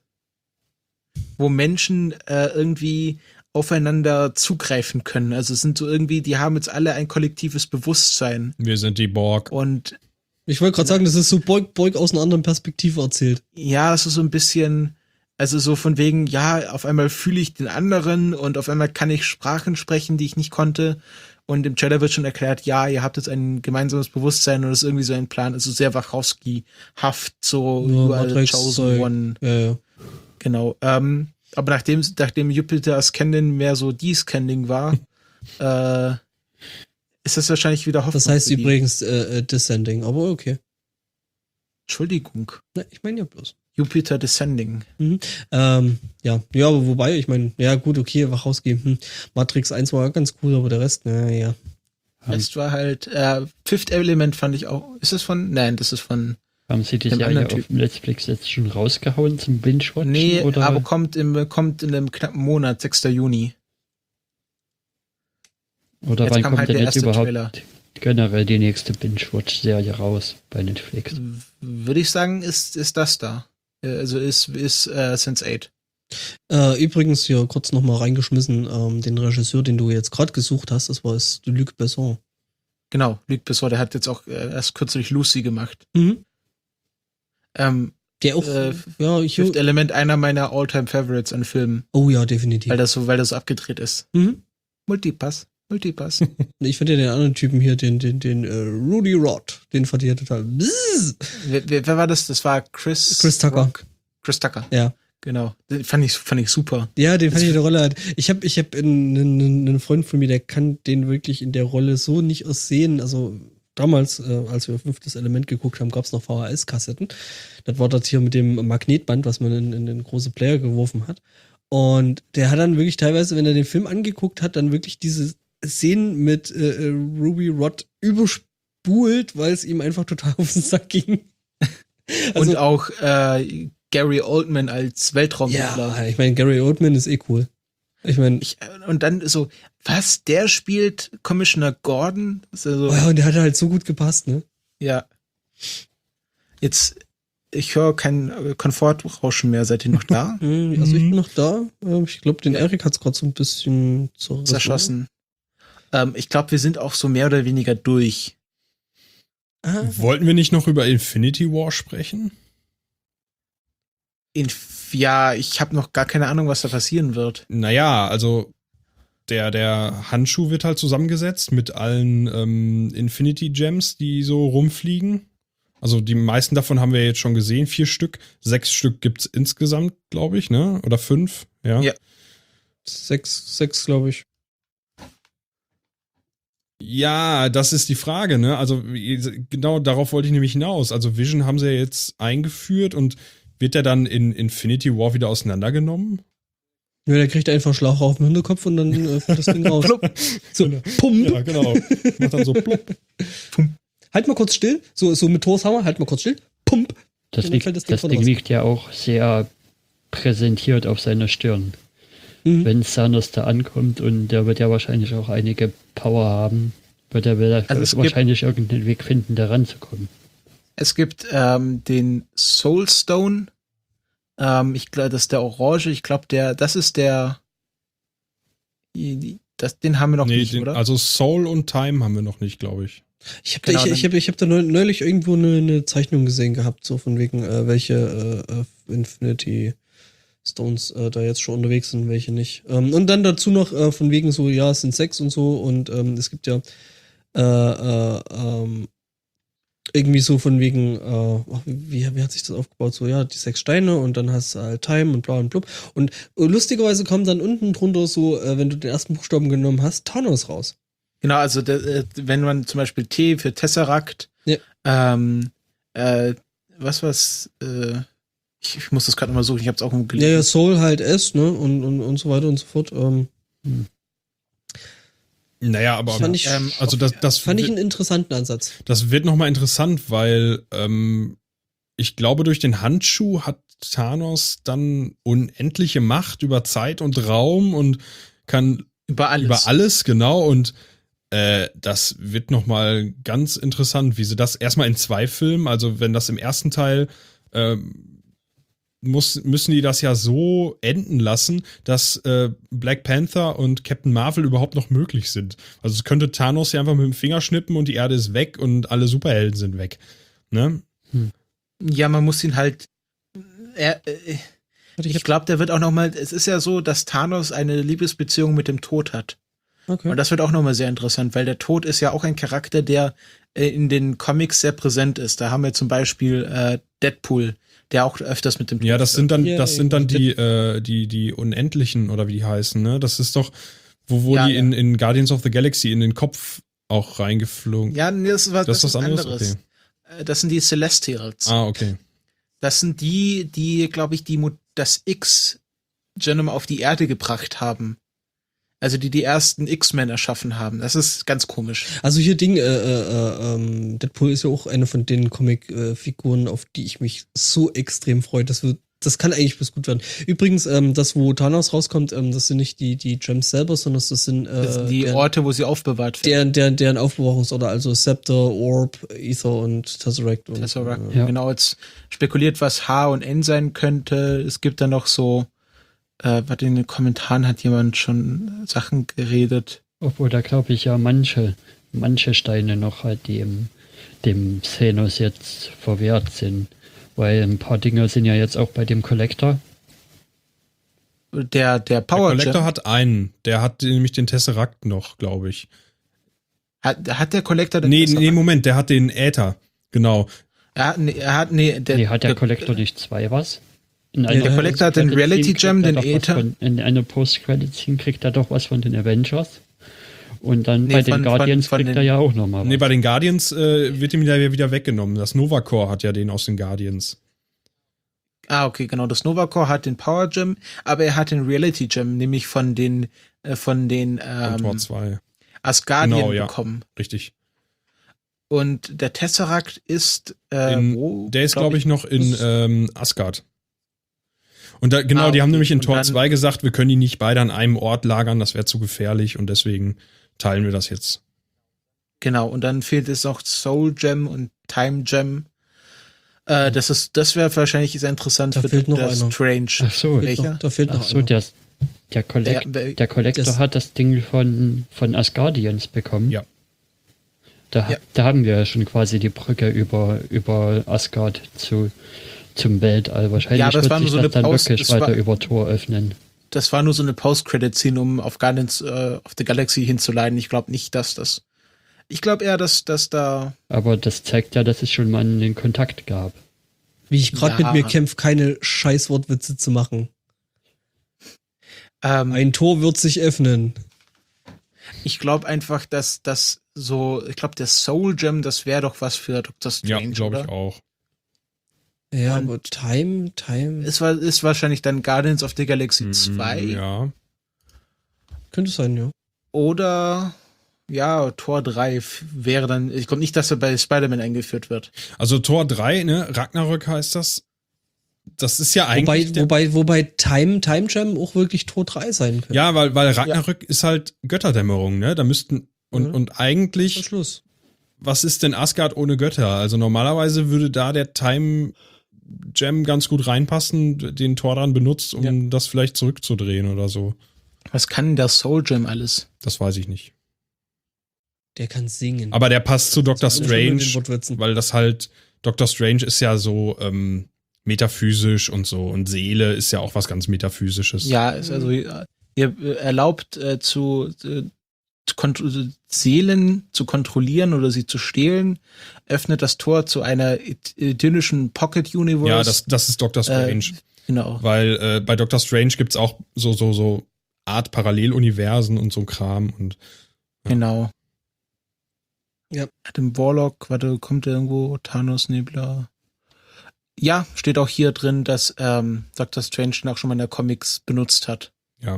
Wo Menschen äh, irgendwie aufeinander zugreifen können. Also es sind so irgendwie, die haben jetzt alle ein kollektives Bewusstsein Wir sind die Borg. und Ich wollte gerade sagen, das ist so Beug, Beug aus einer anderen Perspektive erzählt. ja, es ist so ein bisschen, also so von wegen, ja, auf einmal fühle ich den anderen und auf einmal kann ich Sprachen sprechen, die ich nicht konnte. Und im Trailer wird schon erklärt, ja, ihr habt jetzt ein gemeinsames Bewusstsein und das ist irgendwie so ein Plan, also sehr Wachowski-haft, so Ja, überall Matrix Chosen Zeug. One, Ja, ja. genau. Ähm, aber nachdem, nachdem Jupiter Scanning mehr so die Scanning war, äh, ist das wahrscheinlich wieder Hoffnung. Das heißt für die. übrigens äh, äh, Descending, aber okay. Entschuldigung, Na, ich meine ja bloß. Jupiter Descending. Ähm, ja, ja, aber wobei, ich meine, ja gut, okay, Wachowski. Hm. Matrix eins war ganz cool, aber der Rest, naja, ja. Haben, Es war halt, äh, Fifth Element fand ich auch, ist das von, nein, das ist von, haben sie die dem Serie anderen auf Netflix jetzt schon rausgehauen zum Binge-Watchen? nee, oder? aber kommt im, kommt in einem knappen Monat, sechster Juni. Oder Jetzt wann kam kommt halt denn der jetzt erste überhaupt Trailer. generell die nächste Binge-Watch-Serie raus bei Netflix? W- Würde ich sagen, ist, ist das da. Äh, Also ist, ist äh, Sense eight. Äh, übrigens hier kurz nochmal reingeschmissen, ähm, den Regisseur, den du jetzt gerade gesucht hast, das war es Luc Besson. Genau, Luc Besson, der hat jetzt auch äh, erst kürzlich Lucy gemacht. Mhm. Ähm, Der auch, Äh, ja, ich, Fifth Element, einer meiner All-Time-Favorites an Filmen, oh ja, definitiv. weil das so, weil das so abgedreht ist. Mhm. Multipass, Multipass. Ich fand ja den anderen Typen hier, den, den, den äh, Rudy Rod, den fand ich ja total. Bzzz. wer, wer, wer war das? Das war Chris. Chris Tucker. Rock. Chris Tucker. Ja. Genau. Den fand ich, fand ich super. Ja, den fand ich in der Rolle halt. Ich habe ich hab einen, einen, einen Freund von mir, der kann den wirklich in der Rolle so nicht aussehen. Also damals, äh, als wir Fünftes Element geguckt haben, gab es noch V H S-Kassetten. Das war das hier mit dem Magnetband, was man in, in den große Player geworfen hat. Und der hat dann wirklich teilweise, wenn er den Film angeguckt hat, dann wirklich diese Szenen mit äh, Ruby Rod überspult, weil es ihm einfach total auf den Sack ging. Und auch äh, Gary Oldman als Weltraumhändler. ja, ich meine, Gary Oldman ist eh cool. Ich meine, Ich, und dann so, was, der spielt Commissioner Gordon? Das ist also, oh ja, und der hat halt so gut gepasst, ne? ja. Jetzt, ich höre kein äh, Komfortrauschen mehr. Seid ihr noch da? Hm, Also ich bin noch da. Ähm, Ich glaube, den Erik hat's gerade so ein bisschen zerrissen. Zerschossen. Ähm, ich glaube, wir sind auch so mehr oder weniger durch. Ah, Wollten wir nicht noch über Infinity War sprechen? In, ja, ich habe noch gar keine Ahnung, was da passieren wird. Naja, also der, der Handschuh wird halt zusammengesetzt mit allen ähm, Infinity Gems, die so rumfliegen. Also die meisten davon haben wir jetzt schon gesehen, vier Stück. Sechs Stück gibt's insgesamt, glaube ich, ne? Oder fünf, ja. Ja. sechs, sechs glaube ich. Ja, das ist die Frage, ne? Also wie- genau darauf wollte ich nämlich hinaus. Also Vision haben sie ja jetzt eingeführt und wird der dann in Infinity War wieder auseinandergenommen? Ja, der kriegt einfach einen Schlauch auf den Hinterkopf und dann äh, fällt das Ding raus. So, pump. Ja, genau. Macht dann so plopp. Halt mal kurz still. So, so mit Thors Hammer, halt mal kurz still. Pump. Das, Und dann liegt, fällt das Ding das voll Ding raus. liegt ja auch sehr präsentiert auf seiner Stirn. Mhm. Wenn Thanos da ankommt und der wird ja wahrscheinlich auch einige Power haben, wird er wieder Also es gibt- wahrscheinlich irgendeinen Weg finden, da ranzukommen. Es gibt ähm, den Soul Stone. Ähm, ich glaube, das ist der Orange. Ich glaube, der, das ist der. Das, den haben wir noch Nee, nicht, den, oder? also Soul und Time haben wir noch nicht, glaube ich. Ich habe Genau, da, ich, ich hab, ich hab da neu- neulich irgendwo eine, eine Zeichnung gesehen gehabt, so von wegen, äh, welche äh, äh, Infinity Stones äh, da jetzt schon unterwegs sind, welche nicht. Ähm, und dann dazu noch äh, von wegen so, ja, es sind sechs und so und ähm, es gibt ja äh, äh, ähm, irgendwie so von wegen, äh, ach, wie, wie hat sich das aufgebaut? So, ja, die sechs Steine und dann hast du halt Time und bla und blub. Und lustigerweise kommt dann unten drunter so, äh, wenn du den ersten Buchstaben genommen hast, Thanos raus. Genau, also der, äh, wenn man zum Beispiel T für Tesseract, Ja. ähm, äh, was was, äh, ich, ich muss das gerade mal suchen, ich habe es auch Ja, gelesen. ja, Soul halt S, ne? Und, und, und so weiter und so fort. Ähm, Naja, aber fand ich, ähm, also das, das, fand ich wird- einen interessanten Ansatz. das wird nochmal interessant, weil ähm, ich glaube, durch den Handschuh hat Thanos dann unendliche Macht über Zeit und Raum und kann Über alles. über alles, genau. Und äh, das wird nochmal ganz interessant, wie sie das erstmal in zwei Filmen, also wenn das im ersten Teil ähm, muss, müssen die das ja so enden lassen, dass äh, Black Panther und Captain Marvel überhaupt noch möglich sind. Also es könnte Thanos ja einfach mit dem Finger schnippen und die Erde ist weg und alle Superhelden sind weg. Ne? Ja, man muss ihn halt. Er, äh, Warte, ich glaube, der wird auch noch mal. Es ist ja so, dass Thanos eine Liebesbeziehung mit dem Tod hat. Okay. Und das wird auch noch mal sehr interessant, weil der Tod ist ja auch ein Charakter, der äh, in den Comics sehr präsent ist. Da haben wir zum Beispiel äh, Deadpool, der auch öfters mit dem Tod Ja, das sind dann, Ja, das sind dann irgendwie. die, äh, die, die Unendlichen oder wie die heißen, ne? Das ist doch, wo, wo Ja, die ja. in, in Guardians of the Galaxy in den Kopf auch reingeflogen. Ja, nee, das, war, das ist das was ist anderes. anderes. Okay. Äh, Das sind die Celestials. Ah, okay. Das sind die, die, glaube ich, die Mo- das X-Genom auf die Erde gebracht haben. Also die die ersten X-Men erschaffen haben. Das ist ganz komisch. Also hier Ding, äh, äh, ähm, Deadpool ist ja auch eine von den Comic-Figuren, auf die ich mich so extrem freue. Das wird, das kann eigentlich bis gut werden. Übrigens, ähm, das, wo Thanos rauskommt, ähm, das sind nicht die, die Gems selber, sondern das sind, äh, Das sind die deren, Orte, wo sie aufbewahrt werden. deren, deren, deren Aufbewahrungsorte, also Scepter, Orb, Ether und Tesseract. Und, Tesseract. äh, Ja. Genau, jetzt spekuliert, was H und N sein könnte. Es gibt da noch so, äh, was in den Kommentaren hat jemand schon Sachen geredet. Obwohl da glaube ich ja manche, manche Steine noch halt dem, dem Thanos jetzt verwehrt sind. Weil ein paar Dinge sind ja jetzt auch bei dem Collector. Der, der Der Power Collector Gem, hat einen, der hat nämlich den Tesseract noch, glaube ich. hat, hat der Collector den Nee, Tesseract? nee, Moment, der hat den Äther. Genau. Er hat, nee, er hat, nee, der, nee, hat der der Collector nicht zwei was? In der einer Collector hat den Post-Credit-Scene Reality kriegt Gem, er den doch was Aether. von- In einer Post-Credit-Scene kriegt er doch was von den Avengers. Und dann Nee, bei von- den Guardians von- von kriegt den- er ja auch nochmal was. Nee, bei den Guardians äh, wird ihm wieder, wieder weggenommen. Das Nova Corps hat ja den aus den Guardians. Ah, okay, genau. Das Nova Corps hat den Power Gem, aber er hat den Reality Gem, nämlich von den, äh, von den Von Tor ähm, zwei. Asgardian Genau, ja. bekommen. Richtig. Und der Tesseract ist, äh, In, wo? der ist, glaub glaube ich, noch in das- ähm, Asgard. Und da, genau, Ah, die haben okay. nämlich in Und Tor dann- zwei gesagt, wir können die nicht beide an einem Ort lagern, das wäre zu gefährlich und deswegen teilen wir das jetzt. Genau, und dann fehlt es noch Soul Gem und Time Gem. Äh, das ist, das wäre wahrscheinlich sehr interessant Da für fehlt noch Doctor einer. Strange. Ach so. Fehlt Welcher? noch, da fehlt Ach noch so, einer. der, der, Collect, Der- der Collector das- hat das Ding von, von Asgardians bekommen. Ja. Da, Ja. da haben wir ja schon quasi die Brücke über, über Asgard zu, zum Weltall. Wahrscheinlich Ja, das wird war nur sich so das eine dann Pause- wirklich das war- weiter über Tor öffnen. Das war nur so eine Post-Credit-Scene, um auf Guardians äh, of the Galaxy hinzuleiten. Ich glaube nicht, dass das. Ich glaube eher, dass, dass da. Aber das zeigt ja, dass es schon mal einen Kontakt gab. Wie ich gerade Ja. mit mir kämpfe, keine Scheißwortwitze zu machen. Ähm, Ein Tor wird sich öffnen. ich glaube einfach, dass das so. Ich glaube, der Soul Gem, das wäre doch was für Doctor Ja, Strange, glaube oder? ich auch. Ja, Und- aber Time, Time. Es war, ist wahrscheinlich dann Guardians of the Galaxy Mhm, zwei. Ja. Könnte sein, ja. Oder. Ja, Tor drei f- wäre dann. Ich glaube nicht, dass er bei Spider-Man eingeführt wird. Also Tor drei, ne, Ragnarök heißt das. Das ist ja Wobei, eigentlich. der- wobei, wobei Time, Time Jam auch wirklich Tor drei sein könnte. ja, weil, weil Ragnarök ist halt Götterdämmerung, ne? Da müssten. Und, Ja. und Zum eigentlich, Schluss. was ist denn Asgard ohne Götter? Also normalerweise würde da der Time Gem ganz gut reinpassen, den Tor dran benutzt, um Ja. das vielleicht zurückzudrehen oder so. Was kann der Soul Gem alles? Das weiß ich nicht. Der kann singen. Aber der passt zu Doctor Das ist schon mit den Strange, Wortwitzen. weil das halt, Doctor Strange ist ja so ähm, metaphysisch und so und Seele ist ja auch was ganz Metaphysisches. Ja, ist also ihr ihr erlaubt äh, zu, äh, zu kont- Seelen zu kontrollieren oder sie zu stehlen, öffnet das Tor zu einer id- idyllischen Pocket Universe. Ja, das, das ist Doctor Strange. Äh, genau. Weil äh, bei Doctor Strange gibt's auch so, so, so Art Paralleluniversen und so ein Kram und Genau. Ja. Adam Warlock, warte, kommt der irgendwo? Thanos, Nebula. Ja, steht auch hier drin, dass ähm, Doctor Strange den auch schon mal in der Comics benutzt hat. Ja.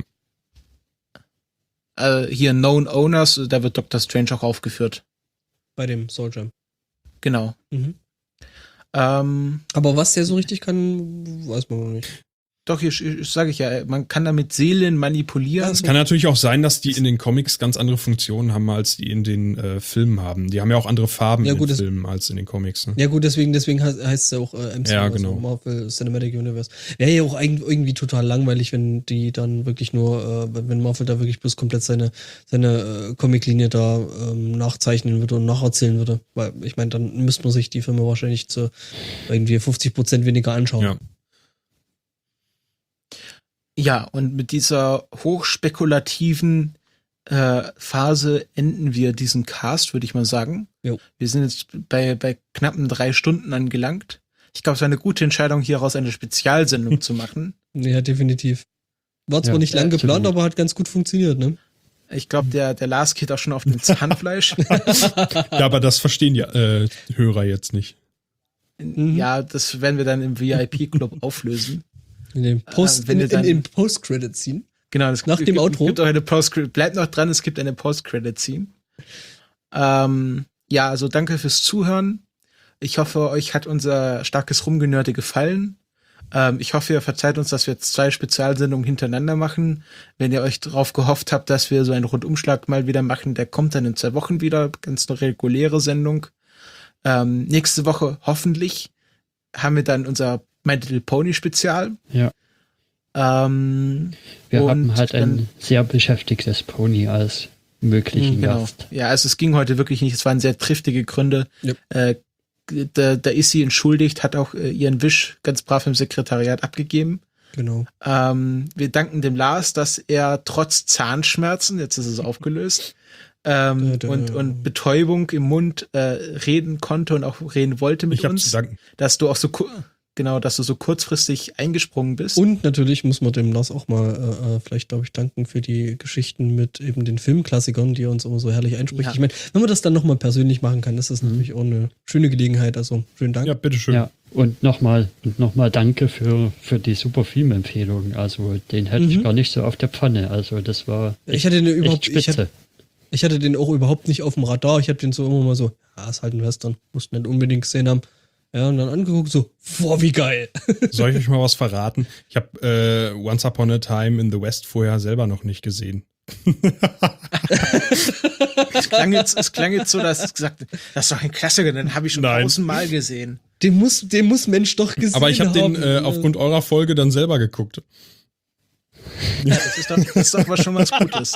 Äh, hier Known Owners, da wird Doctor Strange auch aufgeführt. Bei dem Soul Jam. Genau. Mhm. Ähm, Aber was der so richtig kann, weiß man noch nicht. doch, hier sage ich ja, man kann damit Seelen manipulieren. Es kann natürlich auch sein, dass die in den Comics ganz andere Funktionen haben, als die in den äh, Filmen haben. Die haben ja auch andere Farben Ja, in gut, den das- Filmen als in den Comics. Ne? Ja gut, deswegen, deswegen heißt es ja auch äh, M C U, Ja, also genau. Marvel Cinematic Universe. Wäre ja auch eigentlich irgendwie total langweilig, wenn die dann wirklich nur, äh, wenn Marvel da wirklich bloß komplett seine seine äh, Comiclinie da ähm, nachzeichnen würde und nacherzählen würde. Weil ich meine, dann müsste man sich die Filme wahrscheinlich zu irgendwie fünfzig Prozent weniger anschauen. Ja. Ja, und mit dieser hochspekulativen äh, Phase enden wir diesen Cast, würde ich mal sagen. Jo. Wir sind jetzt bei, bei knappen drei Stunden angelangt. Ich glaube, es war eine gute Entscheidung, hieraus eine Spezialsendung zu machen. Ja, definitiv. War zwar Ja, nicht lang ja, geplant, absolut. aber hat ganz gut funktioniert, ne? Ich glaube, der, der Lars geht auch schon auf dem Zahnfleisch. Ja, aber das verstehen die äh, Hörer jetzt nicht. Mhm. Ja, das werden wir dann im V I P-Club auflösen. In den Post, Äh, wenn in, du dann- in, in Post-Credit-Scene. Genau, das Nach gibt, dem gibt, Outro? gibt auch eine Post bleibt noch dran, es gibt eine Post-Credit-Scene. Ähm, ja, also danke fürs Zuhören. Ich hoffe, euch hat unser starkes Rumgenörde gefallen. Ähm, ich hoffe, ihr verzeiht uns, dass wir jetzt zwei Spezialsendungen hintereinander machen. Wenn ihr euch darauf gehofft habt, dass wir so einen Rundumschlag mal wieder machen, der kommt dann in zwei Wochen wieder. Ganz eine reguläre Sendung. Ähm, nächste Woche hoffentlich haben wir dann unser My Little Pony Spezial. Ja. Ähm, Wir und haben halt dann- ein sehr beschäftigtes Pony als möglichen Genau. Gast. Ja, also es ging heute wirklich nicht. Es waren sehr triftige Gründe. Yep. Äh, da, da ist sie entschuldigt, hat auch äh, ihren Wisch ganz brav im Sekretariat abgegeben. Genau. Ähm, wir danken dem Lars, dass er trotz Zahnschmerzen, jetzt ist es aufgelöst, ähm, Da, da. und, und Betäubung im Mund äh, reden konnte und auch reden wollte mit Ich habe zu uns. danken. Dass du auch so ku- genau, dass du so kurzfristig eingesprungen bist. Und natürlich muss man dem Lars auch mal äh, äh, vielleicht, glaube ich, danken für die Geschichten mit eben den Filmklassikern, die er uns immer so herrlich einspricht. Ja. Ich meine, wenn man das dann nochmal persönlich machen kann, ist das natürlich auch eine schöne Gelegenheit. Also, schönen Dank. Ja, bitteschön. Ja, und nochmal und noch mal danke für, für die super Filmempfehlung. Also den hätte ich Mhm. gar nicht so auf der Pfanne. Also das war echt, Ich hatte den überhaupt, echt ich spitze. hatte, ich hatte den auch überhaupt nicht auf dem Radar. Ich habe den so immer mal so, ja, ist halt ein Western, mussten nicht unbedingt gesehen haben. Ja, und dann angeguckt, so, boah, wie geil. Soll ich euch mal was verraten? Ich habe äh, Once Upon a Time in the West vorher selber noch nicht gesehen. es, klang jetzt, es klang jetzt so, dass es gesagt das ist doch ein Klassiker, den habe ich schon Nein. tausendmal gesehen. Den muss, den muss Mensch doch gesehen haben. Aber ich habe den äh, aufgrund eurer Folge dann selber geguckt. Ja, das ist doch, das ist doch was schon was Gutes.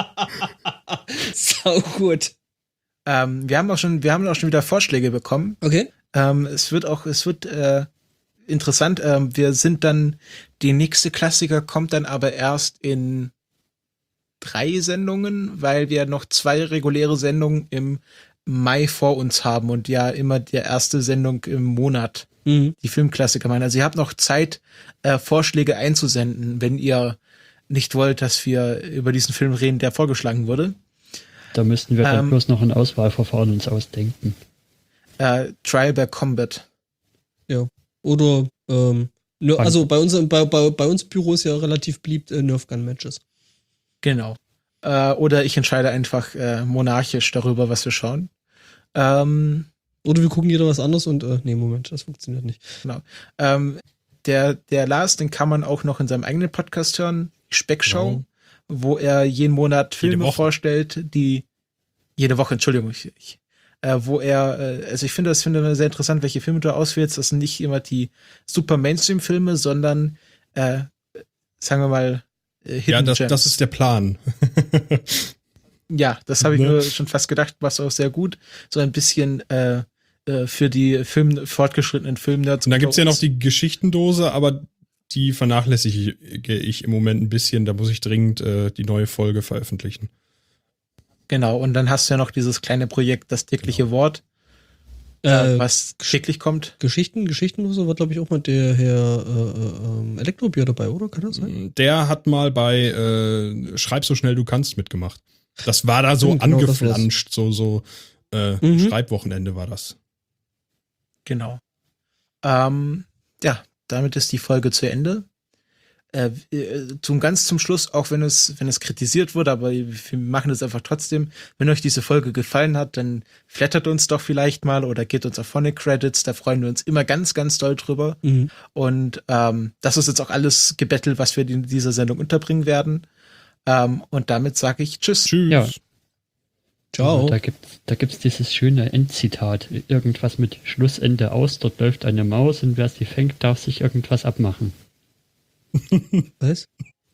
Sau gut. Ähm, wir haben auch schon, wir haben auch schon wieder Vorschläge bekommen. Okay. Ähm, es wird auch, es wird äh, interessant. Ähm, wir sind dann, die nächste Klassiker kommt dann aber erst in drei Sendungen, weil wir noch zwei reguläre Sendungen im Mai vor uns haben und ja immer die erste Sendung im Monat Mhm. die Filmklassiker meinen. Also ihr habt noch Zeit, äh, Vorschläge einzusenden, wenn ihr nicht wollt, dass wir über diesen Film reden, der vorgeschlagen wurde. Da müssten wir dann Ähm, bloß noch ein Auswahlverfahren uns ausdenken. Äh, Trial by Combat. Oder, ähm, ne, Fun. also bei uns, bei, bei, bei uns Büro ist ja relativ beliebt äh, Nerf Gun Matches. Genau. Äh, oder ich entscheide einfach äh, monarchisch darüber, was wir schauen. Ähm, Oder wir gucken jeder was anderes und, äh, nee, Moment, das funktioniert nicht. ähm, der, der Lars, den kann man auch noch in seinem eigenen Podcast hören, die Speckshow, Genau. wo er jeden Monat Jede Filme Woche. vorstellt, die jede Woche, Entschuldigung, ich, ich, äh, wo er, äh, also ich finde das finde sehr interessant, welche Filme du auswählst. Das sind nicht immer die super Mainstream-Filme, sondern äh, sagen wir mal äh, Hidden Ja, das, Gems. das ist der Plan. Ja, das habe ich Ne? mir schon fast gedacht, was auch sehr gut. So ein bisschen äh, äh, für die Film, fortgeschrittenen Filmnerds. Und dann gibt's ja unter noch uns. die Geschichtendose, aber die vernachlässige ich im Moment ein bisschen. Da muss ich dringend äh, die neue Folge veröffentlichen. Genau, und dann hast du ja noch dieses kleine Projekt, das tägliche Wort, äh, Äh, was täglich kommt. Geschichten, Geschichtenlose war, glaube ich, auch mal der Herr äh, ähm, Elektrobier dabei, oder? Kann das sein? Der hat mal bei äh, Schreib so schnell du kannst mitgemacht. Das war da so Stimmt, genau, das war's. angeflanscht, so, so äh, Mhm. Schreibwochenende war das. Genau. Ähm, ja, damit ist die Folge zu Ende. Äh, äh, zum ganz zum Schluss, auch wenn es, wenn es kritisiert wurde, aber wir machen es einfach trotzdem. Wenn euch diese Folge gefallen hat, dann flattert uns doch vielleicht mal oder geht uns auf Phonic Credits, da freuen wir uns immer ganz, ganz doll drüber. Mhm. Und ähm, das ist jetzt auch alles gebettelt, was wir in dieser Sendung unterbringen werden. Ähm, und damit sage ich Tschüss. Tschüss. Ja. Ciao. Da gibt es da gibt's dieses schöne Endzitat. Irgendwas mit Schlussende aus, dort läuft eine Maus und wer sie fängt, darf sich irgendwas abmachen. Was?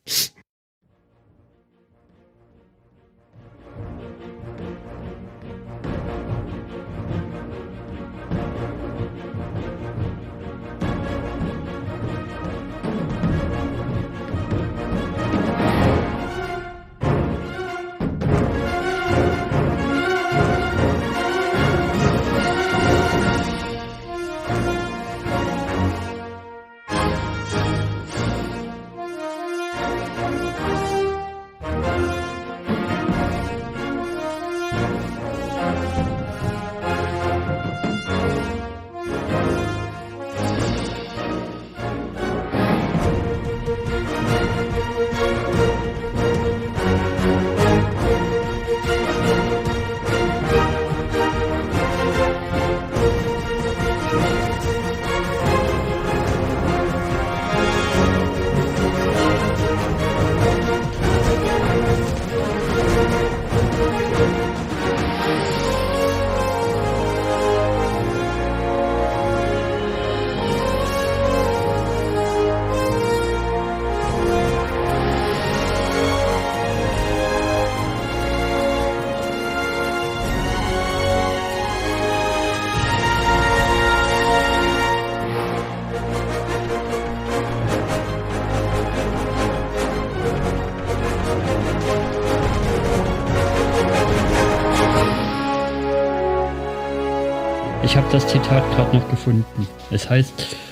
Ich habe das Zitat gerade noch gefunden. Es heißt,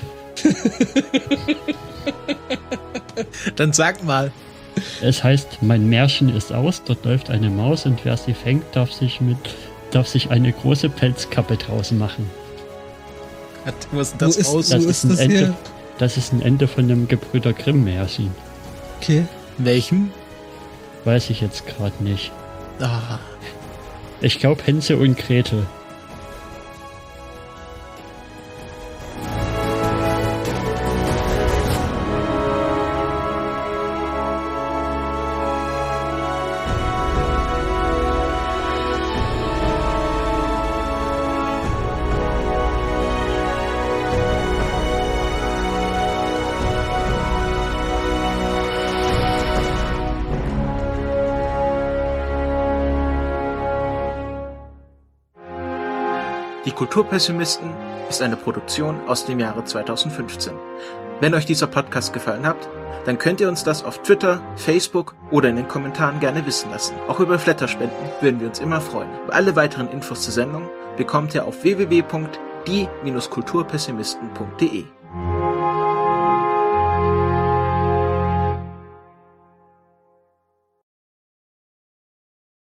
Dann sag mal. es heißt, mein Märchen ist aus, dort läuft eine Maus und wer sie fängt, darf sich mit darf sich eine große Pelzkappe draußen machen. Wo ist denn das Wo ist- raus? So Das ist ist, ein das Ende, hier. das ist ein Ende von einem Gebrüder Grimm Märchen. Okay. Welchem? Weiß ich jetzt gerade nicht. Ah, Ich glaube Hänsel und Gretel. Die Kulturpessimisten ist eine Produktion aus dem Jahre zweitausendfünfzehn. Wenn euch dieser Podcast gefallen hat, dann könnt ihr uns das auf Twitter, Facebook oder in den Kommentaren gerne wissen lassen. Auch über Flatterspenden würden wir uns immer freuen. Alle weiteren Infos zur Sendung bekommt ihr auf w w w punkt die Bindestrich kulturpessimisten punkt de.